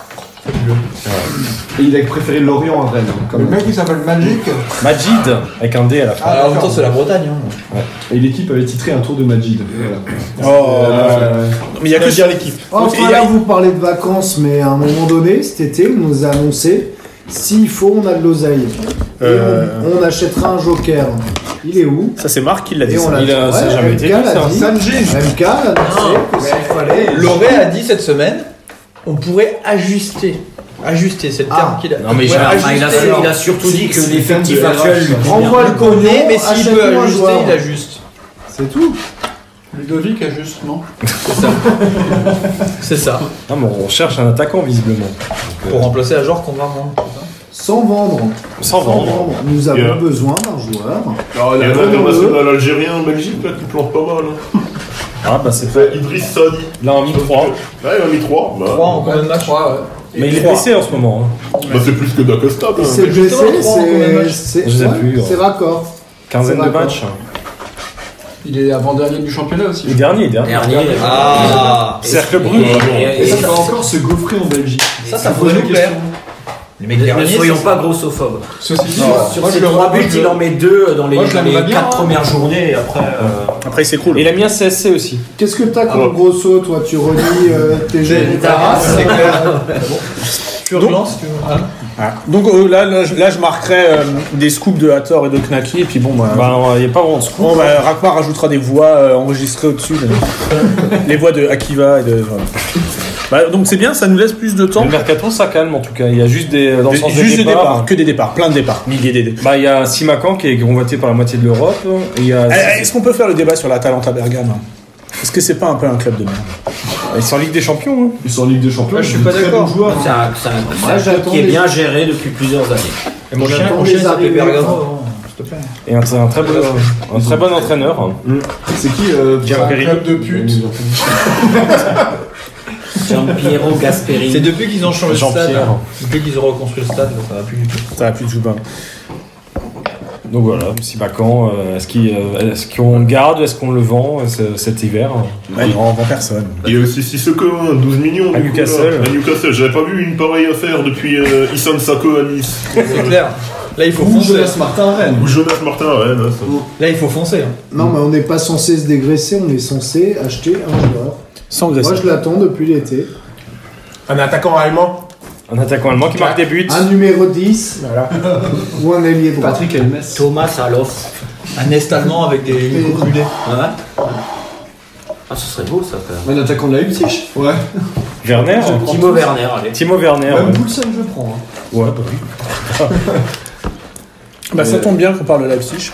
Speaker 3: Et il a préféré Lorient à Rennes. hein, quand
Speaker 11: Le
Speaker 3: même.
Speaker 11: mec il s'appelle Magic.
Speaker 10: Majid, avec un D à la fin.
Speaker 9: Ah, en même temps, c'est la Bretagne. Hein.
Speaker 3: Et l'équipe avait titré un tour de Majid. Voilà.
Speaker 2: Oh,
Speaker 3: Euh,
Speaker 2: mais il y a que
Speaker 3: dire l'équipe.
Speaker 6: Enfin,
Speaker 2: il y a-
Speaker 6: là, vous parlez de vacances, mais à un moment donné, cet été, on nous a annoncé s'il faut, on a de l'oseille. Et
Speaker 2: Euh.
Speaker 6: on, on achètera un joker. Il est où
Speaker 2: Ça, c'est Marc qui l'a dit.
Speaker 6: Et on
Speaker 2: ça.
Speaker 6: l'a
Speaker 10: Il a- ça a jamais été
Speaker 6: M K
Speaker 10: dit, ça.
Speaker 6: l'a dit. M K l'a annoncé que s'il fallait.
Speaker 9: Loré a dit cette semaine, on pourrait ajuster. Ajuster, c'est le terme
Speaker 6: Ah.
Speaker 9: qu'il a.
Speaker 10: Non, mais
Speaker 9: Ouais,
Speaker 10: j'ai-
Speaker 7: Ah, il, a,
Speaker 9: ajuster.
Speaker 7: il a surtout dit que
Speaker 3: c'est
Speaker 7: l'effectif
Speaker 3: le
Speaker 7: actuel lui
Speaker 3: R H.
Speaker 7: convient.
Speaker 6: Renvoie le
Speaker 9: Il connaît,
Speaker 6: pognon,
Speaker 9: mais s'il
Speaker 6: achète-nous
Speaker 9: peut
Speaker 6: un
Speaker 9: ajuster,
Speaker 6: joueur.
Speaker 9: il ajuste.
Speaker 6: C'est tout.
Speaker 11: Ludovic a juste, non
Speaker 9: C'est ça. C'est ça.
Speaker 10: Non, mais on cherche un attaquant visiblement.
Speaker 9: Pour remplacer un joueur qu'on va vendre.
Speaker 6: Sans vendre.
Speaker 10: Sans vendre.
Speaker 6: Nous avons
Speaker 8: Yeah.
Speaker 6: besoin d'un joueur.
Speaker 8: Alors, il y a un international algérien en Belgique là, qui plante pas mal. Hein.
Speaker 10: Ah bah c'est fait.
Speaker 8: Idriss Sadi.
Speaker 10: Là en mis trois.
Speaker 8: Ouais, il a mis trois. Bah,
Speaker 9: trois en combien de matchs
Speaker 10: Mais il est blessé en ce moment. Hein.
Speaker 8: bah, c'est plus que d'Acosta. quand
Speaker 6: C'est
Speaker 8: même.
Speaker 6: blessé,
Speaker 9: justement, trois en combien de
Speaker 6: c'est
Speaker 9: matchs
Speaker 6: c'est-
Speaker 10: Je sais
Speaker 6: ouais,
Speaker 10: plus,
Speaker 6: c'est
Speaker 10: ouais.
Speaker 6: raccord.
Speaker 10: Quinzaine
Speaker 6: C'est
Speaker 10: de
Speaker 6: d'accord.
Speaker 10: matchs.
Speaker 11: Il est avant-dernier du championnat aussi.
Speaker 10: Le dernier, dernier.
Speaker 7: Dernier.
Speaker 9: Ah.
Speaker 10: Cercle
Speaker 7: Et-
Speaker 10: Brugge.
Speaker 7: et- et-
Speaker 3: Et ça va encore se gaufrer en Belgique.
Speaker 9: Ça, ça
Speaker 3: Pose
Speaker 9: pourrait
Speaker 3: la
Speaker 9: nous plaire.
Speaker 3: question.
Speaker 9: Les mecs
Speaker 7: Ne
Speaker 9: derniers,
Speaker 7: soyons
Speaker 9: c'est-
Speaker 7: pas grossophobes.
Speaker 11: Ceci dit,
Speaker 7: Sur
Speaker 11: moi je
Speaker 7: ces
Speaker 11: le
Speaker 7: trois
Speaker 11: moi,
Speaker 7: buts,
Speaker 11: je-
Speaker 7: il en met deux dans les,
Speaker 11: Moi, je
Speaker 7: dans
Speaker 11: l'aimerais
Speaker 7: les
Speaker 11: bien,
Speaker 7: quatre
Speaker 11: hein.
Speaker 7: premières journées. Et après, euh,
Speaker 2: Après, il s'écroule.
Speaker 10: Et il a mis un C S C aussi.
Speaker 6: Qu'est-ce que t'as comme
Speaker 8: Alors.
Speaker 6: grosso, toi? Tu redis euh, tes jeux
Speaker 9: Des-
Speaker 6: de
Speaker 9: des
Speaker 6: terrasse,
Speaker 9: terrasses, c'est
Speaker 6: euh,
Speaker 9: clair. Tu relances, tu veux. Hein
Speaker 2: Ah. Donc euh, là, là, je- là, je marquerai euh, des scoops de Hathor et de Knacky, et puis bon, bah,
Speaker 10: Bah il n'y a pas vraiment de scoop.
Speaker 2: bon, bah, Rakmar rajoutera des voix euh, enregistrées au-dessus, là. les voix de Akiva et de. Voilà. Bah, donc c'est bien, ça nous laisse plus de temps.
Speaker 10: Le mercato ça calme en tout cas. Il y a juste des dans le
Speaker 2: Des-
Speaker 10: sens
Speaker 2: juste
Speaker 10: des
Speaker 2: des
Speaker 10: départs.
Speaker 2: départs, que des départs, plein de départs, milliers des départs.
Speaker 10: Bah il y a Simacan qui est convoité par la moitié de l'Europe. Et il y a
Speaker 2: Eh, Est-ce qu'on peut faire le débat sur l'Atalanta Bergame? Est-ce que c'est pas un peu un club de merde?
Speaker 10: ils sont en Ligue des Champions. Hein.
Speaker 3: Ils sont en Ligue des Champions.
Speaker 9: Ouais, je suis
Speaker 3: de
Speaker 9: pas
Speaker 3: très
Speaker 9: d'accord.
Speaker 3: bons joueurs.
Speaker 7: c'est un, c'est un- c'est un
Speaker 6: Moi,
Speaker 7: club
Speaker 6: j'attends
Speaker 7: qui est
Speaker 6: les-
Speaker 7: bien géré depuis plusieurs années.
Speaker 9: Et mon chien,
Speaker 6: J'attends
Speaker 9: mon
Speaker 6: les
Speaker 9: chien s'appelait
Speaker 6: arrivées,
Speaker 9: Bergamo.
Speaker 6: enfin.
Speaker 9: avant, S'il te plaît.
Speaker 10: Et un, c'est un très bon un très bon entraîneur.
Speaker 3: C'est qui euh,
Speaker 11: C'est un
Speaker 10: Gianperi.
Speaker 11: club de putes.
Speaker 7: Gianpiero Gasperi.
Speaker 9: C'est depuis qu'ils ont changé de stade.
Speaker 10: Jean-Pierre.
Speaker 9: Depuis qu'ils ont reconstruit le stade, ça va plus du tout.
Speaker 2: Ça va plus de Joubin.
Speaker 10: Donc voilà, Simacan, euh, est-ce qu'il, euh, est-ce qu'on le garde, est-ce qu'on le vend euh, ce- cet hiver?
Speaker 2: Ouais, on vend personne.
Speaker 8: Il y a aussi Sissoko, hein, douze millions.
Speaker 10: À
Speaker 8: du coup,
Speaker 10: Newcastle.
Speaker 8: là. À Newcastle. J'avais pas vu une pareille affaire depuis euh, Issan Sako à Nice.
Speaker 9: C'est clair. Là, il faut
Speaker 3: Ou
Speaker 9: foncer.
Speaker 3: Jonas Martin à Rennes.
Speaker 8: Ou Jonas Martin à Rennes. hein, ça.
Speaker 9: Là, il faut foncer. hein.
Speaker 6: Non, mais on n'est pas censé se dégraisser, on est censé acheter un joueur.
Speaker 2: Sans
Speaker 6: Moi,
Speaker 2: graisser.
Speaker 6: je l'attends depuis l'été.
Speaker 5: Un attaquant allemand.
Speaker 10: Un attaquant allemand qui marque des buts.
Speaker 6: Un numéro dix ou un ailier droit.
Speaker 3: Patrick Helmes.
Speaker 7: Thomas Alof.
Speaker 9: Un est allemand avec des coups culés.
Speaker 7: Ah, ah, ce serait beau ça quand même.
Speaker 3: Un attaquant de Leipzig. Ouais.
Speaker 10: Werner.
Speaker 7: Timo Werner, allez.
Speaker 10: Timo Werner.
Speaker 3: Même
Speaker 10: ouais.
Speaker 3: Poulsen, je prends. hein.
Speaker 10: Ouais, bah oui.
Speaker 2: Bah, ça tombe bien qu'on parle de Leipzig.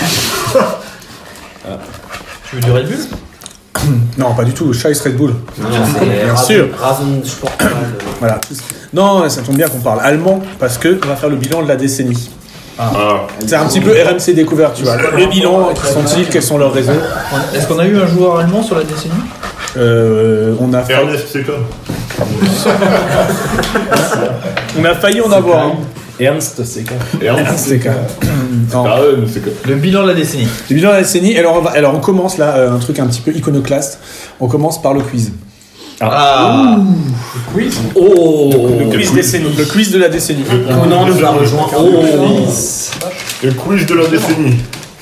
Speaker 9: Tu veux du Red Bull?
Speaker 2: Non, pas du tout. Scheiß Red Bull.
Speaker 7: Non, non, c'est
Speaker 2: Bien
Speaker 7: Rasen-
Speaker 2: sûr.
Speaker 7: Rasensportmal.
Speaker 2: Voilà. Non, ça tombe bien qu'on parle allemand parce que on va faire le bilan de la décennie.
Speaker 8: Ah.
Speaker 2: C'est un petit peu R M C découverte, tu vois. Les bilans, qui sont-ils, quels sont leurs réseaux?
Speaker 9: Est-ce qu'on a eu un joueur allemand sur la décennie?
Speaker 2: Euh, on a failli,
Speaker 8: Ernest Seka.
Speaker 2: on a failli en avoir. un.
Speaker 10: Ernst Seka.
Speaker 8: Ernest
Speaker 2: C'est quand Non.
Speaker 8: Ah ouais, mais c'est quoi?
Speaker 9: Le bilan de la décennie.
Speaker 2: Le bilan de la décennie. Alors on, va- alors on commence là, euh, un truc un petit peu iconoclaste. On commence par le quiz.
Speaker 9: Ah.
Speaker 7: Oh,
Speaker 10: Le quiz décennie.
Speaker 2: Le quiz de la décennie.
Speaker 7: Conan nous a rejoint. Oh,
Speaker 8: Le quiz de la décennie.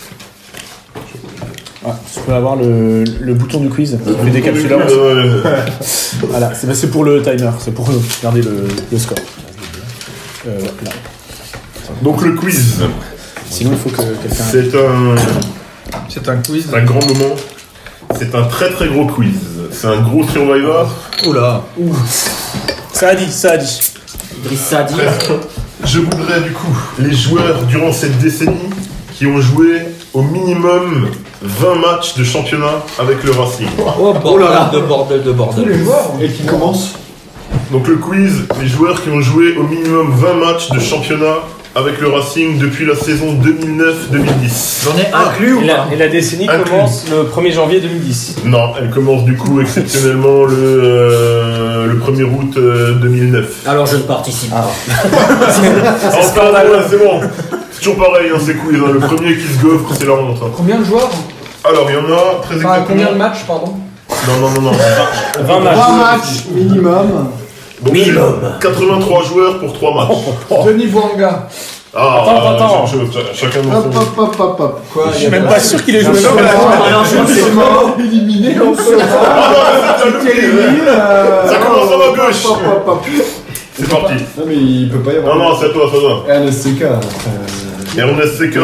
Speaker 2: Ah, tu peux avoir le, le bouton du quiz. Le décapsuleur.
Speaker 8: Euh,
Speaker 2: Voilà, c'est bah, c'est pour le timer, c'est pour garder le, le score. Euh, là.
Speaker 8: Donc le quiz,
Speaker 2: Sinon, il faut que quelqu'un.
Speaker 8: c'est un,
Speaker 9: C'est un quiz.
Speaker 8: c'est un grand moment. C'est un très très gros quiz. C'est un gros survivor.
Speaker 9: Oula.
Speaker 2: Ça a dit, ça a dit.
Speaker 7: Idriss Sadi.
Speaker 8: je voudrais du coup les joueurs durant cette décennie qui ont joué au minimum vingt matchs de championnat avec le Racing.
Speaker 9: Oh, bordel de bordel de bordel.
Speaker 11: Tous les joueurs.
Speaker 3: Et qui commence.
Speaker 8: Donc le quiz, les joueurs qui ont joué au minimum vingt matchs de championnat avec le Racing depuis la saison deux mille neuf deux mille dix.
Speaker 9: J'en ai
Speaker 7: Inclus ou
Speaker 10: Et la,
Speaker 7: pas
Speaker 10: et la décennie
Speaker 8: Inclus.
Speaker 10: commence le premier janvier deux mille dix.
Speaker 8: Non, elle commence du coup exceptionnellement le, euh, le premier août euh, deux mille neuf.
Speaker 7: Alors je ne participe pas.
Speaker 8: C'est scandaleux, c'est bon. C'est toujours pareil, hein, ces quiz. Hein. Le premier qui se gaufre, c'est la honte. Hein.
Speaker 11: Combien de joueurs?
Speaker 8: Alors, il y en a très
Speaker 11: Enfin,
Speaker 8: exactement.
Speaker 11: combien de matchs, pardon?
Speaker 8: Non, non, non, non.
Speaker 10: vingt matchs.
Speaker 6: Trois matchs minimum.
Speaker 8: Donc,
Speaker 7: Minimum.
Speaker 8: quatre-vingt-trois joueurs pour trois matchs.
Speaker 11: Denis Bouanga.
Speaker 8: Ah,
Speaker 10: Attends, attends.
Speaker 8: je- je- chacun dans
Speaker 6: Hop,
Speaker 8: son.
Speaker 6: hop, hop, hop, hop.
Speaker 11: Quoi?
Speaker 2: Je suis même pas sûr qu'il ait joué.
Speaker 7: Alors je ne sais pas.
Speaker 6: Éliminé en
Speaker 8: Ah, non, c'est
Speaker 6: éliminé. euh,
Speaker 8: Ça commence à ma gauche.
Speaker 6: hop, hop, hop.
Speaker 8: C'est parti.
Speaker 3: Non, mais il peut pas y avoir.
Speaker 8: Non, non, c'est à toi, ça va.
Speaker 3: N S C K. euh,
Speaker 8: Ernest C K.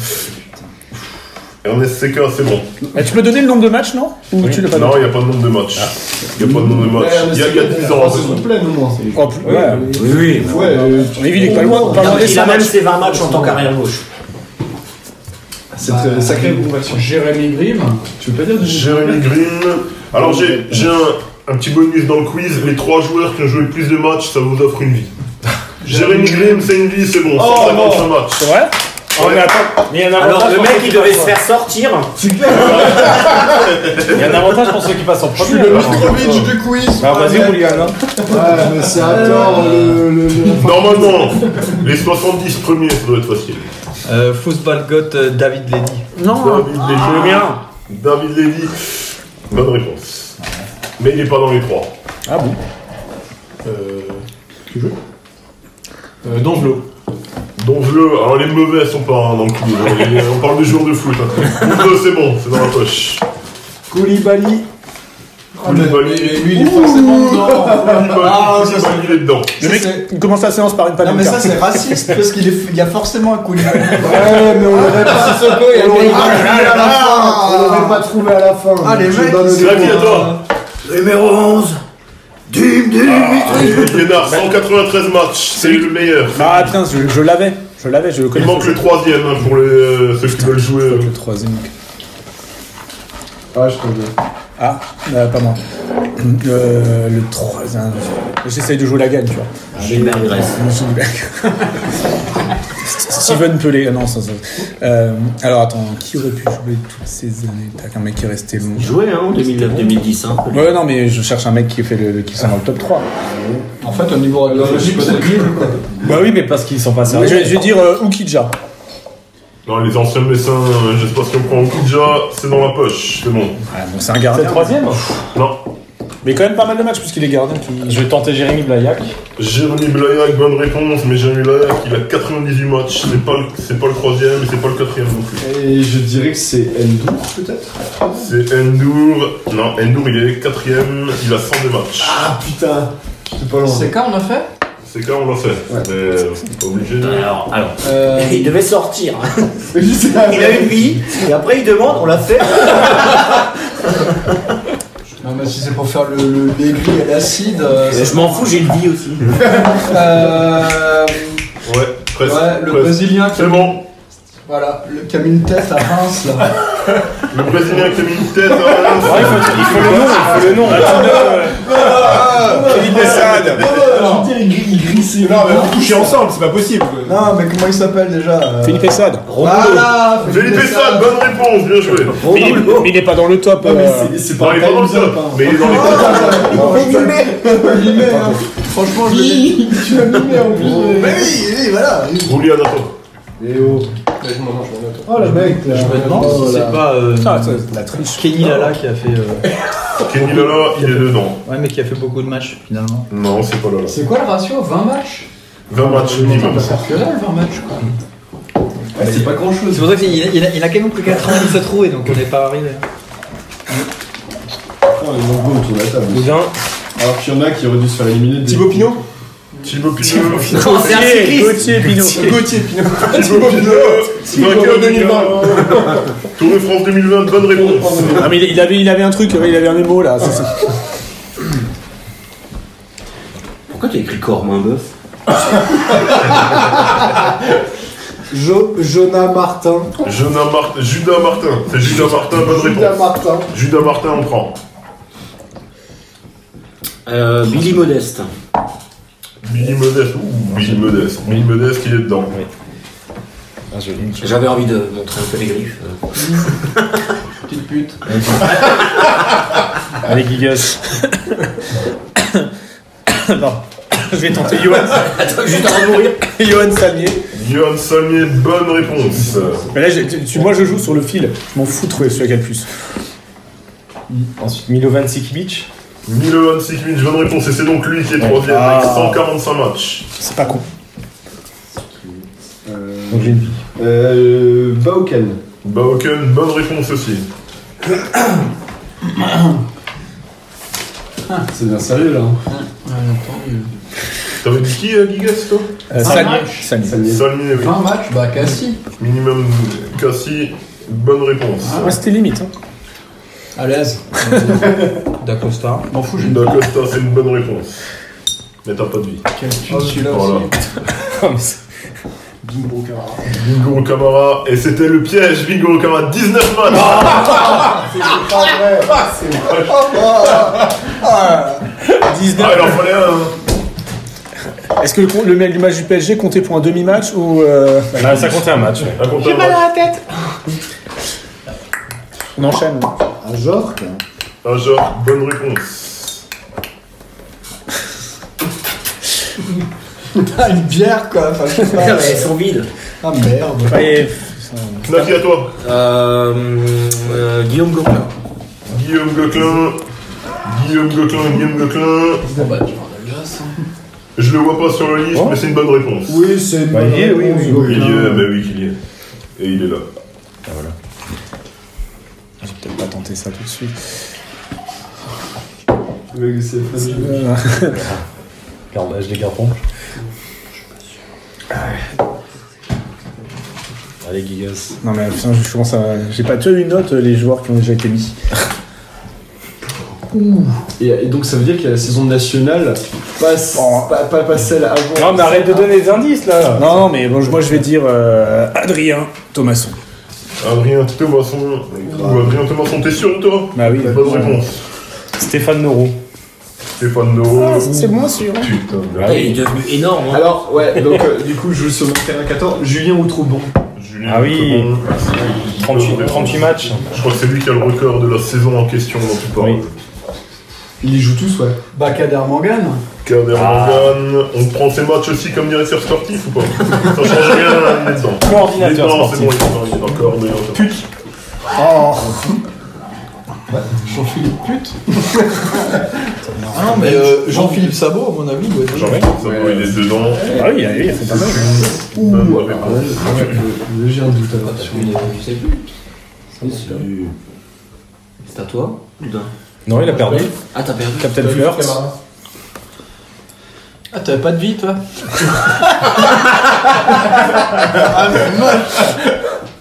Speaker 8: Ernest C K, c'est bon.
Speaker 2: Mais tu peux donner le nombre de matchs, non? Ou tu l'as pas
Speaker 8: Non,
Speaker 2: donné?
Speaker 8: il n'y a pas de nombre de matchs. Il n'y a pas de nombre de matchs. Il y a, il y a dix ans.
Speaker 3: saison pleine au moins.
Speaker 2: Oh, plus- ouais.
Speaker 7: Oui, oui.
Speaker 3: Ouais, euh,
Speaker 2: Mais il est pas loin. Pas loin des
Speaker 7: Il
Speaker 2: cent
Speaker 7: a même
Speaker 2: matchs.
Speaker 7: ses vingt matchs en tant qu'arrière gauche.
Speaker 3: c'est très sacré conversion.
Speaker 11: Jérémy Grimm.
Speaker 3: Tu veux pas dire du
Speaker 8: Jérémy Green. Alors, j'ai j'ai un, un petit bonus dans le quiz. Les trois joueurs qui ont joué le plus de matchs, ça vous offre une vie. Jérémy Green, c'est une vie, c'est bon. cent cinquante-cinq matchs.
Speaker 2: C'est vrai?
Speaker 10: Oh, mais attends, mais il y a un
Speaker 7: Alors
Speaker 10: avantage
Speaker 7: le
Speaker 10: pour
Speaker 7: mec
Speaker 10: ceux
Speaker 7: il
Speaker 10: qui
Speaker 7: devait
Speaker 10: passent
Speaker 7: se
Speaker 10: en-
Speaker 7: faire sortir.
Speaker 10: Il y a un avantage pour ceux qui passent en
Speaker 11: Je suis
Speaker 10: premier.
Speaker 11: le
Speaker 10: alors.
Speaker 11: Mitrovic du quiz.
Speaker 10: Bah, vas-y, Julian. hein.
Speaker 6: Ouais, mais c'est attends le. le, le-
Speaker 8: Normalement, les soixante-dix premiers, ça doit être facile.
Speaker 9: Euh, Football Goat euh, David Ledy.
Speaker 2: Non.
Speaker 8: David Lévy. David Lévy. Bonne réponse. Mais il n'est pas dans les trois.
Speaker 2: Ah bon?
Speaker 5: Euh. Tu joues euh, Dongelot.
Speaker 8: Dongelot, alors les mauvais sont pas hein, dans le quiz. hein. Les- On parle de joueurs de foot. Hein. Dongelot, c'est bon, c'est dans la poche.
Speaker 6: Koulibaly.
Speaker 8: Koulibaly.
Speaker 11: Et lui, il est forcément dedans.
Speaker 8: Koulibaly,
Speaker 11: Ah, ça,
Speaker 8: Koulibaly, il est dedans.
Speaker 2: Le mec, il commence la séance par une
Speaker 12: Non mais
Speaker 2: panenka.
Speaker 12: ça c'est raciste parce qu'il est... il y a forcément un Koulibaly.
Speaker 6: Ouais, mais on l'aurait pas
Speaker 11: Sissoko, il y a
Speaker 6: on l'aurait
Speaker 11: le
Speaker 6: pas
Speaker 11: mec.
Speaker 6: trouvé à la fin. On l'aurait pas trouvé à la fin.
Speaker 12: Ah, les
Speaker 6: Je
Speaker 12: mecs,
Speaker 6: donne
Speaker 8: C'est
Speaker 6: des
Speaker 8: la vie à
Speaker 6: points.
Speaker 8: toi.
Speaker 7: Numéro onze. Dim Dimitri.
Speaker 8: Liénard, cent quatre-vingt-treize matchs, c'est le meilleur.
Speaker 2: Ah putain, je, je l'avais. Je l'avais, je le
Speaker 8: Il
Speaker 2: connais.
Speaker 8: manque le troisième hein, pour les, euh, ceux qui veulent jouer. euh.
Speaker 2: Le troisième.
Speaker 3: Ah, je crois bien.
Speaker 2: Ah, euh, pas moi. Euh, le troisième. J'essaye de jouer la gagne, tu vois.
Speaker 7: Gilbert Grèce.
Speaker 2: Steven Pelé, ah non, ça, ça. Euh, alors attends, qui aurait pu jouer toutes ces années? Tac, un mec qui est resté long.
Speaker 7: Joué hein, en deux mille neuf deux mille dix. Hein.
Speaker 2: Ouais, non, mais je cherche un mec qui fait le, qui sont dans le top trois.
Speaker 11: En fait, au niveau radiologique, c'est nul, quoi.
Speaker 10: Bah oui, mais parce qu'ils sont pas
Speaker 2: Je,
Speaker 10: sérieux.
Speaker 2: vais- je vais dire euh, Oukidja.
Speaker 8: Non, les anciens Messins, euh, je sais pas si on prend Oukidja, c'est dans la poche, c'est bon.
Speaker 2: Ah, bon, c'est un
Speaker 10: C'est
Speaker 2: gardien.
Speaker 10: le troisième.
Speaker 8: Non.
Speaker 2: Mais quand même pas mal de matchs puisqu'il est gardien. Qui...
Speaker 10: Je vais tenter Jérémy Blaillac.
Speaker 8: Jérémy Blaillac, bonne réponse, mais Jérémy Blaillac, il a quatre-vingt-dix-huit matchs, c'est pas, le- c'est pas le troisième, et c'est pas le quatrième non plus.
Speaker 3: Et je dirais que c'est Ndour peut-être.
Speaker 8: C'est Ndour, non, Ndour il est quatrième, il a cent deux matchs.
Speaker 3: Ah putain, c'est pas loin.
Speaker 11: C'est quand on a fait?
Speaker 8: C'est quand on l'a fait, mais euh, c'est pas obligé.
Speaker 7: Alors, alors.
Speaker 11: Euh,
Speaker 7: Il devait sortir.
Speaker 3: Il
Speaker 7: Il a une vie. Et après il demande, on l'a fait.
Speaker 11: Non, mais si c'est pour faire le, le l'aiguille à l'acide. euh,
Speaker 7: Je m'en fous, j'ai une vie aussi.
Speaker 11: euh,
Speaker 8: Ouais, presque.
Speaker 11: ouais, le
Speaker 8: presque.
Speaker 11: Brésilien qui
Speaker 8: C'est
Speaker 11: a,
Speaker 8: bon,
Speaker 11: voilà, le, qui a mis une tête à Reims là.
Speaker 8: le Brésilien qui a mis une tête à
Speaker 10: Ouais, il, faut, il faut le nom, il faut le nom.
Speaker 2: Philippe Essad.
Speaker 3: Je veux dire, il gri- il grissait.
Speaker 5: Non, mais vous couchez ensemble, c'est pas possible.
Speaker 12: Non mais comment il s'appelle déjà euh,
Speaker 2: Philippe Essad.
Speaker 12: Voilà
Speaker 8: Philippe Essad, bonne réponse, bien joué.
Speaker 2: Mais, il- mais il est pas dans le top.
Speaker 3: Non, mais
Speaker 2: euh,
Speaker 3: c'est- c'est
Speaker 8: Non,
Speaker 3: pas
Speaker 8: il est pas dans le
Speaker 3: time
Speaker 8: top,
Speaker 3: up, hein.
Speaker 8: mais il est dans les top.
Speaker 12: Non, je peux-
Speaker 11: Limé, hein. Franchement, je l'ai
Speaker 3: Tu l'as mimé en plus.
Speaker 12: Mais oui, oui, voilà.
Speaker 8: Julian, attends.
Speaker 3: Et oh.
Speaker 5: Ouais, je m'en mange, je m'en note.
Speaker 6: Oh le mec là.
Speaker 9: Je me demande
Speaker 6: Oh,
Speaker 9: si
Speaker 6: là.
Speaker 9: c'est pas euh,
Speaker 2: Ah, ça, la triche.
Speaker 9: Kenny Lala qui a fait. euh,
Speaker 8: Kenny Lala, il est dedans.
Speaker 9: Ouais, mais qui a fait beaucoup de matchs finalement.
Speaker 8: Non, c'est pas Lala.
Speaker 11: C'est quoi le ratio? vingt matchs?
Speaker 8: vingt matchs minimum.
Speaker 11: C'est que dalle, vingt matchs quoi.
Speaker 3: Ouais, c'est pas grand chose.
Speaker 9: C'est pour ça qu'il y a, il y a- il y a quand même que quatre-vingt-dix à trouver, donc on n'est pas arrivé.
Speaker 3: Oh, les mongos autour de la table.
Speaker 10: Boudin.
Speaker 3: Alors qu'il y en a qui auraient dû se faire éliminer. dès-
Speaker 5: Thibaut Pinot
Speaker 8: Thibaut Pinot.
Speaker 7: C'est un cycliste.
Speaker 2: Gauthier Pinot.
Speaker 5: Gauthier Pinot.
Speaker 8: Thibaut Pinot. Vainqueur deux mille vingt. Tour de France deux mille vingt, bonne réponse.
Speaker 2: Ah mais il il avait, il avait un truc, il avait un émo là. c'est ça.
Speaker 7: Pourquoi tu as écrit Cormain Bœuf?
Speaker 6: Jo- Jonah Martin.
Speaker 8: Jonah Martin, Judas Martin. C'est Judas Martin, bonne réponse.
Speaker 6: Judas Martin.
Speaker 8: Judas Martin, on prend.
Speaker 7: Euh, Billy Modeste.
Speaker 8: Billy Modeste, ouh, Billy Modeste. Billy Modeste qui est dedans.
Speaker 10: Oui. Ah, joli.
Speaker 7: J'avais envie de montrer un peu les griffes. euh.
Speaker 11: Petite pute.
Speaker 10: Allez, Gigas. Non, je vais tenter Johan.
Speaker 7: Attends, juste avant de mourir.
Speaker 2: Johan Salmier.
Speaker 8: Johan Salmier, bonne réponse.
Speaker 2: Mais là, j'ai- tu- moi je joue sur le fil. Je m'en fous de trouver celui qui a le plus.
Speaker 10: Ensuite, Milovan Sikic.
Speaker 8: Milovan Sikic, bonne réponse. Et c'est donc lui qui est troisième
Speaker 2: Ah.
Speaker 8: avec cent quarante-cinq matchs.
Speaker 2: C'est pas con.
Speaker 10: Donc j'ai une vie.
Speaker 3: Euh, Bauken.
Speaker 8: Bauken, bonne réponse aussi.
Speaker 3: C'est bien sérieux là.
Speaker 8: T'avais dit qui, euh, Gigas, toi
Speaker 2: Euh, Salmier. Salmier.
Speaker 8: Salmier, oui.
Speaker 11: vingt matchs, bah Cassie.
Speaker 8: Minimum Cassie, bonne réponse.
Speaker 2: Ouais, c'était limite. Hein.
Speaker 11: À l'aise.
Speaker 9: D'Acosta.
Speaker 11: M'en fous, j'ai
Speaker 8: D'Acosta, c'est une bonne réponse. Mais t'as pas de vie.
Speaker 11: quel tune celui-là
Speaker 8: Voilà.
Speaker 11: aussi. Bingo Camara.
Speaker 8: Bingo Camara, et c'était le piège, Bingo Camara, dix-neuf matchs.
Speaker 6: C'est pas vrai. C'est vrai.
Speaker 2: dix-neuf.
Speaker 8: Ah, il en fallait un. hein.
Speaker 2: Est-ce que le, le, le match du P S G comptait pour un demi-match ou. Euh...
Speaker 10: Bah, ça comptait un match. Ouais.
Speaker 8: Un compte un match.
Speaker 2: tête. On enchaîne.
Speaker 6: Un Jork.
Speaker 8: Un genre, bonne réponse.
Speaker 11: T'as une bière quoi, enfin je sais pas.
Speaker 7: Elles sont vides.
Speaker 11: Ah merde.
Speaker 2: Ouais,
Speaker 8: Knacky à toi.
Speaker 7: Euh, euh, Guillaume Gauquelin.
Speaker 8: Guillaume Gauquelin. Guillaume Gauquelin, Guillaume Gauquelin.
Speaker 11: Bon bah tu prends de la glace. Hein.
Speaker 8: Je le vois pas sur la liste,
Speaker 10: Oh.
Speaker 8: mais c'est une bonne réponse.
Speaker 6: Oui, c'est une
Speaker 10: Bah,
Speaker 6: bonne
Speaker 10: il y est, oui,
Speaker 6: réponse,
Speaker 10: oui,
Speaker 6: Gauquelin.
Speaker 8: Il y est, mais oui qu'il y est. Et il est là.
Speaker 10: Ah, voilà.
Speaker 2: J'ai peut-être pas tenté ça tout de suite.
Speaker 3: Mais c'est facile.
Speaker 2: Euh,
Speaker 10: Gardage des garçons. Allez, Gigas.
Speaker 2: non mais putain, je commence à. J'ai pas déjà eu une note les joueurs qui ont déjà été mis.
Speaker 3: Et, et donc ça veut dire qu'il y a la saison nationale, pas,
Speaker 2: Oh.
Speaker 3: pas, pas, pas celle avant.
Speaker 10: Non, mais arrête de donner des indices là.
Speaker 2: Non, non, mais bon, moi je vais dire euh, Adrien Thomasson.
Speaker 8: Adrien Thomasson. Ou Adrien Thomasson, t'es sûr de toi?
Speaker 2: Bah oui.
Speaker 8: Bonne réponse.
Speaker 10: Stéphane Noro.
Speaker 8: Stéphane Noro.
Speaker 2: Ah, c'est moins sûr. Hein.
Speaker 8: Putain, mais
Speaker 7: Ah, il est devenu énorme. Hein.
Speaker 3: Alors, ouais, donc euh, du coup, je joue sur mon terrain quatorze. Julien Outrebon.
Speaker 8: Julien
Speaker 10: Ah oui.
Speaker 8: Outrebon.
Speaker 10: trente-huit, trente-huit matchs.
Speaker 8: Je crois que c'est lui qui a le record de la saison en question dont tu parles.
Speaker 10: Oui.
Speaker 3: Ils y jouent tous, ouais.
Speaker 11: Bah Kader Morgan.
Speaker 8: Kader
Speaker 10: Ah.
Speaker 8: Morgan. On prend ses matchs aussi comme directeur sportif ou pas? Ça change rien, il est dedans.
Speaker 10: Coordinateur
Speaker 8: Non, c'est
Speaker 10: sportif.
Speaker 8: bon, il est dedans, il est encore coordinateur. Pute.
Speaker 2: Oh.
Speaker 11: Jean-Philippe Pute. Ah non mais euh, Jean-Philippe Sabot à mon avis doit être.
Speaker 8: Jean Sabot, il est dedans.
Speaker 2: Ah oui, il y a fait pas mal.
Speaker 3: Ouh,
Speaker 8: Bonne
Speaker 3: ouais,
Speaker 8: réponse.
Speaker 3: ouais, ouais, j'ai un doute alors.
Speaker 7: Je sais plus. C'est à toi? Putain.
Speaker 10: Non, il a perdu.
Speaker 7: Ah, t'as perdu.
Speaker 10: Captain Flirt.
Speaker 11: Ah t'avais pas de vie toi. Ah mais moche.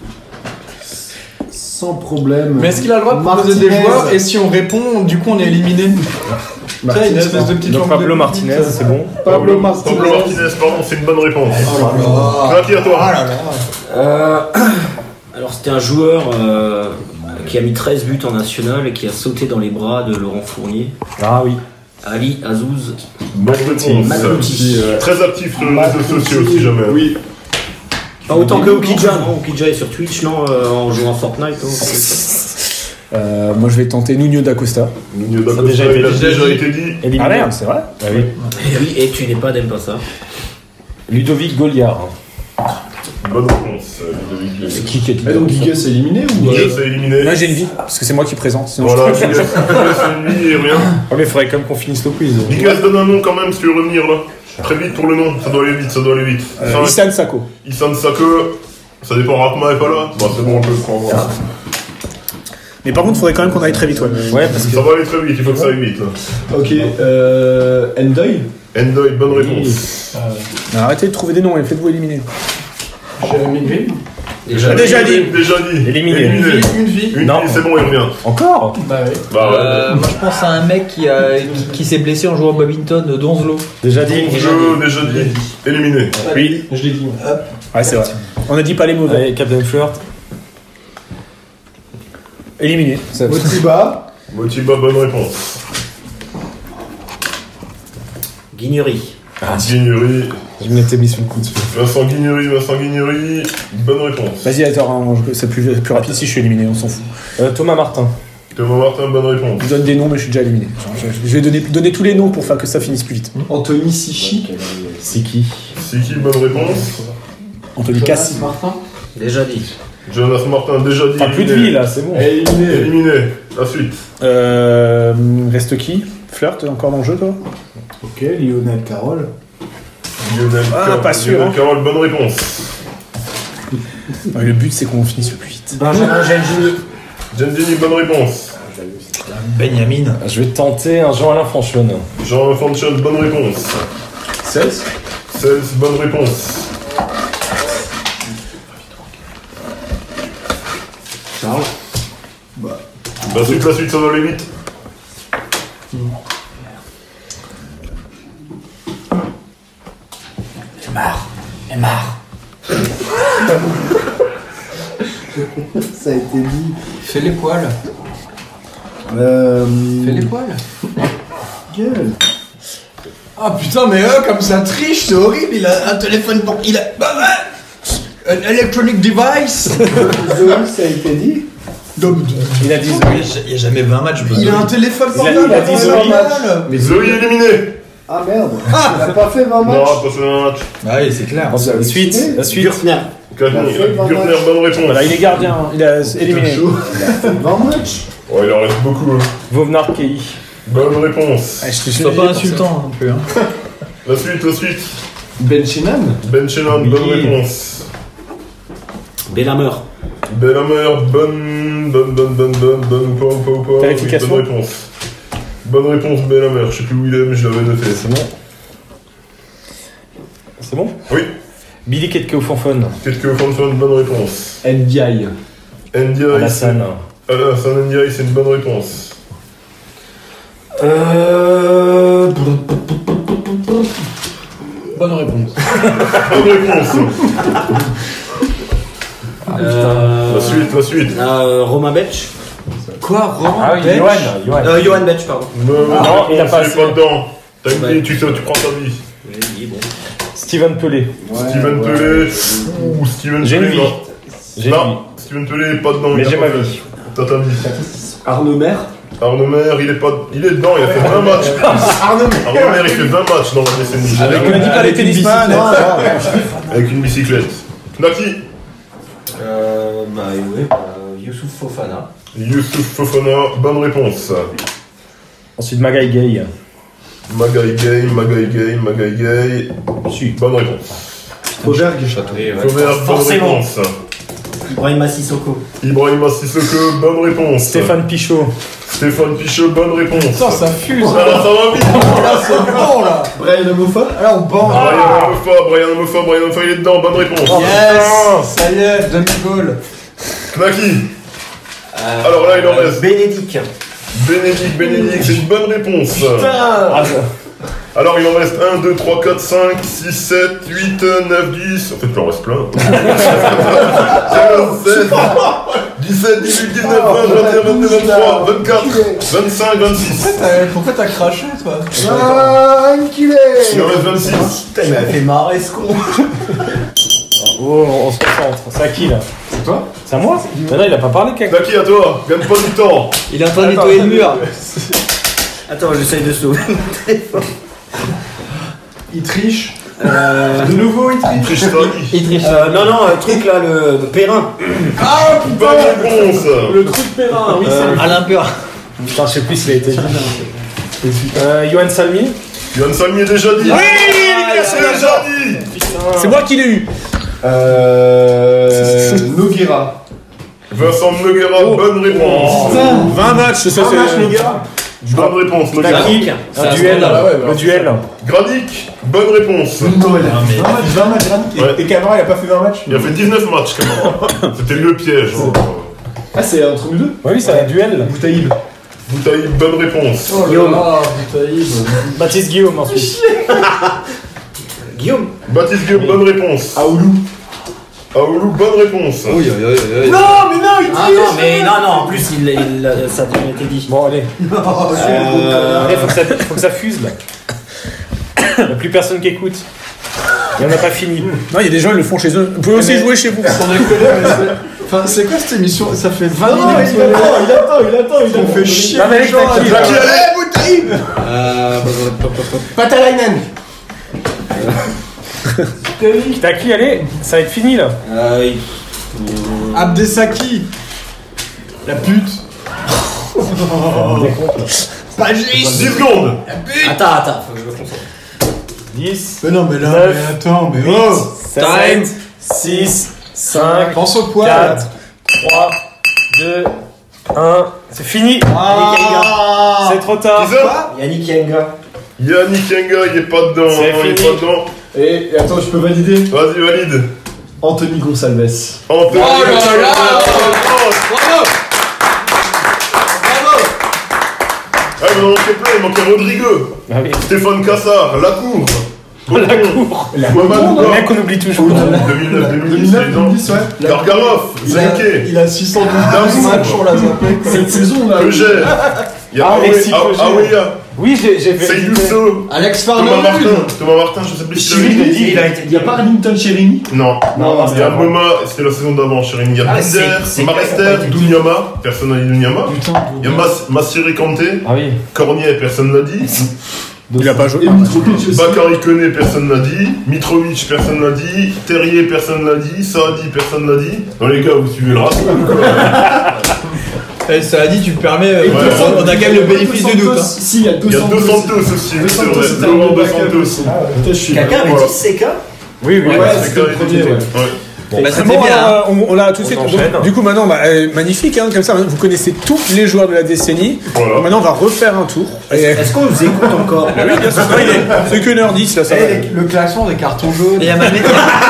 Speaker 6: Sans problème.
Speaker 11: Mais est-ce qu'il a le droit de proposer des
Speaker 6: Martinez.
Speaker 11: joueurs et si on répond, du coup on est éliminé? Tu sais, une espèce de petite
Speaker 10: Donc
Speaker 11: langue de
Speaker 10: Pablo
Speaker 11: pute,
Speaker 10: Martinez,
Speaker 11: ça.
Speaker 10: c'est bon.
Speaker 6: Pablo Martinez.
Speaker 8: Pablo Martinez, pardon, c'est une bonne réponse.
Speaker 11: Oh là là.
Speaker 8: Knacky à toi.
Speaker 11: Ah là là.
Speaker 7: Euh, alors c'était un joueur euh, qui a mis treize buts en national et qui a sauté dans les bras de Laurent Fournier.
Speaker 10: Ah oui.
Speaker 7: Ali Azouz.
Speaker 8: Bonne réponse.
Speaker 7: Matouti.
Speaker 8: Très actif sur les réseaux sociaux si jamais.
Speaker 3: Oui.
Speaker 7: Pas autant que Okidja, non? Okidja est sur Twitch, non? euh, en jouant à Fortnite, non?
Speaker 2: Euh, moi je vais tenter Nuno d'Acosta.
Speaker 8: Nuno
Speaker 10: Ça a
Speaker 8: d'Acosta,
Speaker 10: déjà été
Speaker 8: il a
Speaker 10: dit.
Speaker 8: déjà été dit.
Speaker 10: Éliminé.
Speaker 2: Ah merde, c'est vrai.
Speaker 10: Ah oui.
Speaker 7: Et oui, et tu n'es pas d'Aime pas ça.
Speaker 10: Ludovic Goliard.
Speaker 8: Bonne réponse, Ludovic Goliard.
Speaker 10: Qui qui est
Speaker 3: Mais donc Gigas est éliminé ou
Speaker 8: Gigas est éliminé.
Speaker 2: Là j'ai une vie, parce que c'est moi qui présente. Sinon
Speaker 8: Voilà,
Speaker 2: je...
Speaker 8: Gigas c'est une vie et rien.
Speaker 10: Oh, mais il faudrait quand même qu'on finisse le quiz.
Speaker 8: Gigas donne un nom quand même si tu veux revenir là. Très vite pour le nom, ça doit aller vite, ça doit aller vite.
Speaker 2: Euh,
Speaker 8: Ça,
Speaker 2: Issam Sako.
Speaker 8: Issam Sako, ça dépend, Rakma est pas là. Bah c'est bon, on peut le prendre.
Speaker 2: Mais par contre, il faudrait quand même qu'on aille très vite, ouais.
Speaker 10: Ouais, parce que.
Speaker 8: Ça va aller très vite, il faut que ça aille vite là.
Speaker 3: Ok, euh. Endoy.
Speaker 8: Endoy, bonne réponse.
Speaker 2: Alors, arrêtez de trouver des noms et faites-vous éliminer.
Speaker 11: Jérémy Grimm.
Speaker 2: Déjà, déjà dit.
Speaker 8: Déjà dit.
Speaker 10: Éliminé.
Speaker 8: Éliminé.
Speaker 11: Une vie.
Speaker 8: Une
Speaker 10: Non.
Speaker 8: vie, c'est bon, il revient.
Speaker 10: Encore
Speaker 11: Bah oui.
Speaker 8: Bah ouais.
Speaker 9: Euh, moi je pense à un mec qui, a, qui, qui s'est blessé en jouant au badminton, Donzelo.
Speaker 10: Déjà dit.
Speaker 8: Jeu, déjà dit. Éliminé.
Speaker 2: Oui.
Speaker 5: Je l'ai dit. moi.
Speaker 2: Ouais, c'est vrai. On a dit pas les mauvais.
Speaker 10: Allez, Captain Flirt.
Speaker 2: Éliminé. Ça-
Speaker 6: Motiba.
Speaker 8: Motiba, bonne réponse.
Speaker 7: Guignerie.
Speaker 8: Guignery.
Speaker 10: Je m'étais mis sous le coup de feu.
Speaker 8: Vincent Guignery, Vincent Guignery. Bonne réponse.
Speaker 2: Vas-y, attends, hein, c'est plus, plus rapide si je suis éliminé, on s'en fout.
Speaker 10: Euh, Thomas Martin.
Speaker 8: Thomas Martin, bonne réponse.
Speaker 2: Je donne des noms, mais je suis déjà éliminé. Genre, je, je vais donner, donner tous les noms pour faire que ça finisse plus vite.
Speaker 3: Anthony Sichi.
Speaker 10: C'est qui
Speaker 8: C'est qui, bonne réponse?
Speaker 2: Anthony Cassi.
Speaker 3: Martin.
Speaker 7: Déjà dit.
Speaker 8: Jonas Martin, déjà dit.
Speaker 10: T'as plus de vie là, c'est bon.
Speaker 8: Éliminé. Éliminé. La suite.
Speaker 2: Euh, reste qui? Flirt, encore dans le jeu, toi?
Speaker 6: Ok, Lionel Carroll.
Speaker 8: Lionel,
Speaker 2: Ah,
Speaker 8: Car-
Speaker 2: pas sûr,
Speaker 8: Lionel
Speaker 2: hein.
Speaker 8: Carroll, bonne réponse.
Speaker 2: Ouais, le but, c'est qu'on finisse le plus vite.
Speaker 7: Benjamin Gengini.
Speaker 8: Gengini, bonne réponse.
Speaker 9: Benjamin.
Speaker 10: Je vais tenter un Jean-Alain Franchon.
Speaker 8: Jean Fanchon, bonne réponse.
Speaker 3: seize.
Speaker 8: seize, bonne réponse.
Speaker 6: Charles.
Speaker 8: La suite, la suite, ça va aller vite.
Speaker 6: J'ai marre. J'ai marre. Ça a été dit.
Speaker 11: Fais les poils.
Speaker 6: Euh...
Speaker 11: Fais les poils.
Speaker 6: Gueule.
Speaker 12: Ah putain, mais eux, comme ça triche, c'est horrible. Il a un téléphone pour. Il a. Un electronic device.
Speaker 6: Zoé, ça a été dit.
Speaker 2: Il a dit Zoé.
Speaker 9: Il n'y a jamais vingt matchs.
Speaker 12: Il a un téléphone
Speaker 2: Il a-
Speaker 12: portable.
Speaker 2: il a dit
Speaker 12: pour
Speaker 2: Zoé.
Speaker 12: le match.
Speaker 8: Mais Zoé éliminé.
Speaker 6: Ah merde. Il a pas fait vingt
Speaker 8: Non,
Speaker 6: matchs.
Speaker 8: pas fait un match.
Speaker 9: Ah oui, c'est clair.
Speaker 10: La suite, la suite.
Speaker 7: Gurtner.
Speaker 8: Gurtner,
Speaker 6: vingt
Speaker 8: Gurtner,
Speaker 6: matchs.
Speaker 8: bonne réponse.
Speaker 2: Voilà, il est gardien, hein. Il a éliminé.
Speaker 6: vingt matchs.
Speaker 8: Oh, il en reste beaucoup. Hein.
Speaker 10: Vauvenard Kei.
Speaker 8: Bonne réponse.
Speaker 2: Ah, je te suis
Speaker 9: Sois pas insultant non plus. Hein.
Speaker 8: La suite, la suite.
Speaker 3: Ben Shenan.
Speaker 8: Ben Shenan, bonne
Speaker 10: Oui.
Speaker 8: réponse.
Speaker 7: Belhammer.
Speaker 8: Belhammer, bonne, bonne, bonne, bonne, bonne, bonne ou pas, ou pas, ou pas.
Speaker 2: Qualification.
Speaker 8: Oui, bonne réponse. Bonne réponse, Belhammer. Je sais plus où il est, mais je l'avais noté.
Speaker 10: C'est bon. C'est bon
Speaker 8: Oui.
Speaker 10: Billy Ketke Fanfon.
Speaker 8: Quelques Fanfon, bonne réponse.
Speaker 3: N D I.
Speaker 8: N D I.
Speaker 10: Alassane.
Speaker 8: Alassane N D I, c'est une bonne réponse.
Speaker 7: Euh.
Speaker 3: Bonne réponse.
Speaker 8: Bonne réponse.
Speaker 7: Euh,
Speaker 8: La suite, la suite.
Speaker 7: euh, Romain Betch.
Speaker 11: Quoi, Romain
Speaker 10: Ah oui,
Speaker 11: Betch
Speaker 10: Johan. Johan.
Speaker 7: Euh, Johan Betch, pardon.
Speaker 8: Non,
Speaker 10: non, il a pas
Speaker 8: il est
Speaker 10: assez.
Speaker 8: pas dedans. T'as une
Speaker 7: Ouais.
Speaker 8: vie, tu, sais, tu prends ta vie.
Speaker 7: Oui, oui, bon.
Speaker 10: Steven Pelé.
Speaker 8: Steven Pelé. Ou Steven
Speaker 10: J'ai une
Speaker 8: Pelé,
Speaker 10: vie.
Speaker 8: non.
Speaker 10: J'ai une
Speaker 8: Non,
Speaker 10: vie.
Speaker 8: Steven Pelé est pas dedans.
Speaker 10: Mais
Speaker 8: il a
Speaker 10: j'ai
Speaker 8: pas
Speaker 10: ma
Speaker 8: fait.
Speaker 10: vie.
Speaker 8: T'as ta vie.
Speaker 3: Arnaud Mer.
Speaker 8: Arnaud Mer, il est pas. Il est dedans, il a fait vingt matchs.
Speaker 12: Arnaud,
Speaker 8: Arnaud Mer, il fait vingt matchs dans la décennie.
Speaker 2: On a dit pas les tennisman.
Speaker 8: Avec une bicyclette. Naki.
Speaker 7: Euh, bah, ouais, bah, Youssouf Fofana.
Speaker 8: Youssouf Fofana, bonne réponse.
Speaker 10: Ensuite, Magaï Gay.
Speaker 8: Magaï Gay, Magaï Gay, Magaï Gay. Bonne réponse.
Speaker 3: Fauberg.
Speaker 7: Oui, ouais.
Speaker 8: Fauberg, bonne
Speaker 7: Forcément.
Speaker 8: réponse.
Speaker 7: Ibrahima Sissoko.
Speaker 8: Ibrahima Sissoko, bonne réponse.
Speaker 10: Stéphane Pichot.
Speaker 8: Stéphane Pichot, bonne réponse.
Speaker 12: Putain, ça fuse.
Speaker 8: Ah, là, ça va vite.
Speaker 12: Là, c'est bon, là.
Speaker 3: Brian Amofa.
Speaker 12: Là, on bande.
Speaker 8: Brian Amofa, Brian Amofa, Brian Amofa, il est dedans, bonne réponse.
Speaker 12: Yes. Ça y est, demi-goal.
Speaker 8: Knaki.
Speaker 7: Euh,
Speaker 8: Alors là, il en reste.
Speaker 7: Bénédicte.
Speaker 8: Bénédicte, Bénédicte, c'est une bonne réponse.
Speaker 10: Ah,
Speaker 8: Alors il en reste un, deux, trois, quatre, cinq, six, sept, huit, neuf, dix. En fait, il en reste plein. seize, dix-sept, dix-huit, dix-neuf, vingt, vingt et un, vingt-deux, vingt-trois, vingt-quatre, vingt-cinq, vingt-six.
Speaker 12: Pourquoi t'as craché, toi?
Speaker 6: Ah, enculé.
Speaker 8: Il en reste vingt-six.
Speaker 12: Putain, il m'a fait marrer, ce con.
Speaker 10: oh, on se concentre. C'est à qui là
Speaker 3: C'est toi.
Speaker 10: C'est à moi Mais non, il a pas parlé, quelqu'un.
Speaker 8: Knaki, à toi. Gagne pas du temps.
Speaker 9: Il est en train de nettoyer le mur.
Speaker 7: Attends, j'essaye de sauver mon téléphone.
Speaker 3: Il triche.
Speaker 7: Euh,
Speaker 12: De nouveau, il triche.
Speaker 8: Triche ta vie.
Speaker 9: Il triche.
Speaker 7: euh, non, non, le truc là, le, le Perrin.
Speaker 12: Ah,
Speaker 8: Bonne réponse.
Speaker 2: Le truc Perrin, oui, c'est
Speaker 9: Alain Peur.
Speaker 10: Putain, je sais plus s'il a été dit. Euh, Johan Salmi.
Speaker 8: Yohan Salmi est déjà dit.
Speaker 2: Oui,
Speaker 8: c'est déjà dit.
Speaker 2: C'est moi qui l'ai eu.
Speaker 3: Euh. Noguera.
Speaker 8: Vincent Noguera, bonne réponse.
Speaker 2: vingt matchs, ça c'est.
Speaker 8: Bonne réponse,
Speaker 10: T'as
Speaker 8: Logan.
Speaker 10: qui
Speaker 7: C'est
Speaker 10: Un
Speaker 7: à
Speaker 10: duel.
Speaker 7: ce moment-là,
Speaker 5: ouais,
Speaker 10: Le
Speaker 5: ouais,
Speaker 10: duel.
Speaker 8: Granic, bonne réponse.
Speaker 5: vingt matchs, Granic.
Speaker 8: Ouais.
Speaker 5: Et Camara, il a pas fait vingt matchs.
Speaker 8: Il a fait dix-neuf matchs, Camara. C'était le piège. hein.
Speaker 3: Ah, c'est entre nous deux.
Speaker 10: Oui, c'est un duel.
Speaker 3: Boutaïb.
Speaker 8: Boutaïb, bonne réponse.
Speaker 6: Oh là là, Boutaïb.
Speaker 10: Baptiste Guillaume ensuite.
Speaker 7: Guillaume.
Speaker 8: Baptiste Guillaume, bonne réponse.
Speaker 3: Aoulou.
Speaker 8: Aoulou, bonne réponse.
Speaker 11: Oui, oui, oui, oui.
Speaker 5: Non, mais non, il
Speaker 7: Ah non, mais non, non, en plus, il, il, ça a déjà été dit.
Speaker 10: Bon, allez.
Speaker 7: Euh,
Speaker 10: Allez, faut que ça, faut que ça fuse là. Il n'y a plus personne qui écoute. Et on n'a pas fini.
Speaker 2: Non, il y a des gens, ils le font chez eux. Vous pouvez aussi
Speaker 11: Mais-
Speaker 2: jouer chez vous.
Speaker 11: Sans déconner, mais c'est- Enfin, c'est quoi cette émission? Ça fait vingt
Speaker 3: Non,
Speaker 11: minutes.
Speaker 3: il attend, il attend, il attend. Il
Speaker 11: On
Speaker 3: attend.
Speaker 11: fait chier
Speaker 10: Non, mais
Speaker 11: les
Speaker 10: avec
Speaker 11: gens.
Speaker 10: ta qui,
Speaker 11: là.
Speaker 10: là
Speaker 5: Allez, Boutaïb.
Speaker 7: euh, pop, pop, pop.
Speaker 5: Patalainen.
Speaker 10: T'as qui, allez. Ça va être fini là.
Speaker 7: Euh, il-
Speaker 11: Abdesaki.
Speaker 5: La pute. Pagis.
Speaker 8: dix secondes.
Speaker 7: Attends, attends, faut que je me concentre.
Speaker 10: dix,
Speaker 11: Mais non, mais là,
Speaker 10: Neuf.
Speaker 11: mais attends, mais
Speaker 10: huit,
Speaker 11: oh.
Speaker 10: sept, six, cinq,
Speaker 11: Pense au poil.
Speaker 10: quatre, trois, deux, un. C'est fini.
Speaker 11: Ah.
Speaker 10: C'est trop tard.
Speaker 8: dix heures.
Speaker 7: Yannick Yenga.
Speaker 8: Yannick Yenga, il est pas dedans.
Speaker 10: C'est
Speaker 8: hein, il est
Speaker 10: fini.
Speaker 8: pas dedans.
Speaker 3: Et et attends, je peux valider.
Speaker 8: Vas-y, valide.
Speaker 3: Anthony Gonçalves.
Speaker 8: Anthony.
Speaker 5: Oh là là.
Speaker 7: Bravo.
Speaker 8: Ah, mais il en manquait plein, il manquait Rodrigo.
Speaker 10: Ah oui.
Speaker 8: Stéphane Cassard, Lacour.
Speaker 10: Lacour.
Speaker 8: Mohamed
Speaker 10: Le mec qu'on oublie toujours.
Speaker 8: deux mille neuf, deux mille dix,
Speaker 3: deux mille neuf,
Speaker 8: c'est
Speaker 3: deux mille dix, ouais.
Speaker 8: Gargarov,
Speaker 11: Il a,
Speaker 8: Zeke,
Speaker 11: il a six cent douze
Speaker 8: Damour.
Speaker 11: matchs, on l'a zappé.
Speaker 3: Cette saison, là.
Speaker 8: Eugène. Il y a
Speaker 10: Ah,
Speaker 8: Aoué-
Speaker 10: Alexis
Speaker 8: Ah-
Speaker 10: Eugène.
Speaker 8: Aouéa,
Speaker 10: Oui, j'ai j'ai fait.
Speaker 8: Seydousso,
Speaker 11: Alex
Speaker 8: Thomas
Speaker 11: Farnoul.
Speaker 8: Martin. Thomas Martin, je sais plus si
Speaker 10: Oui, je l'ai dit.
Speaker 3: Il a été- il y a pas Arlington Cherini.
Speaker 8: Non.
Speaker 10: Non,
Speaker 8: Il y a Moma, c'était la saison d'avant, Chérine. Il y a
Speaker 7: Ah,
Speaker 8: Binder,
Speaker 7: c'est- c'est
Speaker 8: Marester,
Speaker 7: clair, faut pas
Speaker 8: Dounyama, personne n'a dit Dounyama. Il y a Mas- Massiri Kanté,
Speaker 10: Ah oui.
Speaker 8: Cornier, personne n'a dit.
Speaker 2: Il a pas joué.
Speaker 3: Et Mitrovic aussi.
Speaker 8: Bakary Koné, personne n'a dit. Mitrovic, personne n'a dit. Terrier, personne n'a dit. Saadi, personne n'a dit. Non, les gars, vous suivez le reste.
Speaker 9: Eh, ça a dit, tu me permets, euh,
Speaker 8: Ouais.
Speaker 9: on a quand même le bénéfice du doute. hein.
Speaker 3: Si, il y a deux
Speaker 8: Il y a
Speaker 3: Santos.
Speaker 8: deux Santos aussi, oui,
Speaker 3: Deux
Speaker 8: c'est
Speaker 3: Santos,
Speaker 8: vrai.
Speaker 3: c'était
Speaker 8: Laurent
Speaker 3: un
Speaker 8: Dos
Speaker 3: backup
Speaker 8: Santos.
Speaker 3: aussi. Putain, je suis.
Speaker 7: Quelqu'un avait
Speaker 8: Voilà.
Speaker 7: dit Seka.
Speaker 10: Oui, oui.
Speaker 3: Ouais,
Speaker 8: Ouais,
Speaker 3: c'était
Speaker 8: c'est
Speaker 3: le
Speaker 8: carré
Speaker 3: premier,
Speaker 8: tout,
Speaker 3: ouais.
Speaker 8: ouais.
Speaker 10: Bon,
Speaker 9: Bah, ça
Speaker 2: Bon,
Speaker 9: fait bien.
Speaker 2: alors, on, on l'a tout de suite.
Speaker 10: enchaîne.
Speaker 2: Donc, du coup, maintenant, bah, euh, magnifique, hein, comme ça, vous connaissez tous les joueurs de la décennie.
Speaker 8: Voilà.
Speaker 2: Donc, maintenant, on va refaire un tour. Et,
Speaker 7: Est-ce qu'on nous écoute encore?
Speaker 2: Ah oui, bien sûr, non, il est- c'est qu'une heure dix, là, ça va.
Speaker 11: Eh, les- le classement des cartons jaunes.
Speaker 9: Et il y a ma mère.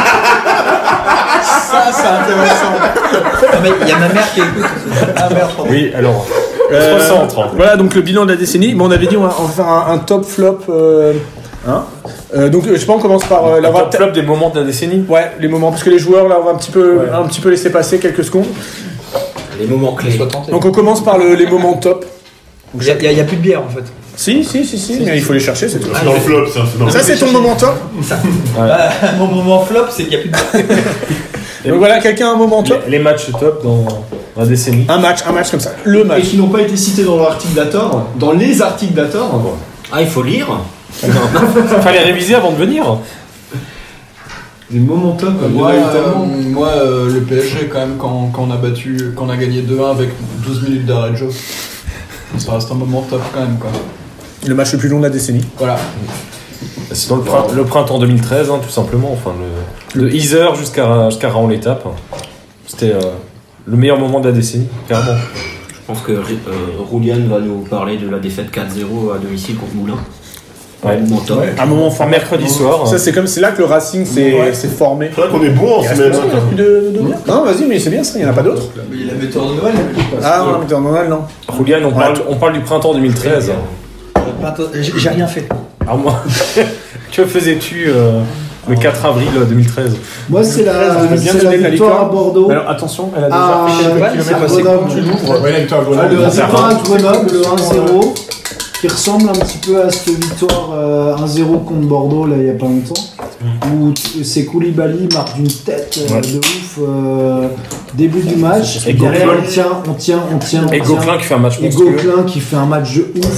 Speaker 11: Ça, c'est intéressant.
Speaker 9: Non, mais il y a ma mère qui écoute.
Speaker 11: Ah merde, pardon.
Speaker 10: Oui, alors. On
Speaker 2: Euh,
Speaker 10: se recentre.
Speaker 2: Voilà, donc le bilan de la décennie. Bon, on avait dit on va, on va faire un, un top flop. euh, hein. Euh, donc, euh, je sais pas, on commence par euh, la
Speaker 10: Le top flop des moments de la décennie.
Speaker 2: Ouais, les moments, parce que les joueurs, là, on va un petit peu,
Speaker 10: Ouais.
Speaker 2: un petit peu laisser passer quelques secondes.
Speaker 7: Les moments clés.
Speaker 2: Donc, on commence par le- les moments top.
Speaker 9: Il y, a- il y a- il y a plus de bière en fait.
Speaker 2: Si, si, si, si, mais il faut les chercher, c'est tout.
Speaker 8: C'est dans le flop, ça. c'est dans le
Speaker 2: Ça,
Speaker 8: flop.
Speaker 2: c'est ton moment top.
Speaker 9: Bah, mon moment flop, c'est qu'il y a plus de bière.
Speaker 2: Donc voilà, quelqu'un a un moment top.
Speaker 10: Les, les matchs top dans la décennie.
Speaker 2: Un match, un match comme ça. Le
Speaker 3: Et
Speaker 2: match.
Speaker 3: qui n'ont pas été cités dans l'article d'Ator, dans les articles d'Ator.
Speaker 7: Ah, il faut lire.
Speaker 10: Fallait réviser avant de venir.
Speaker 3: Des moments top, il y en
Speaker 11: Moi,
Speaker 3: a eu
Speaker 11: euh,
Speaker 3: tellement.
Speaker 11: moi euh, le P S G, quand même, quand, quand on a battu, quand on a gagné deux un avec douze minutes d'arrêt de jeu, ça reste un moment top quand même, quoi.
Speaker 2: Le match le plus long de la décennie.
Speaker 11: Voilà.
Speaker 10: C'est dans le, prin- le printemps deux mille treize, hein, tout simplement. Enfin, le, le Heather jusqu'à jusqu'à Raon l'étape. C'était euh, le meilleur moment de la décennie, clairement.
Speaker 7: Je pense que euh, Roulian va nous parler de la défaite quatre zéro à domicile contre Moulins.
Speaker 10: Ouais.
Speaker 7: Un moment top.
Speaker 2: Un moment
Speaker 10: Un
Speaker 2: fort.
Speaker 10: mercredi soir.
Speaker 2: Ça, c'est comme, c'est là que le Racing s'est
Speaker 3: Ouais.
Speaker 2: s'est formé.
Speaker 8: C'est vrai qu'on est bon en
Speaker 2: Il reste
Speaker 8: semaine.
Speaker 2: personne, il y a plus de, de bière. Non, vas-y, mais c'est bien ça, il n'y en a pas d'autres.
Speaker 11: Mais il avait tort de Noël, mais je
Speaker 2: Ah, non, mais non, non, non.
Speaker 10: Julian, on, parle, on parle du printemps deux mille treize.
Speaker 9: J'ai j'ai rien fait.
Speaker 10: Alors moi, que faisais-tu euh, le quatre avril deux mille treize?
Speaker 6: Moi, c'est la,
Speaker 2: Je veux bien
Speaker 6: c'est
Speaker 2: donner
Speaker 6: la
Speaker 2: la
Speaker 6: victoire à
Speaker 2: licorne.
Speaker 6: Bordeaux.
Speaker 2: Mais alors, attention, elle a déjà
Speaker 6: Ah,
Speaker 2: fait quelques
Speaker 6: ouais,
Speaker 2: kilomètres
Speaker 6: c'est
Speaker 2: passés.
Speaker 6: Grenoble.
Speaker 2: Tu l'ouvres.
Speaker 5: Ouais, la victoire à
Speaker 6: Ah,
Speaker 5: Grenoble.
Speaker 6: le
Speaker 10: ça
Speaker 6: victoire
Speaker 10: va.
Speaker 6: à Grenoble, le un zéro, qui ressemble un petit peu à cette victoire euh, un zéro contre Bordeaux, là, il n'y a pas longtemps, où t- c'est Koulibaly marque d'une tête euh,
Speaker 10: Ouais.
Speaker 6: de ouf, euh, début du match,
Speaker 10: Et
Speaker 6: et derrière
Speaker 10: Gauquelin.
Speaker 6: on tient, on tient, on tient, on
Speaker 10: Et
Speaker 6: tient.
Speaker 10: Gauquelin qui fait un match
Speaker 6: Et
Speaker 10: monstrueux.
Speaker 6: Gauquelin qui fait un match de ouf.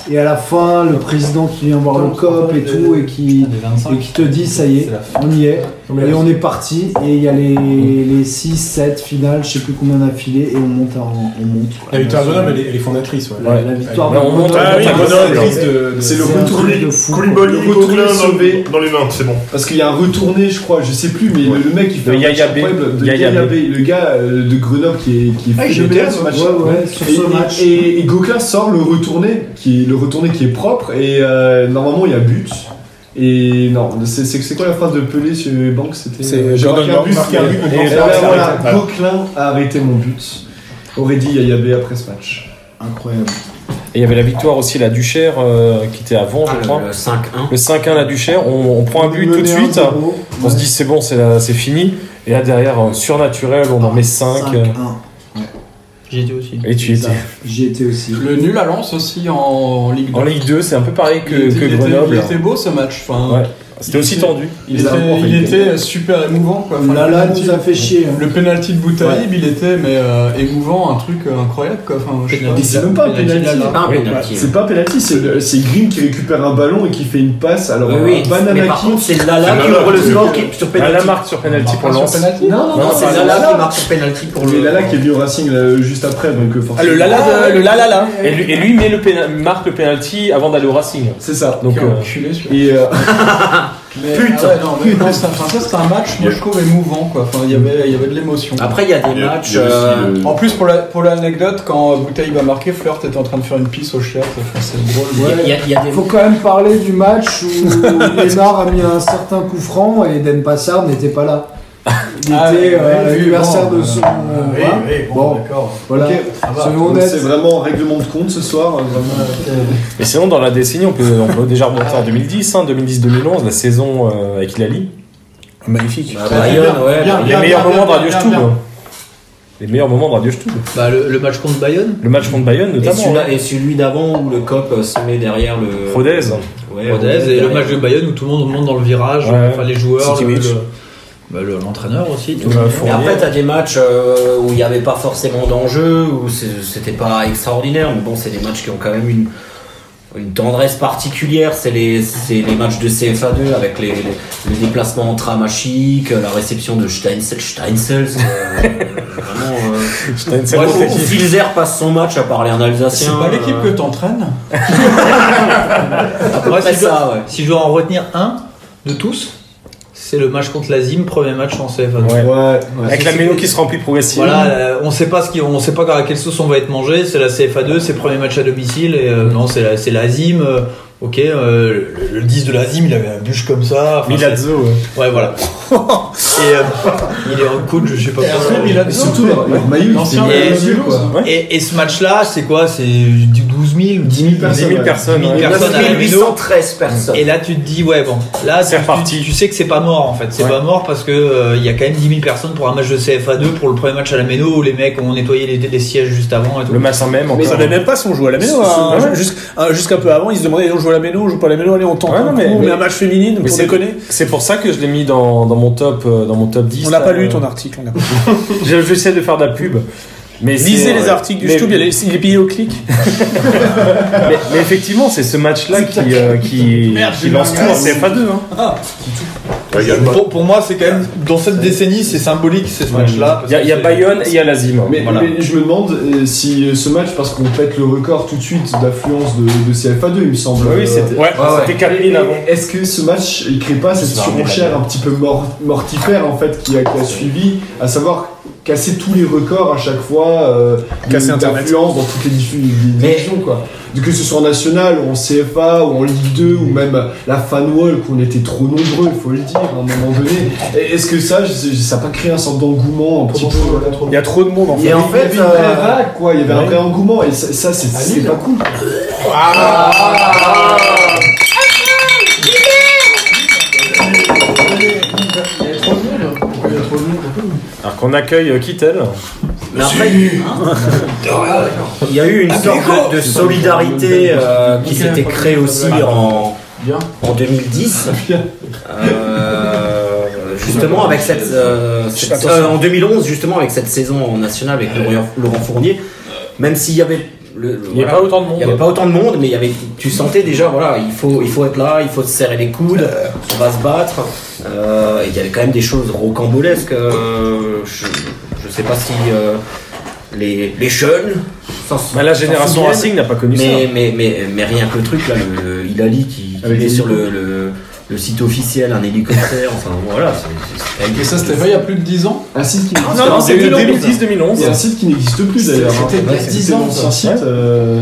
Speaker 6: et à la fin, le président qui vient voir le C O P et tout, et qui, et qui te dit ça y est, on y est, et on est parti, et il y a les, les six, sept finales, je sais plus combien on a filé, et on monte. En, on monte
Speaker 5: la victoire de Grenoble, elle, elle est fondatrice. Ouais.
Speaker 6: La, la victoire
Speaker 5: de Grenoble,
Speaker 3: c'est le retourné de fou.
Speaker 8: Koulibaly, Coquelin sauvé dans les mains, c'est bon.
Speaker 3: Parce qu'il y a un retourné, je crois, je sais plus, mais le, le mec il fait
Speaker 10: de
Speaker 3: un
Speaker 10: Yaya B.
Speaker 3: de Yaya B, le gars euh, de Grenoble qui est qui est
Speaker 6: ah,
Speaker 3: phénoménal ce match.
Speaker 6: Ouais, ouais, sur
Speaker 3: et,
Speaker 6: ce match.
Speaker 3: Et, et Gauquelin sort le retourné, qui est le retourné qui est propre, et euh, normalement il y a but. Et non, c'est, c'est, c'est quoi la phrase de Pelé sur les banques? C'était
Speaker 2: c'est
Speaker 3: j'ai marqué un but,
Speaker 5: marqué un but,
Speaker 3: et voilà, Gauquelin a arrêté mon but. Aurait dit Yaya B après ce match.
Speaker 6: Incroyable.
Speaker 10: Et il y avait la victoire aussi, la Duchère, euh, qui était avant,
Speaker 7: Ah,
Speaker 10: je crois.
Speaker 7: le cinq un.
Speaker 10: Le cinq un, la Duchère. On, on prend un but tout de suite. On se dit c'est bon, c'est, la- c'est fini. Et là derrière, euh, surnaturel, on en met cinq.
Speaker 6: cinq un.
Speaker 9: J'y étais aussi.
Speaker 10: Et tu y étais.
Speaker 6: J'y étais aussi.
Speaker 11: Le nul à Lens aussi en, en Ligue deux.
Speaker 10: En Ligue deux, c'est un peu pareil que,
Speaker 11: il était,
Speaker 10: que
Speaker 11: il était-
Speaker 10: Grenoble.
Speaker 11: il était beau ce match. Enfin,
Speaker 10: Ouais. C'était
Speaker 11: il
Speaker 10: aussi
Speaker 11: était-
Speaker 10: tendu.
Speaker 11: Il était, il était super émouvant. Quoi. Enfin,
Speaker 6: Lala
Speaker 11: le penalty-
Speaker 6: nous a fait chier. hein.
Speaker 11: Le penalty de Boutaïb, il était mais euh, émouvant, un truc euh, incroyable quoi. Enfin, je sais pas.
Speaker 3: Et c'est même pas un penalty.
Speaker 7: C'est pas un
Speaker 10: Oui,
Speaker 7: penalty.
Speaker 3: C'est pas penalty, c'est, le- c'est Green qui récupère un ballon et qui fait une passe. Alors,
Speaker 7: Oui, oui.
Speaker 3: un banana
Speaker 7: Mais par
Speaker 3: kick.
Speaker 7: contre, c'est Lala
Speaker 8: C'est
Speaker 7: qui
Speaker 8: Lala
Speaker 7: ouvre le
Speaker 8: qui-
Speaker 7: score qui- sur
Speaker 10: Ah,
Speaker 7: penalty.
Speaker 10: la marque sur penalty pour
Speaker 11: Sur
Speaker 10: Lens.
Speaker 11: penalty
Speaker 6: Non, non,
Speaker 7: Non,
Speaker 6: non,
Speaker 7: c'est
Speaker 6: pas
Speaker 7: Lala
Speaker 6: Lala.
Speaker 7: qui marque sur penalty pour
Speaker 3: Mais
Speaker 7: le.
Speaker 3: Lala qui est venu au Racing euh, juste après, donc euh,
Speaker 2: Ah,
Speaker 3: forcément.
Speaker 2: le Lala, de- le Lala là.
Speaker 10: Et lui, et lui met le péna- marque le penalty avant d'aller au Racing.
Speaker 3: C'est ça.
Speaker 10: Donc,
Speaker 11: Quel
Speaker 10: euh,
Speaker 11: enculé, celui-là.
Speaker 3: Et euh,
Speaker 11: Mais,
Speaker 7: Putain.
Speaker 11: ah ouais, non, mais non, ça, enfin, ça c'était un match, moi je trouve émouvant quoi. Enfin, il y avait, il y avait de l'émotion.
Speaker 7: Après, il y a des
Speaker 8: Il y a-
Speaker 7: matchs.
Speaker 8: il y a aussi
Speaker 7: euh,
Speaker 8: le-
Speaker 11: En plus, pour, la, pour l'anecdote, quand Boutaïb a marqué, Flirt était en train de faire une pisse au chiottes. Enfin, c'est drôle.
Speaker 7: il y a- il y a- il y a des.
Speaker 6: Il faut quand même parler du match où Lénard a mis un certain coup franc et Den Passard n'était pas là. Il
Speaker 11: Ah,
Speaker 6: était
Speaker 11: oui,
Speaker 6: euh, à
Speaker 11: oui,
Speaker 6: l'anniversaire
Speaker 11: bon,
Speaker 6: de son.
Speaker 11: euh,
Speaker 6: euh,
Speaker 11: oui,
Speaker 6: voilà.
Speaker 11: oui, bon,
Speaker 6: Bon,
Speaker 11: d'accord.
Speaker 6: voilà.
Speaker 3: ok.
Speaker 6: Soyons
Speaker 3: Donc,
Speaker 6: honnêtes.
Speaker 3: c'est vraiment règlement de compte ce soir. Vraiment.
Speaker 10: Mais sinon, dans la décennie, on peut, on peut déjà remonter en deux mille dix, hein, deux mille dix deux mille onze, la saison euh, avec Lali.
Speaker 2: Magnifique.
Speaker 7: Bah, Bayonne, ouais.
Speaker 11: bien,
Speaker 10: Les
Speaker 11: bien,
Speaker 10: meilleurs
Speaker 11: bien,
Speaker 10: moments de
Speaker 11: bien,
Speaker 10: Radio
Speaker 11: bien,
Speaker 10: Stube.
Speaker 11: bien.
Speaker 10: Les meilleurs moments de Radio Stube.
Speaker 9: Bah, le, le match contre Bayonne.
Speaker 10: Le match contre Bayonne,
Speaker 7: Et,
Speaker 10: notamment.
Speaker 7: celui-là,
Speaker 10: hein.
Speaker 7: et celui d'avant où le cop euh, se met derrière le.
Speaker 10: Rodez.
Speaker 7: Ouais,
Speaker 9: Rodez,
Speaker 7: Rodez,
Speaker 9: et le
Speaker 7: derrière.
Speaker 9: match de Bayonne où tout le monde monte dans le virage,
Speaker 10: Ouais.
Speaker 9: enfin les joueurs, le,
Speaker 2: Sitimic.
Speaker 9: le- bah, le- l'entraîneur aussi.
Speaker 10: Tout va
Speaker 7: Et
Speaker 10: fournir.
Speaker 7: après, t'as des matchs euh, où il n'y avait pas forcément d'enjeu, où c'est- c'était pas extraordinaire, mais bon, c'est des matchs qui ont quand même une, une tendresse particulière. C'est les, c'est les matchs de C F A deux avec les, les, les déplacements en tram à Chic, la réception de Steinsel, Steinsel, euh, vraiment. Euh,
Speaker 10: Steinsel,
Speaker 7: ouais,
Speaker 10: c'est
Speaker 7: où
Speaker 10: qui
Speaker 7: Filzer passe son match à parler un Alsacien.
Speaker 11: C'est pas l'équipe
Speaker 7: euh,
Speaker 11: que t'entraînes
Speaker 9: Après,
Speaker 7: Après
Speaker 9: si, je dois,
Speaker 7: ça, ouais.
Speaker 9: si je dois en retenir un de tous, c'est le match contre l'Azim, premier match en C F A.
Speaker 10: Ouais.
Speaker 3: Ouais, ouais.
Speaker 10: Avec la mélo qui se remplit progressivement.
Speaker 9: Voilà, euh, on sait pas ce qui, on sait pas à quelle sauce on va être mangé. C'est la C F A deux, c'est le premier match à domicile. Et euh, non, c'est la, c'est l'Azim. euh, ok, euh, le, le dix de l'Azim, il avait un bûche comme ça. Enfin,
Speaker 10: Milazzo. ouais.
Speaker 9: c'est- Ouais, voilà. Et euh, il est en coach, je sais pas pourquoi.
Speaker 3: Et surtout, leur, leur maillot,
Speaker 11: L'ancien
Speaker 3: il était
Speaker 9: de
Speaker 3: merveilleux, quoi.
Speaker 9: Et, et ce match-là, c'est quoi? C'est du douze mille ou dix mille
Speaker 3: personnes,
Speaker 10: dix mille
Speaker 3: ouais.
Speaker 10: personnes.
Speaker 9: dix mille
Speaker 10: ouais.
Speaker 9: personnes.
Speaker 7: neuf mille huit cent treize personnes.
Speaker 9: Et là, tu te dis, ouais, bon, là,
Speaker 10: C'est
Speaker 9: tu,
Speaker 10: reparti.
Speaker 9: tu, tu sais que c'est pas mort en fait. C'est
Speaker 10: Ouais.
Speaker 9: pas mort parce que euh, il y a quand même dix mille personnes pour un match de C F A deux pour le premier match à la Méno où les mecs ont nettoyé les, les sièges juste avant et tout.
Speaker 10: Le matin même.
Speaker 2: Mais
Speaker 10: encore.
Speaker 2: ils savaient même pas si on jouait à la méno. hein.
Speaker 10: Ouais.
Speaker 2: Jus- un- Jusqu'un peu avant, ils se demandaient on joue à la méno, on joue pas à la méno, allez on tente
Speaker 10: Ouais,
Speaker 2: un
Speaker 10: non,
Speaker 2: coup,
Speaker 10: mais-
Speaker 2: on met
Speaker 10: mais-
Speaker 2: un match féminine
Speaker 10: mais
Speaker 2: pour
Speaker 10: c'est-
Speaker 2: déconner.
Speaker 10: C'est pour ça que je l'ai mis dans, dans mon top euh, dans mon top dix.
Speaker 2: On n'a
Speaker 10: là,
Speaker 2: pas lu
Speaker 10: euh,
Speaker 2: ton article. on a pas-
Speaker 10: je- J'essaie de faire de la pub. Mais
Speaker 2: Lisez
Speaker 10: c'est-
Speaker 2: les
Speaker 10: ouais.
Speaker 2: articles du
Speaker 10: Mais-
Speaker 2: Stube, il est- il est payé au clic.
Speaker 10: mais, mais effectivement, c'est ce match-là qui, euh, qui, qui lance tout en C F A deux. Hein.
Speaker 8: Ouais, il y a le-
Speaker 9: Pour, pour moi, c'est quand même dans cette décennie, c'est symbolique, c'est ce match-là.
Speaker 10: Il y a, il y a Bayonne et il y a Lazim.
Speaker 3: Mais,
Speaker 10: Voilà.
Speaker 3: mais je me demande euh, si euh, ce match, parce qu'on pète le record tout de suite d'affluence de, de C F A deux, il me semble.
Speaker 10: Oui,
Speaker 3: euh,
Speaker 10: c'était
Speaker 2: Ouais,
Speaker 10: c'était quatre mille
Speaker 3: Et-
Speaker 10: avant.
Speaker 3: et Est-ce que ce match, il crée pas cette
Speaker 10: Ça va,
Speaker 3: surenchère un petit peu mor- mortifère en fait qui a, qui a suivi, à savoir casser tous les records à chaque fois, euh,
Speaker 2: Casser
Speaker 3: de-
Speaker 2: Internet.
Speaker 3: d'influence dans toutes les diffu- les
Speaker 7: Mais-
Speaker 3: divisions quoi. De que ce soit en national ou en C F A ou en Ligue deux ou même la fan wall qu'on était trop nombreux, il faut le dire à un moment donné. Et Est-ce que ça, je- ça n'a pas créé un sorte d'engouement un petit peu?
Speaker 2: Il y a trop de monde en
Speaker 7: Et
Speaker 2: fait.
Speaker 7: en
Speaker 3: Il y avait
Speaker 7: fait,
Speaker 3: une vraie
Speaker 7: euh,
Speaker 3: vague, quoi, il y avait un vrai engouement et ça, ça, c'est c'est pas cool.
Speaker 10: Alors qu'on accueille euh, Kittel.
Speaker 7: Mais après, il y a eu une sorte de, de solidarité euh, qui s'était créée aussi en, en deux mille dix. Euh, justement avec cette, euh, cette- euh, en deux mille onze justement avec cette saison en nationale avec Laurent, Laurent Fournier, même s'il y avait le, le-
Speaker 10: Il n'y avait
Speaker 7: voilà.
Speaker 10: pas autant de monde.
Speaker 7: Il y avait pas autant de monde, mais il y avait, tu sentais déjà, voilà, il faut, il faut être là, il faut se serrer les coudes, on va se battre. Euh, et il y avait quand même des choses rocambolesques. Euh, je, je sais pas si euh, les, les jeunes.
Speaker 10: Bah, la génération Racing n'a pas connu
Speaker 7: mais,
Speaker 10: ça.
Speaker 7: Mais, mais, mais rien que le truc là, le, le Hilali qui, qui met sur le, le, le site officiel un hélicoptère, enfin voilà. c'est, c'est...
Speaker 11: Et ça, c'était pas il y a plus de dix ans.
Speaker 3: Un site qui
Speaker 10: Ah, non, non, c'est deux mille dix deux mille onze.
Speaker 3: Il y a un site qui n'existe plus d'ailleurs. hein.
Speaker 11: C'était peut-être dix ans,
Speaker 3: C'est
Speaker 11: ça.
Speaker 3: un site. euh,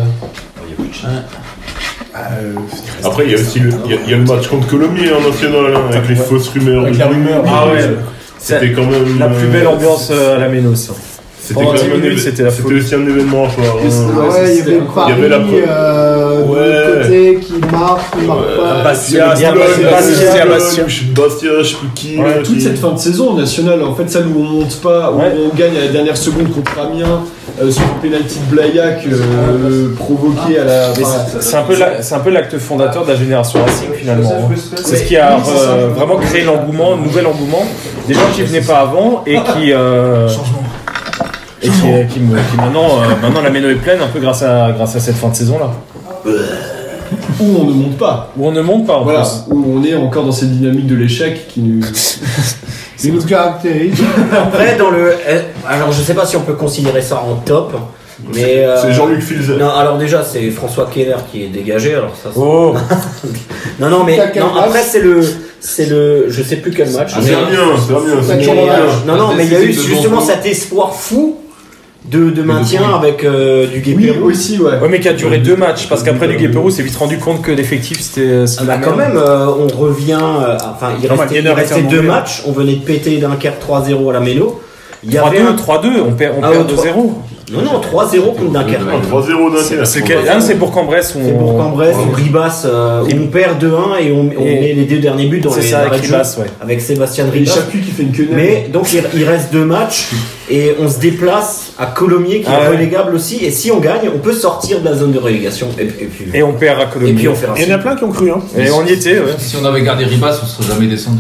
Speaker 8: Après, il y a aussi le, il y a, il y a le match contre Colomiers en national, hein, avec les fausses rumeurs.
Speaker 5: Avec
Speaker 8: de
Speaker 5: la
Speaker 8: but.
Speaker 5: rumeur.
Speaker 10: Ah ouais.
Speaker 8: C'était quand même.
Speaker 10: La plus
Speaker 8: euh,
Speaker 10: belle ambiance euh, à la Ménos.
Speaker 8: C'était
Speaker 10: Pendant
Speaker 8: quand
Speaker 10: dix
Speaker 8: même un
Speaker 10: minutes,
Speaker 8: éve-
Speaker 10: c'était la
Speaker 8: C'était
Speaker 10: folie.
Speaker 8: aussi un événement à part.
Speaker 3: Et c'est-
Speaker 8: hein.
Speaker 6: Ah ouais, il y avait Paris,
Speaker 8: Il y avait la pre-
Speaker 6: euh, de
Speaker 8: Ouais.
Speaker 6: l'autre côté qui marque, qui marque pas.
Speaker 10: Bastia,
Speaker 8: Bastia,
Speaker 10: Bastia,
Speaker 8: Bastia,
Speaker 10: Bastia.
Speaker 8: Bastia, je sais plus qui.
Speaker 3: Ouais,
Speaker 8: là,
Speaker 3: toute
Speaker 8: qui-
Speaker 3: cette fin de saison nationale, en fait, celle où on monte pas, où
Speaker 10: Ouais.
Speaker 3: on gagne à la dernière seconde contre Amiens euh, sur le penalty de Blaillac euh, provoqué à la.
Speaker 10: Mais
Speaker 3: enfin,
Speaker 10: c'est- c'est un peu la- c'est un peu l'acte fondateur de la génération Racing finalement. hein. C'est ce qui a euh, vraiment créé l'engouement, un nouvel engouement, des gens qui venaient pas avant et qui euh, et qui, qui, me- qui maintenant euh, maintenant la Méno est pleine un peu grâce à grâce à cette fin de saison là.
Speaker 3: où on ne monte pas.
Speaker 10: Où on ne monte pas en
Speaker 3: Voilà,
Speaker 10: plus.
Speaker 3: où on est encore dans cette dynamique de l'échec qui nous.
Speaker 6: C'est nous caractérise.
Speaker 7: Après, dans le. euh, Alors, je sais pas si on peut considérer ça en top, mais. euh,
Speaker 8: C'est Jean-Luc Filzer.
Speaker 7: Non, alors déjà, c'est François Keller qui est dégagé, alors ça. c'est-
Speaker 10: Oh,
Speaker 7: Non, non, mais.
Speaker 6: T'as quel
Speaker 7: Non,
Speaker 6: match
Speaker 7: après, c'est le. C'est le. Je sais plus quel match.
Speaker 8: Ah,
Speaker 7: mais-
Speaker 8: c'est bien, c'est bien.
Speaker 6: T'as
Speaker 8: c'est
Speaker 7: mais,
Speaker 6: quel
Speaker 8: bien.
Speaker 6: match
Speaker 7: euh, Non, non, mais il y a eu
Speaker 11: décisif de
Speaker 7: justement
Speaker 11: Banco.
Speaker 7: cet espoir fou de, de maintien avec euh, du
Speaker 3: Oui,
Speaker 7: Guépérou.
Speaker 3: aussi, ouais.
Speaker 10: ouais, mais qui a duré deux matchs parce qu'après du Guépérou s'est vite rendu compte que l'effectif c'était c'était
Speaker 7: Ah
Speaker 10: la
Speaker 7: bah quand
Speaker 10: merde.
Speaker 7: même, euh, on revient. euh, enfin, il
Speaker 2: Non,
Speaker 7: restait,
Speaker 2: Malguiner
Speaker 7: il restait
Speaker 2: était
Speaker 7: deux
Speaker 2: remonté.
Speaker 7: matchs. On venait de péter Dunkerque trois zéro à la Méno. Il y
Speaker 10: trois
Speaker 7: avait
Speaker 10: deux,
Speaker 7: un.
Speaker 10: trois deux, on perd, on
Speaker 7: Ah,
Speaker 10: perd
Speaker 7: ouais,
Speaker 10: deux zéro.
Speaker 7: Non, non, trois zéro contre Dunkerque.
Speaker 8: trois zéro d'un tiers.
Speaker 10: C'est quel- un, c'est pour Cambrai, on...
Speaker 7: C'est pour Cambrai, on Ribas, euh, où on perd deux un et on, on
Speaker 10: Et-
Speaker 7: met les deux derniers buts dans
Speaker 10: c'est
Speaker 7: les
Speaker 10: ça,
Speaker 7: arrêts
Speaker 10: avec
Speaker 7: de jeu
Speaker 10: Ribas, ouais.
Speaker 7: avec Sébastien
Speaker 3: Et
Speaker 7: Ribas.
Speaker 3: Chapuis qui fait une quenelle.
Speaker 7: Mais donc il, il reste deux matchs et on se déplace à Colomiers qui
Speaker 10: Ah
Speaker 7: est
Speaker 10: ouais.
Speaker 7: relégable aussi. Et si on gagne, on peut sortir de la zone de relégation. Et, et puis,
Speaker 10: Et on perd à
Speaker 7: et
Speaker 10: Colombie.
Speaker 7: puis on fait un
Speaker 2: Il y en a plein qui ont cru, hein.
Speaker 10: Et on y était, ouais.
Speaker 13: Si on avait gardé Ribas, on serait jamais descendu.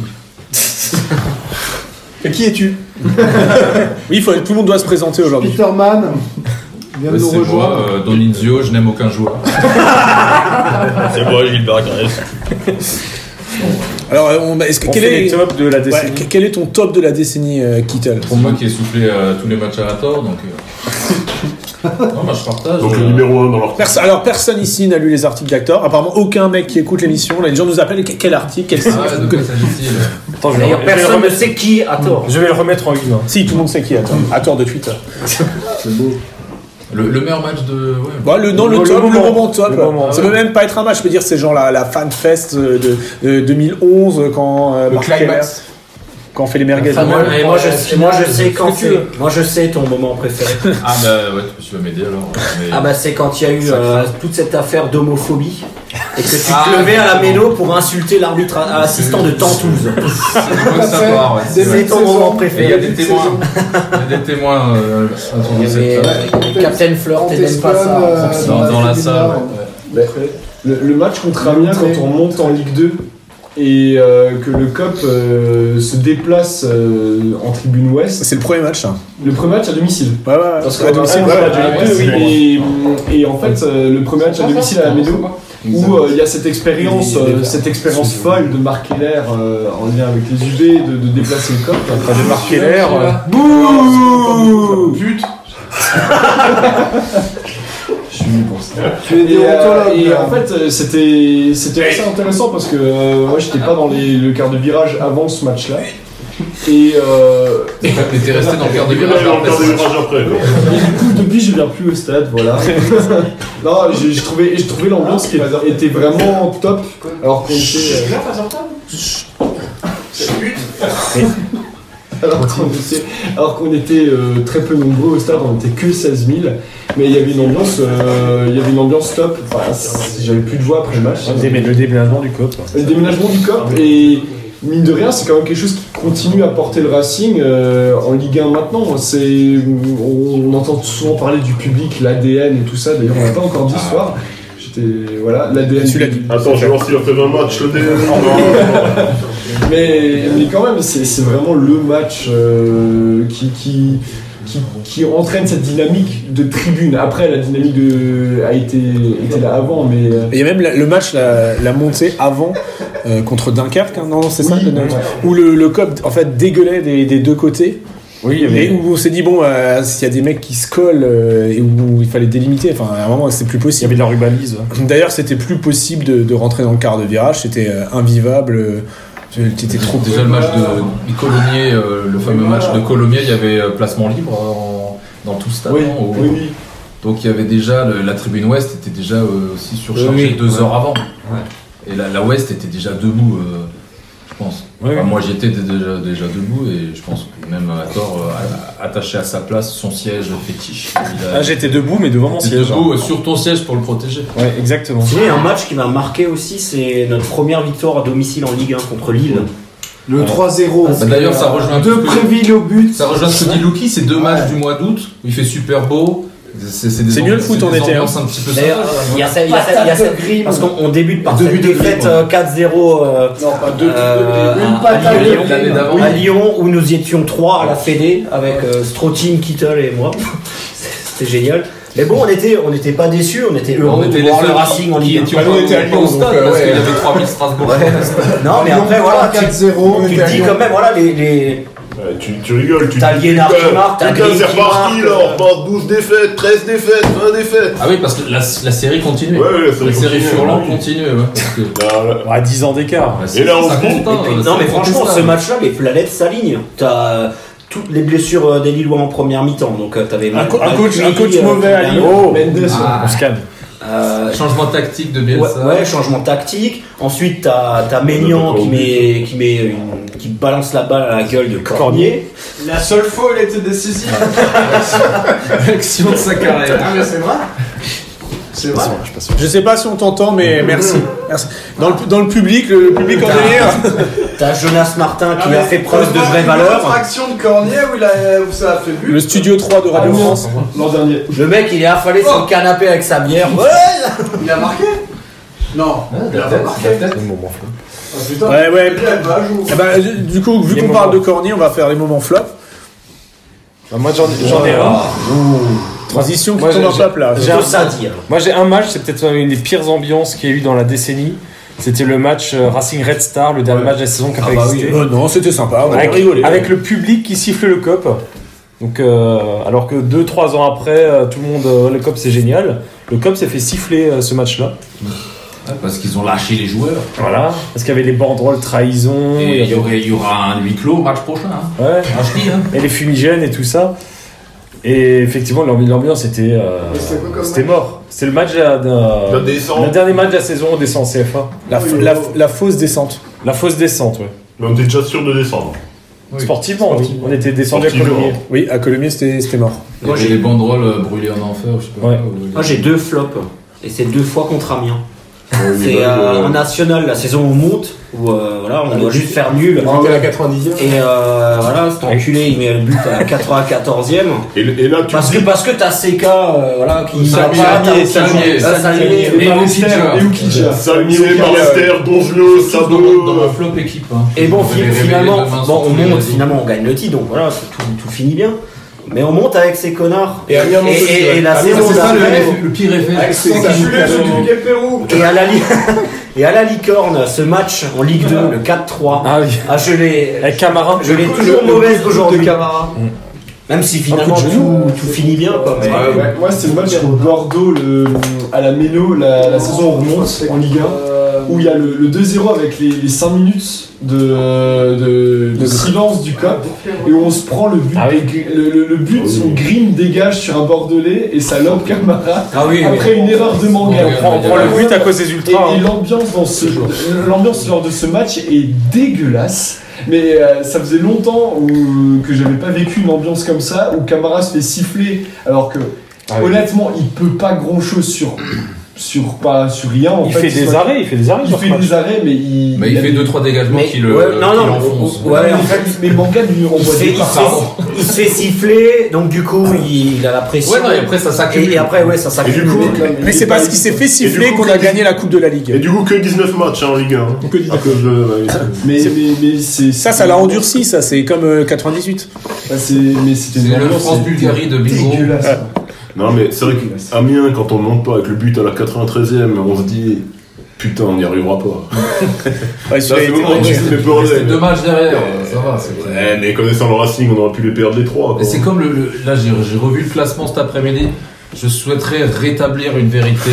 Speaker 2: Et qui es-tu? Oui, il faut, tout le monde doit se présenter aujourd'hui.
Speaker 6: Peterman vient de
Speaker 13: Ouais,
Speaker 6: nous
Speaker 13: c'est moi,
Speaker 6: rejoindre.
Speaker 13: euh, Don Inzio, je n'aime aucun joueur.
Speaker 8: C'est moi, Gilbert Grèce.
Speaker 2: Alors, euh, on- est-ce que,
Speaker 10: On
Speaker 2: quel,
Speaker 10: fait
Speaker 2: est,
Speaker 10: les tops de la
Speaker 2: ouais,
Speaker 10: décennie.
Speaker 2: que- quel est ton top de la décennie, euh, Kittel?
Speaker 13: Pour moi qui ai soufflé euh, tous les matchs à la tort, donc. euh, non, moi je partage.
Speaker 8: Donc
Speaker 13: euh,
Speaker 8: le numéro un dans leur.
Speaker 2: Perso- alors, personne ici n'a lu les articles d'acteurs. Apparemment, aucun mec qui écoute l'émission. Là, les gens nous appellent. Que- Quel article? Quel site?
Speaker 13: Ah ouais, de quoi s'agit-il
Speaker 10: Attends, je vais,
Speaker 7: D'ailleurs,
Speaker 10: je vais le
Speaker 7: personne ne
Speaker 10: remettre,
Speaker 7: sait qui a tort.
Speaker 10: je vais le remettre en une. hein.
Speaker 2: Si, tout le monde sait qui, à tort, à tort de Twitter.
Speaker 13: le, le meilleur match de. Ouais.
Speaker 2: Bon, le, non, le,
Speaker 10: Le
Speaker 2: top, le
Speaker 10: moment.
Speaker 2: moment top.
Speaker 10: Le moment,
Speaker 2: ça
Speaker 10: ouais.
Speaker 2: peut même pas être un match. Je peux dire, c'est genre la, la fan fest de, de deux mille onze quand euh,
Speaker 5: Le
Speaker 2: Marc
Speaker 5: climax.
Speaker 2: Keller- quand on fait les merguez.
Speaker 7: Ah, moi,
Speaker 2: Ouais.
Speaker 7: et moi, je, moi je sais quand
Speaker 2: que tu
Speaker 7: c'est.
Speaker 2: veux.
Speaker 7: Moi je sais ton moment préféré.
Speaker 13: Ah bah ouais, tu vas m'aider alors. Mais-
Speaker 7: Ah bah c'est quand il y a eu euh, toute cette affaire d'homophobie et que tu te
Speaker 13: Ah,
Speaker 7: levais à la
Speaker 13: oui.
Speaker 7: méno pour insulter l'arbitre à- assistant de Tantouze.
Speaker 13: C'est beau de sa part, ouais.
Speaker 6: Des
Speaker 13: C'est
Speaker 7: C'est
Speaker 13: vrai.
Speaker 7: ton moment
Speaker 13: Et Il y a
Speaker 7: préféré.
Speaker 13: des témoins. Il y a des témoins euh, autour
Speaker 7: Il
Speaker 13: de
Speaker 7: y
Speaker 13: cette
Speaker 7: avait
Speaker 13: table.
Speaker 7: euh, Captain Flirt et n'aime pas ça.
Speaker 6: euh,
Speaker 13: Dans, dans la salle. ouais.
Speaker 3: Ouais. Le, le match contre Amiens, quand on monte en Ligue deux et euh, que le C O P euh, se déplace euh, en tribune ouest,
Speaker 2: C'est le premier match. Ça.
Speaker 3: le premier match à domicile.
Speaker 2: Ouais, ouais, ouais.
Speaker 3: Parce
Speaker 2: À
Speaker 3: qu'on
Speaker 2: domicile,
Speaker 3: a
Speaker 2: ouais,
Speaker 3: un
Speaker 2: ouais,
Speaker 3: match à
Speaker 2: ouais,
Speaker 3: Ligue deux,
Speaker 2: ouais.
Speaker 3: et, et en fait, euh, le premier match à domicile à la Méno, où euh, il y a cette expérience, euh, cette expérience folle de Marc Keller euh, en lien avec les U V, de, de déplacer le C O P.
Speaker 10: De Marc Keller. euh,
Speaker 3: Bouh Pute Je suis venu pour ça.
Speaker 6: Tu es
Speaker 3: Et,
Speaker 6: des
Speaker 3: euh,
Speaker 6: autologues,
Speaker 3: et
Speaker 6: là.
Speaker 3: en fait, euh, c'était c'était assez intéressant parce que euh, moi, j'étais pas dans les, le quart de virage avant ce match-là. Et, euh,
Speaker 13: Et t'es resté dans le quart de
Speaker 8: Il y
Speaker 13: virage
Speaker 8: avait
Speaker 13: après
Speaker 8: encore
Speaker 13: ce
Speaker 8: des
Speaker 13: match.
Speaker 8: virages après. quoi.
Speaker 3: et du coup, depuis, je viens plus au stade, voilà. Non, j'ai j'ai trouvé, j'ai trouvé l'ambiance qui était vraiment top. Alors qu'on était. euh, Alors qu'on était, alors qu'on était euh, très peu nombreux au stade, on était que seize mille, mais il y avait une ambiance, euh, il y avait une ambiance top. Enfin, c- j'avais plus de voix après le match.
Speaker 10: Le déménagement du C O P.
Speaker 3: Le déménagement du C O P et mine de rien, c'est quand même quelque chose qui continue à porter le Racing euh, en Ligue un maintenant. C'est, on, on entend souvent parler du public, l'A D N et tout ça. D'ailleurs, on n'a pas encore dit ce soir. J'étais, voilà, l'A D N.
Speaker 2: Tu l'as dit.
Speaker 8: Attends, je vais voir s'il a fait vingt matchs le dé.
Speaker 3: Mais, mais quand même, c'est, c'est vraiment le match euh, qui, qui, qui, qui entraîne cette dynamique de tribune. Après, la dynamique de, a été, était là avant, mais... euh,
Speaker 2: Et il y a même la- le match, la, la montée avant, euh, contre Dunkerque, hein, non, non, c'est ça,
Speaker 3: Oui,
Speaker 2: le-
Speaker 3: ouais.
Speaker 2: où le, le C O P en fait dégueulait des, des deux côtés.
Speaker 10: Oui, il y avait-
Speaker 2: Et où on s'est dit, bon, euh, s'il y a des mecs qui se collent euh, et où il fallait délimiter, enfin, à un moment, c'est plus
Speaker 10: Il y
Speaker 2: possible.
Speaker 10: avait de la rubalise.
Speaker 2: D'ailleurs, c'était plus possible de, de rentrer dans le quart de virage, c'était euh, invivable. euh, T'étais trop.
Speaker 13: Déjà le match de, de Colomiers, euh, le fameux match de Colomiers, il y avait euh, placement libre en- dans tout le stade.
Speaker 3: Oui,
Speaker 13: non, au-
Speaker 3: oui, oui.
Speaker 13: Donc il y avait déjà le- la tribune ouest était déjà euh, aussi surchargée
Speaker 7: Oui, oui.
Speaker 13: deux
Speaker 7: Ouais.
Speaker 13: heures avant. Et la, la ouest était déjà debout, euh, je pense.
Speaker 10: Oui,
Speaker 13: Enfin,
Speaker 10: oui.
Speaker 13: moi j'étais déjà, déjà debout et je pense que même à tort euh, attaché à sa place, son siège fétiche. Il a-
Speaker 10: Ah, j'étais debout, mais devant mon
Speaker 13: T'es
Speaker 10: siège.
Speaker 13: debout euh, sur ton siège pour le protéger.
Speaker 10: Ouais, exactement.
Speaker 7: Vous savez, un match qui m'a marqué aussi, c'est notre première victoire à domicile en Ligue un contre Lille.
Speaker 6: Le trois zéro.
Speaker 13: Bah, d'ailleurs, ça rejoint un
Speaker 6: Deux
Speaker 13: petit peu-
Speaker 6: Préville au but.
Speaker 13: Ça rejoint ce que dit Lucky, c'est deux matchs du mois d'août où il fait super beau. C'est c'est des
Speaker 2: C'est
Speaker 13: ambi-
Speaker 2: mieux le foot
Speaker 13: c'est
Speaker 2: en
Speaker 13: des
Speaker 2: été,
Speaker 13: ambiances
Speaker 2: hein.
Speaker 13: un petit peu
Speaker 7: D'ailleurs,
Speaker 13: sympas.
Speaker 7: il y a cette, il y a cette, il y a cette
Speaker 6: Patate
Speaker 7: parce qu'on on débute par
Speaker 6: Deux
Speaker 7: cette
Speaker 6: buts de
Speaker 7: défaite
Speaker 6: Lille,
Speaker 7: euh, quatre zéro euh,
Speaker 6: Non, pas deux.
Speaker 7: euh,
Speaker 6: Une
Speaker 7: à,
Speaker 6: patate
Speaker 7: à
Speaker 6: de
Speaker 7: Lyon,
Speaker 13: l'année d'avant.
Speaker 7: à Lyon, où nous étions trois à la Fédé avec euh, Strotin, Kittel et moi. C'était génial. Mais bon, on était, on n'était pas déçus, on était heureux
Speaker 13: On était
Speaker 7: de
Speaker 13: les
Speaker 7: voir le
Speaker 13: seuls
Speaker 7: Racing en
Speaker 13: qui
Speaker 7: Ligue un.
Speaker 13: étions
Speaker 3: Bah, nous,
Speaker 13: pas
Speaker 3: on était à
Speaker 13: au-
Speaker 3: Lyon,
Speaker 13: au stade
Speaker 3: donc, euh,
Speaker 13: parce qu'il y
Speaker 3: ouais.
Speaker 13: avait trois mille Strasbourgeois.
Speaker 7: Non, mais après, voilà, tu,
Speaker 6: quatre zéro.
Speaker 7: tu te dis quand même, voilà, les, les,
Speaker 8: Ouais, tu, tu rigoles, tu
Speaker 7: T'as
Speaker 8: te dis,
Speaker 7: Liénard qui
Speaker 8: putain,
Speaker 7: marque, t'as
Speaker 8: putain,
Speaker 7: Green
Speaker 8: c'est
Speaker 7: qui
Speaker 8: reparti
Speaker 7: marque,
Speaker 8: là,
Speaker 7: euh.
Speaker 8: on repart douze défaites, treize défaites, vingt défaites.
Speaker 13: Ah oui, parce que la, la série continue.
Speaker 8: Ouais, ouais, la série
Speaker 13: la série
Speaker 8: continue,
Speaker 13: Furlan
Speaker 8: oui.
Speaker 13: continue. Ouais, parce que,
Speaker 8: Là, là.
Speaker 10: À dix ans d'écart.
Speaker 13: bah,
Speaker 8: Et là, on
Speaker 13: ça
Speaker 8: se
Speaker 13: compte,
Speaker 8: compte,
Speaker 13: hein,
Speaker 7: Et puis,
Speaker 13: ça
Speaker 7: non, mais
Speaker 13: compte,
Speaker 7: franchement,
Speaker 13: ça.
Speaker 7: ce match-là, les planètes s'alignent. T'as euh, toutes les blessures euh, des Lillois en première mi-temps. Donc, euh, t'avais
Speaker 2: Un, co- un
Speaker 7: Mal-
Speaker 2: coach, un coach
Speaker 7: Malcuit, euh,
Speaker 2: mauvais à
Speaker 7: qui
Speaker 2: Lyon.
Speaker 7: vient.
Speaker 2: Oh,
Speaker 3: Mendes,
Speaker 13: Ah,
Speaker 10: On se calme.
Speaker 7: Euh,
Speaker 13: changement tactique de
Speaker 7: ouais,
Speaker 13: Bielsa.
Speaker 7: ouais, changement tactique. Ensuite, t'as t'as Maignan qui met, qui met une- qui balance la balle à la gueule de Cornier.
Speaker 12: La seule fois où il était décisif.
Speaker 13: L'action de sa carrière.
Speaker 12: Ah, mais c'est vrai. C'est vrai.
Speaker 2: Je sais pas si on t'entend, mais merci. Merci. Dans, le, dans le public, le public en délire.
Speaker 7: T'as Jonas Martin qui
Speaker 12: Ah,
Speaker 7: a
Speaker 12: mais
Speaker 7: fait preuve de
Speaker 12: heureusement,
Speaker 7: vraie
Speaker 12: une
Speaker 7: valeur.
Speaker 12: autre action de Cornier où, il a, où ça a fait but.
Speaker 2: Le studio trois de Radio France.
Speaker 3: l'an dernier.
Speaker 7: Le mec, il est affalé sur le canapé avec sa bière. Ouais.
Speaker 12: Il a marqué. Non, il a pas marqué. Ah, putain,
Speaker 2: Ouais, ouais.
Speaker 12: il a pas joué.
Speaker 2: Eh ben, du coup, vu
Speaker 10: Les
Speaker 2: qu'on
Speaker 10: moments.
Speaker 2: parle de Cornier, on va faire les moments flop.
Speaker 10: Bah, moi, j'en j'en ai un.
Speaker 2: Transition qui
Speaker 10: Moi,
Speaker 2: tombe
Speaker 10: j'ai-
Speaker 2: en flop là.
Speaker 10: j'ai
Speaker 7: Tout
Speaker 10: un-
Speaker 7: ça à dire.
Speaker 10: Moi, j'ai un match, c'est peut-être une des pires ambiances qu'il y a eu dans la décennie. C'était le match euh, Racing Red Star, le dernier match de la saison qui n'a
Speaker 7: Ah
Speaker 10: pas
Speaker 7: bah
Speaker 10: existé.
Speaker 2: Oh non, c'était sympa, on a
Speaker 10: avec,
Speaker 2: rigolé.
Speaker 10: avec le public qui siffle le C O P. Donc, euh, alors que deux trois ans après, euh, tout le monde, euh, le C O P c'est génial. Le C O P s'est fait siffler euh, ce match-là.
Speaker 13: Ouais, parce qu'ils ont lâché les joueurs.
Speaker 10: Voilà. Parce qu'il y avait les banderoles trahison.
Speaker 13: Et il y,
Speaker 10: avait-
Speaker 13: aurait- il y aura un huis clos match prochain. Hein.
Speaker 10: Ouais.
Speaker 13: Ah, je dis, hein.
Speaker 10: Et les fumigènes et tout ça. Et effectivement, l'ambi- l'ambiance était, euh,
Speaker 12: Mais c'était quoi comme
Speaker 10: c'était
Speaker 12: match
Speaker 10: mort. C'était le match de la- de-
Speaker 8: La descente.
Speaker 10: le dernier match de la saison, on descend en C F A.
Speaker 2: La, f- la, f- la fausse descente.
Speaker 10: La fausse descente, ouais.
Speaker 8: Mais on était déjà sûr de descendre.
Speaker 13: Oui.
Speaker 10: Sportivement, oui.
Speaker 2: Sportivement.
Speaker 10: On était descendu à
Speaker 8: Sportivement.
Speaker 10: Colomiers.
Speaker 2: Oui, à Colomiers, c'était c'était mort.
Speaker 13: Il y avait les banderoles euh, brûlées en enfer, je sais pas.
Speaker 10: Ouais.
Speaker 13: quoi, ou les-
Speaker 7: Moi, j'ai deux flops. Et c'est deux fois contre Amiens.
Speaker 8: Ouais,
Speaker 7: C'est
Speaker 8: ouais,
Speaker 7: euh,
Speaker 8: ouais.
Speaker 7: en national, la saison où on monte, où euh, voilà, on doit juste faire nul.
Speaker 3: C'était la quatre-vingt-dixième.
Speaker 7: Et euh, voilà, cet enculé, il met le but à la quatre-vingt-quatorzième.
Speaker 8: Et, et là, tu
Speaker 7: Parce que, parce que t'as C K, euh, voilà, qui
Speaker 13: Salmier,
Speaker 7: t'as- t'as-
Speaker 13: Salmier,
Speaker 7: t'as-
Speaker 13: Salmier,
Speaker 7: Salmier.
Speaker 13: et Ukidja.
Speaker 3: Et Ukidja.
Speaker 8: Salmier, Marster, Dongelot,
Speaker 13: Sauf dans,
Speaker 8: Sabot.
Speaker 13: dans ma flop équipe. Hein.
Speaker 7: Et bon,
Speaker 13: Vous avez révélé
Speaker 7: finalement,
Speaker 13: demain sur
Speaker 7: bon, on
Speaker 13: tous les
Speaker 7: monte,
Speaker 13: réseaux.
Speaker 7: finalement, on gagne le titre, donc voilà, c'est tout, tout finit bien. Mais on monte avec ces connards.
Speaker 2: Et Amiens monte
Speaker 7: et,
Speaker 2: aussi,
Speaker 7: et-
Speaker 2: ouais.
Speaker 7: et la
Speaker 13: C'est
Speaker 7: saison
Speaker 13: ça le,
Speaker 7: d'après,
Speaker 13: le pire effet.
Speaker 12: Avec son enculé, je du Quai Pérou.
Speaker 7: et à la li- et à la licorne, ce match en Ligue deux, le quatre trois.
Speaker 10: Ah oui.
Speaker 7: Ah, je l'ai,
Speaker 10: Avec Camara.
Speaker 7: je l'ai toujours mauvaise
Speaker 3: de
Speaker 7: aujourd'hui.
Speaker 3: Camara.
Speaker 7: Même si finalement
Speaker 2: Un coup de
Speaker 7: tout, tout finit bien, quoi. Mais...
Speaker 3: Ah ouais, moi c'est le match contre Bordeaux le, à la Mélo, la, la saison où on remonte en Ligue un, où il y a le, le deux zéro avec les, les cinq minutes de, de, de silence du C O P et où on se prend le but,
Speaker 10: Ah oui.
Speaker 3: des- le, le, le but son Green dégage sur un Bordelais et ça lobe Camara
Speaker 7: Ah oui,
Speaker 3: après une erreur de Manga.
Speaker 10: On prend, on prend le but à cause des
Speaker 3: Et,
Speaker 10: ultras.
Speaker 3: et
Speaker 10: hein.
Speaker 3: l'ambiance dans ce l'ambiance lors de ce match est dégueulasse. Mais euh, ça faisait longtemps où, que j'avais pas vécu une ambiance comme ça où Camara se fait siffler alors que
Speaker 10: Ah oui.
Speaker 3: honnêtement il peut pas grand chose sur sur pas sur rien. En
Speaker 10: Il
Speaker 3: fait,
Speaker 10: fait des
Speaker 3: soit-
Speaker 10: arrêts, il fait des arrêts.
Speaker 3: Il
Speaker 10: sur ce
Speaker 3: fait
Speaker 10: match.
Speaker 3: des arrêts, mais il.
Speaker 13: Mais il
Speaker 3: a
Speaker 13: fait
Speaker 3: des-
Speaker 13: deux trois dégagements
Speaker 7: Mais-
Speaker 13: qui le
Speaker 7: ouais,
Speaker 13: qui
Speaker 7: non, non,
Speaker 13: l'enfoncent.
Speaker 7: ouais,
Speaker 3: mais
Speaker 7: en
Speaker 3: en
Speaker 7: fait,
Speaker 3: fait, mais Manga lui
Speaker 7: il
Speaker 3: renvoie
Speaker 7: se, fait,
Speaker 3: des
Speaker 7: il, se
Speaker 3: passes.
Speaker 7: fait, il se fait siffler, donc du coup il, il a la pression.
Speaker 13: Ouais, non, et après ça s'accumule.
Speaker 7: Et, et après, ouais, ça
Speaker 8: Et du
Speaker 7: s'accumule.
Speaker 8: coup,
Speaker 2: Mais c'est parce qu'il s'est fait siffler
Speaker 8: Et du coup,
Speaker 2: qu'on a
Speaker 8: que-
Speaker 2: gagné la Coupe de la Ligue.
Speaker 8: Et du coup, que dix-neuf matchs hein, en Ligue un. hein.
Speaker 2: Que dix-neuf.
Speaker 8: À cause de- ouais,
Speaker 3: Mais, mais, mais c'est.
Speaker 2: Ça, ça l'a endurci, ça, c'est comme euh, quatre-vingt-dix-huit.
Speaker 3: Bah, c'est, mais c'était
Speaker 13: C'est
Speaker 3: une
Speaker 13: le
Speaker 3: ambiance,
Speaker 13: France-Bulgarie de Bingo.
Speaker 3: dégueulasse.
Speaker 8: Non, mais c'est vrai qu'Amiens, quand on ne monte pas avec le but à la quatre-vingt-treizième, on se dit putain, on n'y arrivera pas.
Speaker 2: Ouais,
Speaker 8: Ça,
Speaker 2: celui-là
Speaker 8: c'est
Speaker 2: était
Speaker 8: le moment où
Speaker 2: horrible.
Speaker 8: tu te fais
Speaker 13: C'était
Speaker 8: bordel.
Speaker 13: deux matchs derrière, ça va. c'était-
Speaker 8: Ouais, mais connaissant le Racing, on aurait pu les perdre les trois. quoi.
Speaker 13: Et c'est comme le, le- là j'ai j'ai revu le classement cet après-midi. Je souhaiterais rétablir une vérité.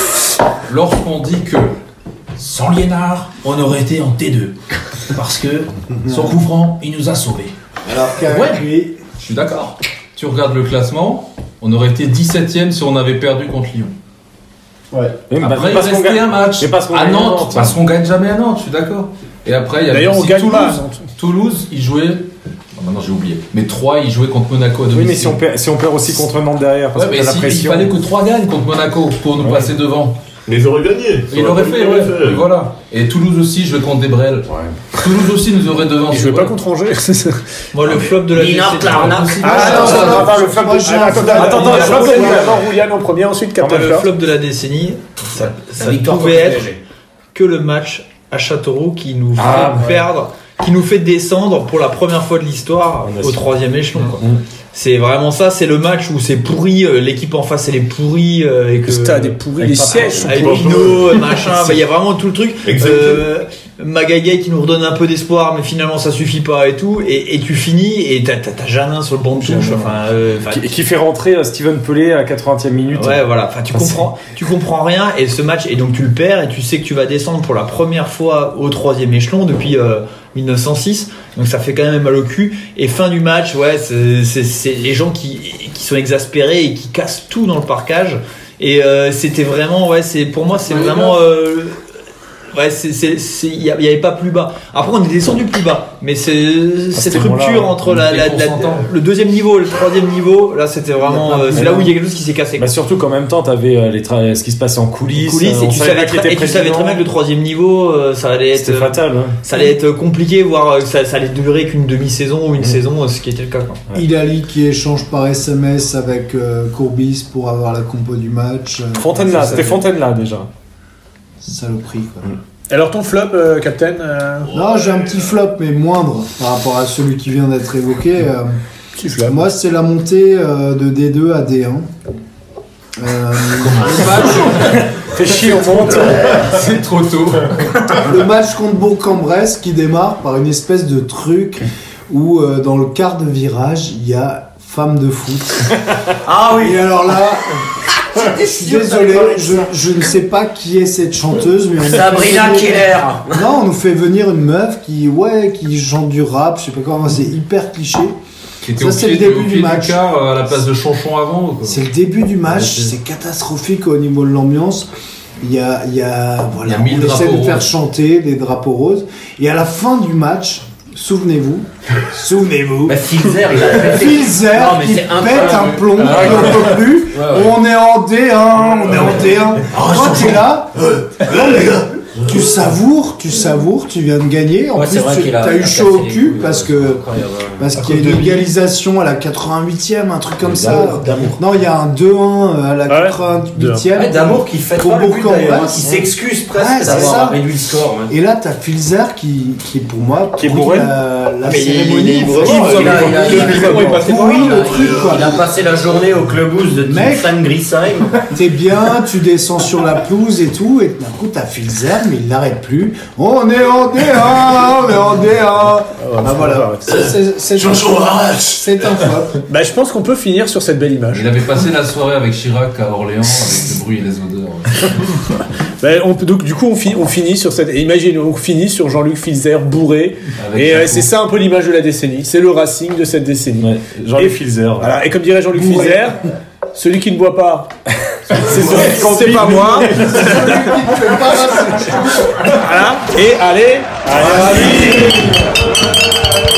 Speaker 13: Lorsqu'on dit que
Speaker 1: Sans Liénard, on aurait été en T deux. Parce que son coup franc, il nous a sauvés.
Speaker 6: Alors qu'avec
Speaker 13: Ouais.
Speaker 6: lui,
Speaker 13: je suis d'accord. Tu regardes le classement, on aurait été dix-septième si on avait perdu contre Lyon.
Speaker 3: Ouais.
Speaker 10: Oui, mais
Speaker 13: Après il
Speaker 10: parce qu'on
Speaker 13: restait
Speaker 10: gagne-
Speaker 13: un match
Speaker 10: mais parce qu'on
Speaker 13: à
Speaker 10: gagne à
Speaker 13: Nantes,
Speaker 10: Nantes,
Speaker 13: parce
Speaker 10: hein.
Speaker 13: qu'on gagne jamais à Nantes, je suis d'accord. Et après il y avait
Speaker 2: D'ailleurs, on
Speaker 13: aussi
Speaker 2: gagne
Speaker 13: Toulouse.
Speaker 2: pas à Nantes.
Speaker 13: Toulouse, il jouait. Oh, maintenant j'ai oublié. Mais Troyes, il jouait contre Monaco à
Speaker 10: Oui,
Speaker 13: domicile.
Speaker 10: mais si on perd, si on perd aussi contre Nantes derrière, parce
Speaker 13: Ouais,
Speaker 10: que
Speaker 13: mais
Speaker 10: t'as la
Speaker 13: si, il
Speaker 10: pression.
Speaker 13: fallait que Troyes gagnent contre Monaco pour nous
Speaker 10: Ouais.
Speaker 13: passer devant.
Speaker 8: Mais ils auraient gagné. Ça
Speaker 13: Il aurait
Speaker 8: pu
Speaker 13: fait,
Speaker 8: les
Speaker 13: ouais.
Speaker 8: faire.
Speaker 13: Et voilà. Et Toulouse aussi, je vais contre Desbrel. Toulouse aussi nous aurait devant.
Speaker 2: Il jouait pas contre Angers.
Speaker 9: Moi, le flop de la
Speaker 7: Linard,
Speaker 9: décennie.
Speaker 7: Klarna.
Speaker 2: Ah, attends, attends, attends, le flop
Speaker 6: Moi,
Speaker 2: de...
Speaker 6: j'ai un
Speaker 2: Attends,
Speaker 6: flop.
Speaker 2: attends, attends,
Speaker 6: Il y a
Speaker 2: le flop
Speaker 6: un
Speaker 2: de-
Speaker 6: flop.
Speaker 2: d'abord Roulian en premier, ensuite
Speaker 9: Moi,
Speaker 2: Captain
Speaker 9: le
Speaker 2: Fleur.
Speaker 9: flop de la décennie, ça, ça
Speaker 7: La victoire
Speaker 9: pouvait
Speaker 7: contre
Speaker 9: être
Speaker 7: P S G.
Speaker 9: que le match à Châteauroux qui nous fait
Speaker 10: Ah, ouais.
Speaker 9: perdre, qui nous fait descendre pour la première fois de l'histoire
Speaker 10: On a
Speaker 9: au
Speaker 10: su.
Speaker 9: troisième échelon. quoi.
Speaker 10: Mmh.
Speaker 9: C'est vraiment ça, c'est le match où c'est pourri, euh, l'équipe en face elle est pourrie euh, et que
Speaker 2: Le stade est pourri,
Speaker 10: avec
Speaker 2: les
Speaker 10: pas-
Speaker 2: sièges sont
Speaker 9: avec
Speaker 2: pourris.
Speaker 9: Pino, machin, bah, il y a vraiment tout le truc.
Speaker 8: Exactement.
Speaker 9: Euh, Magaïa qui nous redonne un peu d'espoir, mais finalement ça suffit pas et tout. Et, et tu finis et t'as, t'as, t'as Janin sur le banc de touche. Enfin, euh, enfin,
Speaker 10: Qui, qui fait rentrer euh, Steven Pelé à la quatre-vingtième minute.
Speaker 9: Ouais, voilà. Enfin, tu comprends, tu comprends rien et ce match et donc tu le perds et tu sais que tu vas descendre pour la première fois au troisième échelon depuis euh, mille neuf cent six. Donc ça fait quand même mal au cul. Et fin du match, ouais, c'est, c'est, c'est les gens qui, qui sont exaspérés et qui cassent tout dans le parquage. Et euh, c'était vraiment, ouais, c'est pour moi, c'est vraiment. Euh, Ouais, c'est, c'est, c'est, il y a- il y avait pas plus bas. Après, on est descendu plus bas, mais c'est cette
Speaker 10: c'était bon,
Speaker 9: rupture
Speaker 10: là,
Speaker 9: entre
Speaker 10: on
Speaker 9: la,
Speaker 13: était
Speaker 9: la, la-
Speaker 13: consentants.
Speaker 9: le deuxième niveau et le troisième niveau. Là, c'était vraiment, euh, c'est là où il y a quelque chose qui s'est cassé.
Speaker 10: Bah surtout qu'en même temps, t'avais euh, les tra- ce qui se passait en coulisses.
Speaker 9: coulisses
Speaker 10: euh,
Speaker 9: et
Speaker 10: on
Speaker 9: tu
Speaker 10: savait
Speaker 9: savais,
Speaker 10: pas qui
Speaker 9: très,
Speaker 10: était
Speaker 9: et tu savais très
Speaker 10: président.
Speaker 9: bien que le troisième niveau euh, ça allait être
Speaker 10: C'était fatal. hein.
Speaker 9: ça allait être compliqué, voire euh, ça, ça allait durer qu'une demi-saison ou une saison, euh, ce qui était le cas. Quoi.
Speaker 6: Hilali qui échange par S M S avec euh, Courbis pour avoir la compo du match. euh,
Speaker 10: Fontaine là,
Speaker 6: ça,
Speaker 10: c'était
Speaker 6: ça-
Speaker 10: Fontaine là déjà.
Speaker 6: Saloperie quoi.
Speaker 2: Alors ton flop, euh, Captain euh,
Speaker 6: Non, j'ai un petit flop, mais moindre par rapport à celui qui vient d'être évoqué. euh,
Speaker 2: Petit flop.
Speaker 6: Moi, c'est la montée euh, de D deux à D un. Euh, le, match,
Speaker 10: Fais chier, on monte.
Speaker 13: C'est trop tôt.
Speaker 6: le match contre Bourg-en-Bresse qui démarre par une espèce de truc où euh, dans le quart de virage, il y a femme de foot.
Speaker 7: Ah oui.
Speaker 6: Et alors là, je suis désolé, je, je ne sais pas qui est cette chanteuse, mais on nous fait
Speaker 7: Sabrina
Speaker 6: venir-
Speaker 7: Keller.
Speaker 6: Non, on nous fait venir une meuf qui, ouais, qui chante du rap, je sais pas comment, c'est hyper cliché.
Speaker 13: Qui était
Speaker 6: Ça,
Speaker 13: au
Speaker 6: c'est
Speaker 13: pied,
Speaker 6: le début
Speaker 13: au
Speaker 6: du
Speaker 13: pied du
Speaker 6: match.
Speaker 13: quart euh, à la place de Chonchon avant. ou quoi
Speaker 6: C'est le début du match,
Speaker 13: Ouais,
Speaker 6: c'est catastrophique au niveau de l'ambiance. Il y a, il y a, voilà,
Speaker 13: Il y a mille
Speaker 6: on essaie
Speaker 13: drapeaux
Speaker 6: de faire
Speaker 13: roses.
Speaker 6: chanter des drapeaux roses. Et à la fin du match, souvenez-vous, souvenez-vous,
Speaker 7: Bah, Filzer, il a pété.
Speaker 6: Filzer
Speaker 7: Non, mais
Speaker 6: qui
Speaker 7: c'est
Speaker 6: pète
Speaker 7: incroyable.
Speaker 6: un plomb,
Speaker 7: Ah,
Speaker 6: on n'en peut plus.
Speaker 13: Ouais, ouais.
Speaker 6: On est en D un, on est en D un. Quand t'es là, non, mais tu savoures, tu savoures, tu viens de gagner. En
Speaker 7: Ouais,
Speaker 6: plus,
Speaker 7: c'est vrai
Speaker 6: tu
Speaker 7: qu'il a-
Speaker 6: as
Speaker 7: il
Speaker 6: eu
Speaker 7: a
Speaker 6: chaud
Speaker 7: cassé
Speaker 6: au
Speaker 7: les
Speaker 6: cul
Speaker 7: couilles,
Speaker 6: parce
Speaker 7: ouais,
Speaker 6: que.
Speaker 7: c'est incroyable, ouais.
Speaker 6: Parce
Speaker 10: À
Speaker 6: qu'il y a
Speaker 10: cause
Speaker 6: une
Speaker 10: de lui.
Speaker 6: égalisation à la quatre-vingt-huitième, un truc comme ça.
Speaker 10: D'amour, d'amour.
Speaker 6: Non, il y a un deux un à la
Speaker 2: Ouais,
Speaker 6: quatre-vingt-huitième.
Speaker 7: Ouais, D'Amour qui fait
Speaker 6: Pour
Speaker 7: pas le but d'ailleurs, hein,
Speaker 6: Bourg-en-Bresse.
Speaker 7: qui s'excuse presque
Speaker 6: Ouais, c'est ça.
Speaker 7: d'avoir réduit le score. ouais.
Speaker 6: Et là, t'as Filzer qui, qui est pour moi
Speaker 10: Qui est
Speaker 6: pourri
Speaker 10: bourré.
Speaker 6: la, la
Speaker 9: mais il-
Speaker 6: cérémonie.
Speaker 9: il est
Speaker 6: Vraiment,
Speaker 9: vraiment-
Speaker 7: Il a- il a- il a-
Speaker 6: il a pourri
Speaker 7: il a-
Speaker 6: le truc, quoi.
Speaker 7: Il a passé la journée au clubhouse de
Speaker 6: Mec.
Speaker 7: Sam Grisheim.
Speaker 6: T'es bien, tu descends sur la pelouse et tout, et d'un coup t'as Filzer, mais il n'arrête plus. On est en D un, on est en D un. Ah voilà, c'est c'est- c'est un c'est un flop.
Speaker 2: Bah je pense qu'on peut finir sur cette belle image.
Speaker 13: Il avait passé la soirée avec Chirac à Orléans avec le bruit et les odeurs.
Speaker 2: Bah, on peut- donc du coup on, fi- on finit sur cette. Imagine, on finit sur Jean-Luc Filzer bourré.
Speaker 13: Avec
Speaker 2: Et euh,
Speaker 13: Chapeau.
Speaker 2: c'est ça un peu l'image de la décennie. C'est le Racing de cette décennie.
Speaker 10: Ouais, Jean-Luc
Speaker 2: Et-
Speaker 10: Filzer.
Speaker 2: Voilà. Et comme dirait Jean-Luc
Speaker 6: Bourré.
Speaker 2: Filzer, celui qui ne boit pas, c'est celui- c'est pas moi. Voilà. Et allez, allez.